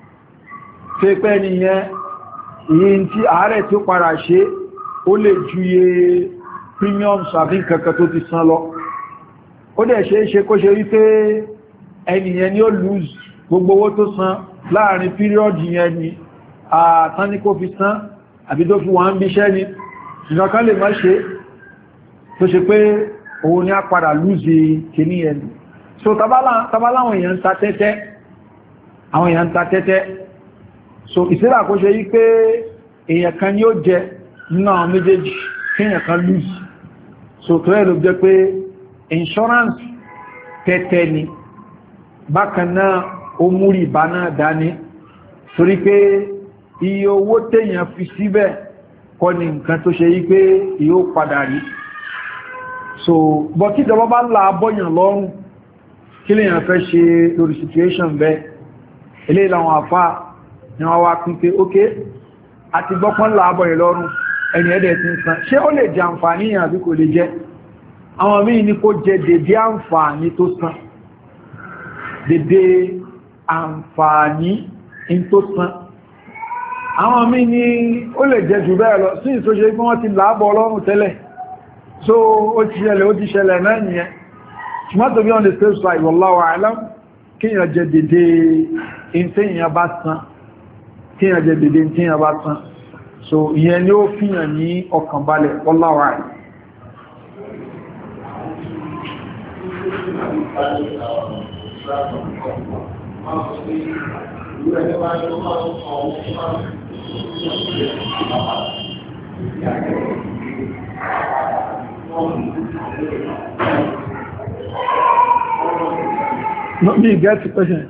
ṣe pé nìyẹn èyí tí ààrẹ tí ó padà ṣe ó lè ju iye premiums àbí kankan tó ti san lọ. Ó dẹ̀ ṣe é ṣe kó ṣe wípé ẹnìyẹn ni ó lose gbogbo owó tó san láàrin period yẹn ni àtán ní kó fi san àbí tó fi wọ́n ń bí iṣẹ́ ni ìjọkan lè má ṣe tó ṣe pé òun ni a padà lúzi kìíní ẹni. So tabaláwọn èèyàn ń ta tẹ́tẹ́ àwọn èèyàn ń ta tẹ́tẹ́ so ìsẹ́lá kó ṣe yí pé èèyàn kan ni ó jẹ nínú àwọn méjèèjì kíyàn kan lose so tó ẹ̀ ló jẹ́ pé insurance tẹ́tẹ́ ni bákan náà ó múrí ìbá náà dání torí pé iye owó téèyàn fi síbẹ̀ kọ́ ni nǹkan tó ṣe yí pé yóò padà rí so bọ́ kí ìjọba bá là bọ́yàn lọ́rùn kí lèyàn fẹ́ ṣe lórí situation bẹ́ ilé ìlànà àfá ni wọ́n wá pín pé ókè àti gbọ́pọ́n là bọ́yàn lọ́rùn ẹni ẹ̀dẹ̀ ti ń san ṣé ó lè jẹ àǹfààní yàn àbí kò lè jẹ àwọn míì ní kó jẹ dédé àǹfààní tó san dédé àǹfààní in tó san àwọn míì ní ó lè jẹ jù bẹ́ẹ̀ lọ sí ìsóṣe pé wọ́n ti làábọ̀ ọlọ́run tẹ́lẹ̀ so ó ti ṣẹlẹ̀ ó ti ṣẹlẹ̀ náà nìyẹn ṣùgbọ́n tó bí on the safe side wallahu a'lam kíyàn jẹ dédé in tí èyàn bá san kíyàn jẹ dédé in tí èyàn bá san so ìyẹn ni ó fíyàn ní ọkàn balẹ̀ wallahu a'lam. No, me get the question.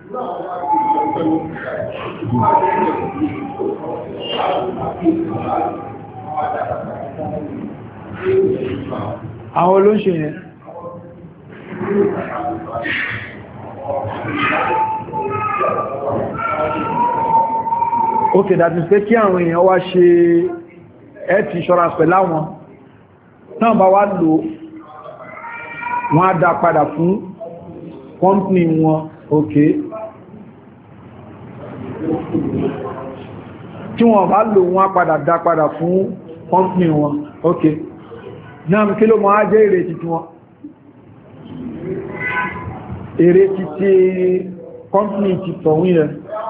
Àwọn olóṣè yẹn. Okay, that is pé kí àwọn èèyàn wá ṣe health insurance pẹ̀lú àwọn náà bá wá lò wọ́n á dá padà fún company wọn okay tí wọ́n bá lò wọ́n á padà dá padà fún company wọn okay náà kí ló máa jẹ́ èrè títí wọn èrè títí company ti tọ̀wí rẹ̀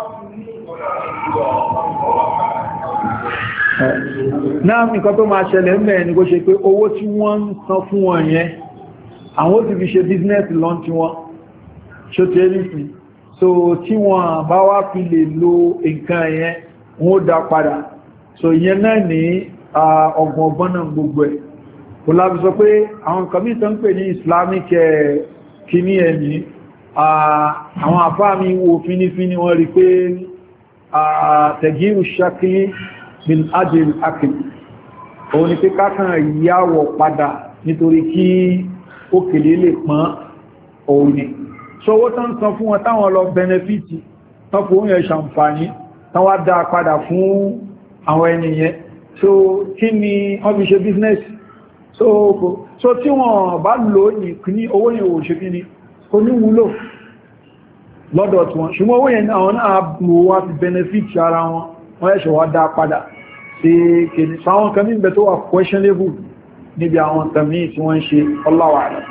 náà nǹkan tó máa ṣẹlẹ̀ mẹ́rin ni kó ṣe pé owó tí wọ́n ń san fún wọn yẹn àwọn ó ti fi ṣe business lọ́n tí wọ́n ṣó tí ẹni sí so tí wọ́n bá wá fi lè lo nǹkan yẹn wọ́n ó dá padà so ìyẹn náà ní ọgbọ̀n ọgbọ́n náà gbogbo ẹ̀ kò lábi sọ pé àwọn nǹkan mìí tó ń pè ní Islamic kìíní ẹ̀mí àwọn àfáà mi wo fínífíní wọ́n rí pé tẹ̀gírù ṣakí bin adil akil òun ni pé kákan ìyàwó padà nítorí kí ó kèlé lè pọ́n òun ni so owó tán san fún wọn táwọn lọ benefiti tán fún oúnjẹ ṣàǹfààní tán wá dá padà fún àwọn ènìyàn so kí ni wọ́n fi ṣe business so so tí wọ́n bá lò ní owó yẹn ò ṣe kí ni kò ní wúlò lọ́dọ̀ tí wọ́n ṣùgbọ́n owó yẹn àwọn náà lò wá fi benefit ara wọn wọ́n ẹ̀ṣẹ̀ wá dá padà sí kìí sáwọn kan ní ìbẹ̀ tó wà questionable níbi àwọn tàmí tí wọ́n ń ṣe Allahu a'lam.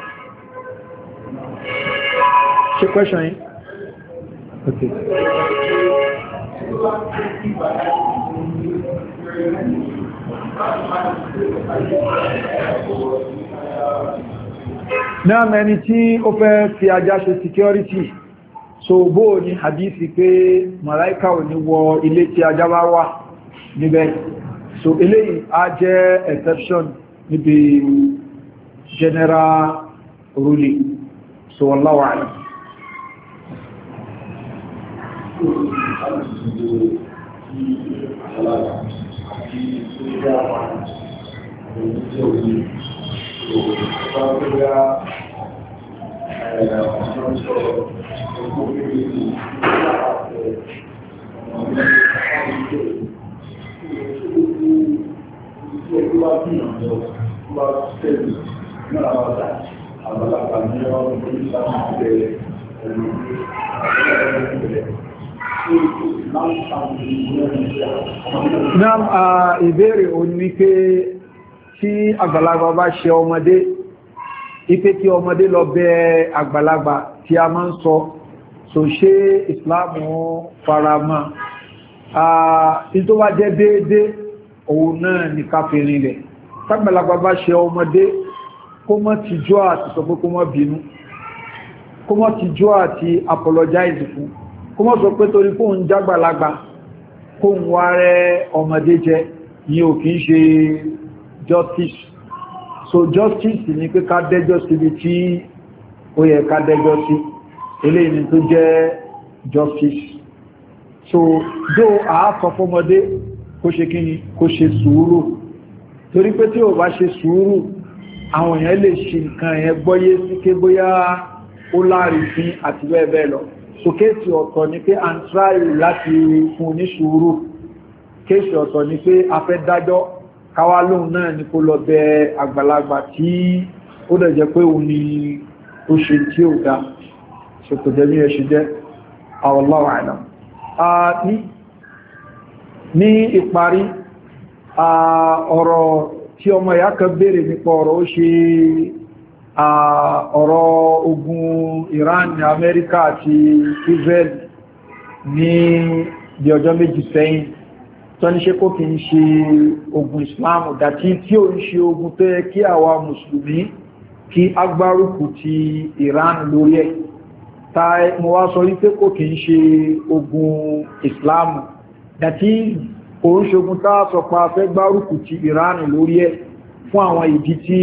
ṣe question yìí? Okay. náà mẹ́ni tí ó fẹ́ fi ajá ṣe security so bó ní hadithi pé màláíkà ò ní wọ ilé tí ajá bá wà níbẹ̀ so eléyìí á jẹ́ exception níbi general ruling so wallahu a'lam. Náà ìbéèrè òní wípé tí àgbàlagbà bá ṣe ọmọdé ipé tí ọmọdé lọ bẹ̀ àgbàlagbà tí a máa ń sọ so ṣe Ìsìláàmù farama in tó bá jẹ́ déédé òun náà ní káfírin rẹ̀ tágbàlagbà bá ṣe ọmọdé kó má ti jọ́ àti sọ pé kó má bínú kó má ti jọ́ àti apologize fún kó má sọ pé torí kó ń jágbàlagbà kó ń wá rẹ ọmọdé jẹ ní ò kìí ṣe justice. So justice ni pé ká dẹ́jọ́ síbi tí ó yẹ ká dẹ́jọ́ sí, eléyìí ni tó jẹ́ justice. So though a sọ fọ́mọdé kó ṣe kí ni kó ṣe sùúrù, torí pé tí ó bá ṣe sùúrù àwọn èèyàn lè ṣe nǹkan ẹ̀ gbọ́yé sí ké bóyá ó láàrin fín àti bẹ́ẹ̀ bẹ́ẹ̀ lọ. So kéèsì ọ̀tọ̀ ni pé à ń tráì láti fún ní sùúrù, kéèsì ọ̀tọ̀ ni pé a fẹ́ dájọ́ káwá lóhun náà ní kó lọ bẹ àgbàlagbà tí ó dẹ̀ jẹ́ pé òun ni ó ṣe tí ó dá. So kò jẹ́ bí ẹ ṣe jẹ́ wallahu a'lam. Ní ìparí ọ̀rọ̀ tí ọmọ ìyá kan béèrè nípa ọ̀rọ̀ ó ṣe ọ̀rọ̀ ogun Iran ní Amẹ́ríkà àti Israel ní bí ọjọ́ méjì sẹ́yìn tó ní ṣe kó kí ń ṣe ogun Islam dàtí tí ó ń ṣe ogun tó yẹ kí àwa mùsùlùmí kí agbárùkù ti Iran lórí ẹ̀ ta mo wá sọ wípé kó kí ń ṣe ogun Islam dàtí kò ń ṣe ogun tá sọ pa fẹ́ gbárùkù ti Iran lórí ẹ̀ fún àwọn ìdí tí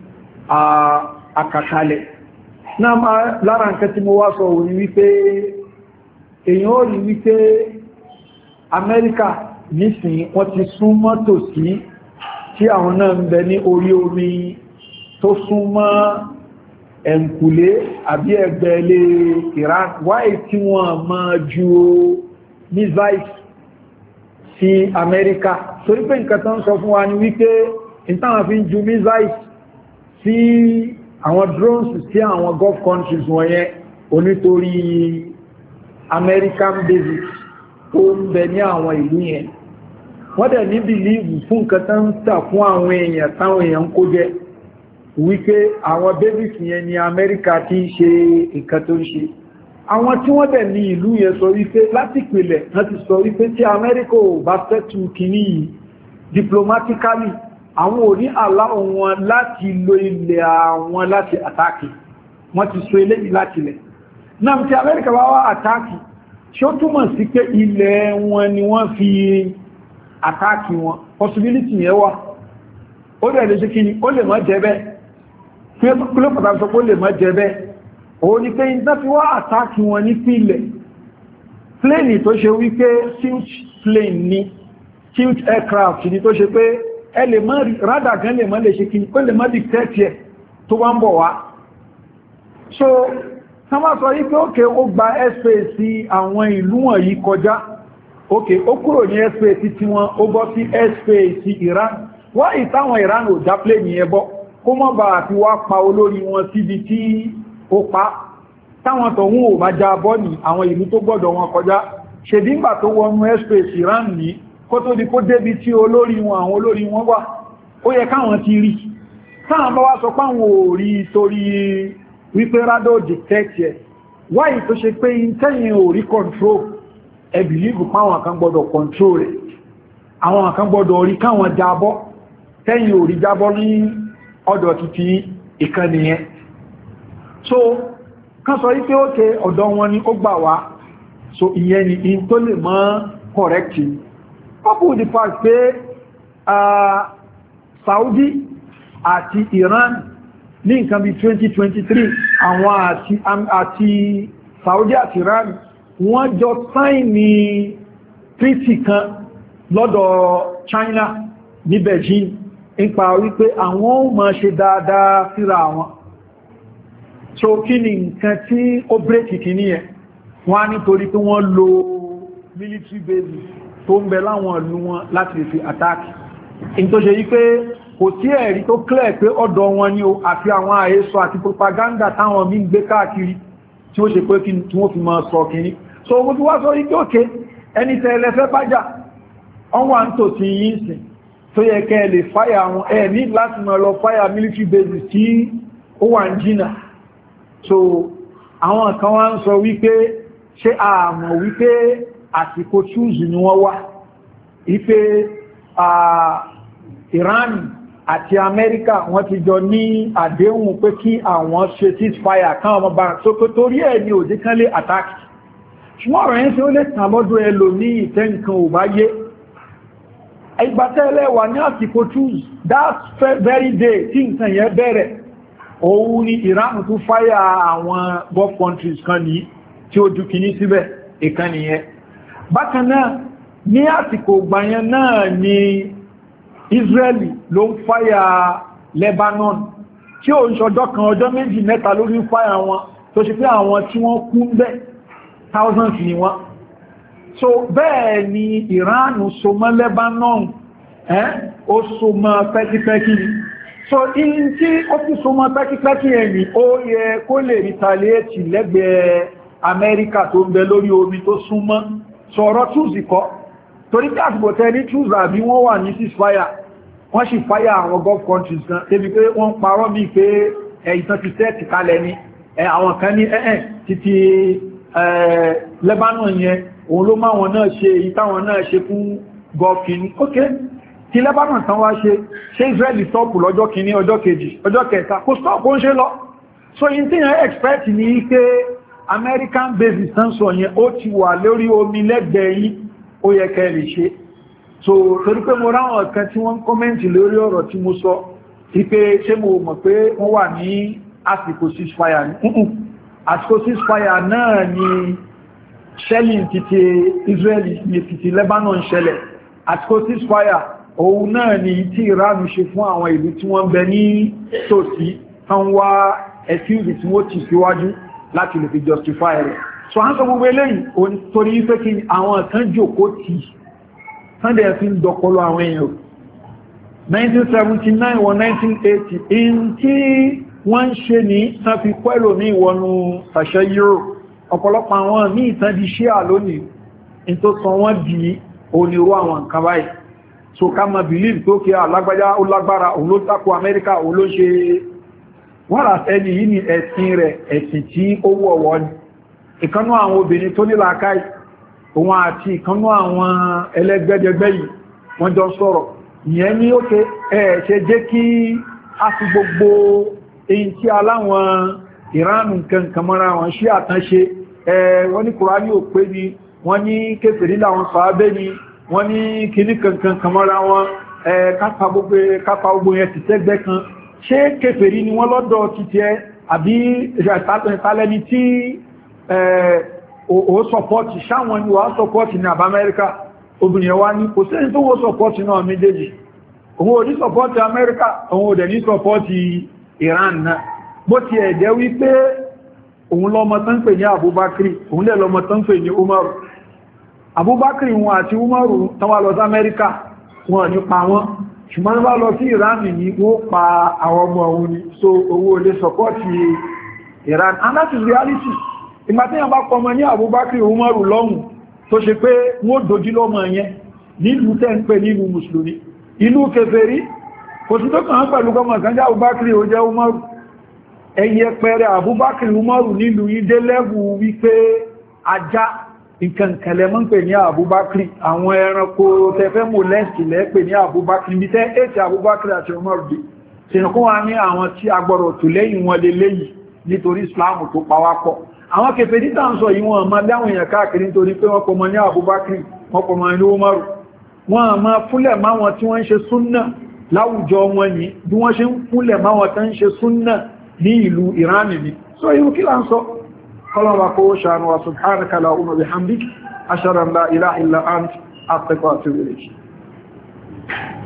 àkàkalẹ̀. Náà lára nǹkan tí mo wá sọ òní wípé èyàn ó rí wípé Amẹ́ríkà nísìn wọ́n ti sún mọ́ tòsí tí àwọn náà ń bẹ ní orí omi tó sún mọ́ ẹ̀ǹkùlé àbí ẹgbẹ́ ilé Iran wáyé tí wọ́n máa ju missiles sí Amẹ́ríkà. Torí pé nǹkan tán sọ fún wa ní wípé ìtàwọn fi ń ju missiles sí àwọn drones sí àwọn Gulf countries wọ̀nyẹn onítorí American bases tó ń bẹ ní àwọn ìlú yẹn. Wọ́n dẹ̀ ní bìlíìfù fún nǹkan tán ń tà fún àwọn èèyàn táwọn èèyàn kó jẹ wípé àwọn bases yẹn ni Amẹ́ríkà ti ń ṣe nǹkan tó ń ṣe. Àwọn tí wọ́n dẹ̀ ní ìlú yẹn sọ wípé láti ìpìlẹ̀ wọ́n ti sọ wípé tí Amẹ́ríkà ò bá fẹ́ tú kìíní yìí diplomatically àwọn ò ní aláwọ̀ wọn láti lo ilẹ̀ àwọn láti àtàkì. Wọ́n ti sọ eléyìí láti ilẹ̀ náà tí Amẹ́ríkà bá wá àtàkì ṣé ó túmọ̀ sí pé ilẹ̀ wọn ni wọ́n fi àtàkì wọn. Possibility yẹn wà, ó dẹ̀ lè ṣe kí ni ó lè má jẹ́ bẹ́ẹ̀ kí ló pàtàkì sọ pé ó lè má jẹ́ bẹ́ẹ̀ òun ni pé iná fi wá àtàkì wọn ní pílẹ̀ plane tó ṣe wípé tilt plane ni tilt aircraft ni tó ṣe pé ẹ lè má rí rádà gan lè má lè ṣe kí ó lè má dictate ẹ̀ tó wá ń bọ̀ wá. So wọ́n bá sọ wípé ókè ó gba airspace sí àwọn ìlú wọ̀nyí kọjá, ókè ó kúrò ní airspace tí wọ́n ó bọ́ sí airspace sí Iran. Wọ́n ìtàwọn Iran ò dá plane yẹn bọ́ kó mọ́ bá àti wá pa olórí wọn síbi tí ó pa táwọn tọ̀hún ò bá já bọ́ ní àwọn ìlú tó gbọ́dọ̀ wọn kọjá. Ṣèdíngbà tó wọnú airspace Iran ní kó tó di kó débi tí olórí wọn àwọn olórí wọn wà ó yẹ káwọn ti rí. Táwọn bá wá sọ páwọn ò rí torí wípé rádó detect ẹ̀ wáyìí tó ṣe pé tẹ́yìn ò rí control ẹ believe páwọn kan gbọ́dọ̀ control rẹ̀, àwọn kan gbọ́dọ̀ rí káwọn jábọ́ tẹ́yìn ò rí jábọ́ ní ọ̀dọ̀ títí ìkànnì yẹn. So kan sọ wípé ókè ọ̀dọ̀ wọn ni ó gbà wá, so ìyẹn ni in tó lè mọ́ correcting. Couple the fact pé uh, Saudi àti Iran ní nǹkan bí twenty twenty-three àwọn àti àti Saudi àti Iran wọ́n jọ sign ní treaty kan lọ́dọ̀ China ní Beijing nípa wípé àwọn ó máa ṣe dáadáa síra wọn. So kí ni nǹkan tí ó bírèkì kì ní ẹ̀ wọ́n á nítorí pé wọ́n lo military bases tó ń bẹ láwọn ìlú wọn láti fi àtàkì. In tó ṣe yí pé kò tí ẹ̀rí tó clear pé ọ̀dọ̀ wọn ni o àti àwọn àhesọ àti propaganda táwọn mí gbé káàkiri tí ó ṣe pé kí wọ́n fi máa sọ kìíní. So mo ti wá sọ yí pé òkè ẹni tẹ́lẹ̀ fẹ́ bájà wọ́n wà ń tò sí yí sìn tó yẹ kẹ́ lè fáyà àwọn ẹ̀ ní láti máa lọ fáyà military bases tí ó wà ń jìnà. So àwọn kan wá ń sọ wípé ṣé àmọ̀ wípé àsìkò choose ni wọ́n wá wípé Iran àti Amẹ́ríkà wọ́n ti jọ ní àdéhùn pé kí àwọn ṣe ceasefire kan ọmọ bá so pé torí ẹ̀ ní òdí kan lè attack. Ṣùgbọ́n ọ̀rọ̀ yẹn tí ó lè tàn lọ́dún ẹlò ní ìtẹ́ nǹkan ò bá yé ìgbàtẹ́lẹ̀ wà ní àsìkò truce that very day tí nǹkan yẹn bẹ̀rẹ̀ òun ni Iran tún fáyà àwọn Gulf countries kan ní tí ó dúkì ní síbẹ̀ ìkan nìyẹn. Bákan náà ní àsìkò gbàyẹn náà ni Israeli ló ń fáyà Lebanon tí ó ń ṣọjọ́ kan ọjọ́ méjì mẹ́ta lórí ń fáyà wọn tó ṣe pé àwọn tí wọ́n kú ń bẹ̀ thousands ni wọ́n. So bẹ́ẹ̀ ni Iran so mọ́ Lebanon eh ó so mọ́ pẹ́kipẹ́kí ni. So in tí ó fi so mọ́ pẹ́kipẹ́kí ẹni ó yẹ kó lè retaliate lẹ́gbẹ̀ẹ́ Amẹ́ríkà tó ń bẹ lórí omi tó súnmọ́ sọ̀rọ̀ túùsì kọ́ torí pé àtìbọ̀tẹ́ ní túùsì àbí wọ́n wà ní ceasefire wọ́n sì fáyà àwọn Gulf countries kan débi pé wọ́n parọ́ bí pé ìtàn ti tẹ́ẹ̀tì kalẹ̀ ni àwọn kan ní ẹ̀ẹ́ títí Lebanon yẹn òun ló máa wọn náà ṣe èyí táwọn náà ṣe fún Gulf kìíní ok tí Lebanon tán wá ṣe ṣe Israeli stọ́pù lọ́jọ́ kìíní ọjọ́ kejì ọjọ́ kẹta kó stọ́pù ń ṣe lọ so in tí yẹn expect ní pé American bases tán sọ yẹn ó ti wà lórí omi lẹ́gbẹ̀ẹ́ yìí ó yẹ kẹ́ lè ṣe so torí pé mo ráwọn kan tí wọ́n kọ́mẹ́ntì lórí ọ̀rọ̀ tí mo sọ ipé ṣé mo mọ̀ pé wọ́n wà ní àsìkò ceasefire ní àsìkò ceasefire náà ni shelling títí Israeli ní títí Lebanon ṣẹlẹ̀ àsìkò ceasefire òun náà ni tí Iran ṣe fún àwọn ìlú tí wọ́n bẹ ní tòsí tán wá ẹ̀fíìdì tí wọ́n ti síwájú láti lè fi justify rẹ̀. So a ń sọ gbogbo eléyìí torí pé kí àwọn kan jòkó tí sunday fi ń dọpọlọ àwọn èèyàn nineteen seventy-nine wọ nineteen eighty in tí wọ́n ń ṣe ní tán fi pẹ́lò ní ìwọ̀nù tàṣẹ euro ọ̀pọ̀lọpọ̀ àwọn ní ìtàn di ṣíà lónìí in tó sọ wọ́n di onírú àwọn nǹkan báyìí. So ká ma believe tó kí alágbájá ó lágbára òun ló tako Amẹ́ríkà òun ló ṣe wọ́n rà ẹni yìí ni ẹ̀sìn rẹ̀ ẹ̀sìn tí ó wọ̀wọ́ ni ìkanú àwọn obìnrin tó nílà káì òun àti ìkanú àwọn ẹlẹ́gbẹ́jẹgbẹ́ yìí wọ́n jọ sọ̀rọ̀ ìyẹn ní ókè ẹ̀ ṣe jẹ́ kí a fi gbogbo èyí tí aláwọn Ìránù nǹkan mọ́ra wọn ṣí àtánṣe ẹ̀ wọ́n ní Kùránì ò pé ni wọ́n ní kéfèrí láwọn sàábé ni wọ́n ní kíní kankan mọ́ra wọn ẹ̀ kápa gbogbo yẹn ti tẹ́gbẹ́ kan ṣé kéfèrí ni wọ́n lọ́dọ̀ títí ẹ àbí ìtàlẹ́ni tí ó sọpọ́tì sáwọn ni wà sọpọ́tì ní àbá Amẹ́ríkà obìnrin wá ní kò sẹ́ni tó wó sọpọ́tì náà méjèèjì òun ò ní sọpọ́tì Amẹ́ríkà òun ò dẹ̀ ní sọpọ́tì Iran náà bó ti ẹ̀jẹ́ wípé òun lọ́mọ tán pè ní Abubakar òun lẹ́ lọ́mọ tán pè ní Umaru Abubakar wọn àti Umaru tán wá lọ sí Amẹ́ríkà wọn ní pa wọn ṣùgbọ́n bá lọ sí Iran ní wọ́n pa àwọn ọmọ òun ni so owó olè sọpọ́tì Iran and that is reality. Ìgbà tí yàn bá kọmọ ní Abubakar Umaru lọ́hùn tó ṣe pé wọ́n dojú lọ́mọ yẹn nílùú tẹ́ ń pè nílùú Mùsùlùmí ìlú kèfèrí kò sí tó kàn pẹ̀lú gọmọ kan jẹ́ Abubakar ó jẹ́ Umaru ẹyẹ pẹ̀rẹ̀ Abubakar Umaru nílùú ìdé lẹ́bù wípé ajá nǹkan kẹlẹ̀ mọ́ ń pè ní Abubakar àwọn ẹranko tẹfẹ́ mọ̀ lẹ́sì lẹ́ pè ní Abubakar bí tẹ́ ètì Abubakar àti Umaru dé ṣìnàkún wa ní àwọn tí agbọ́rọ̀ tó lẹ́yìn wọn lè léyìí nítorí Islam tó pawápọ̀ àwọn kẹfẹ́ dítà ń sọ ìwọ̀n ọmọ láwọn èèyàn káàkiri nítorí pé wọ́n pọmọ ní Abubakar wọ́n pọmọ ní Umaru wọ́n ma fúnlẹ̀ máwọn tí wọ́n ń ṣe súnnà láwùjọ wọn ní bí wọ́n ṣe ń fúnlẹ̀ máwọn tán ń ṣe súnnà ní ìlú Iran ní so irú kí là ń sọ kọlọ̀wà kó ṣàánú wa subhanaka Allahumma bihamdik ashhadu an la ilaha illa ant astaghfiruka wa atubu ilayk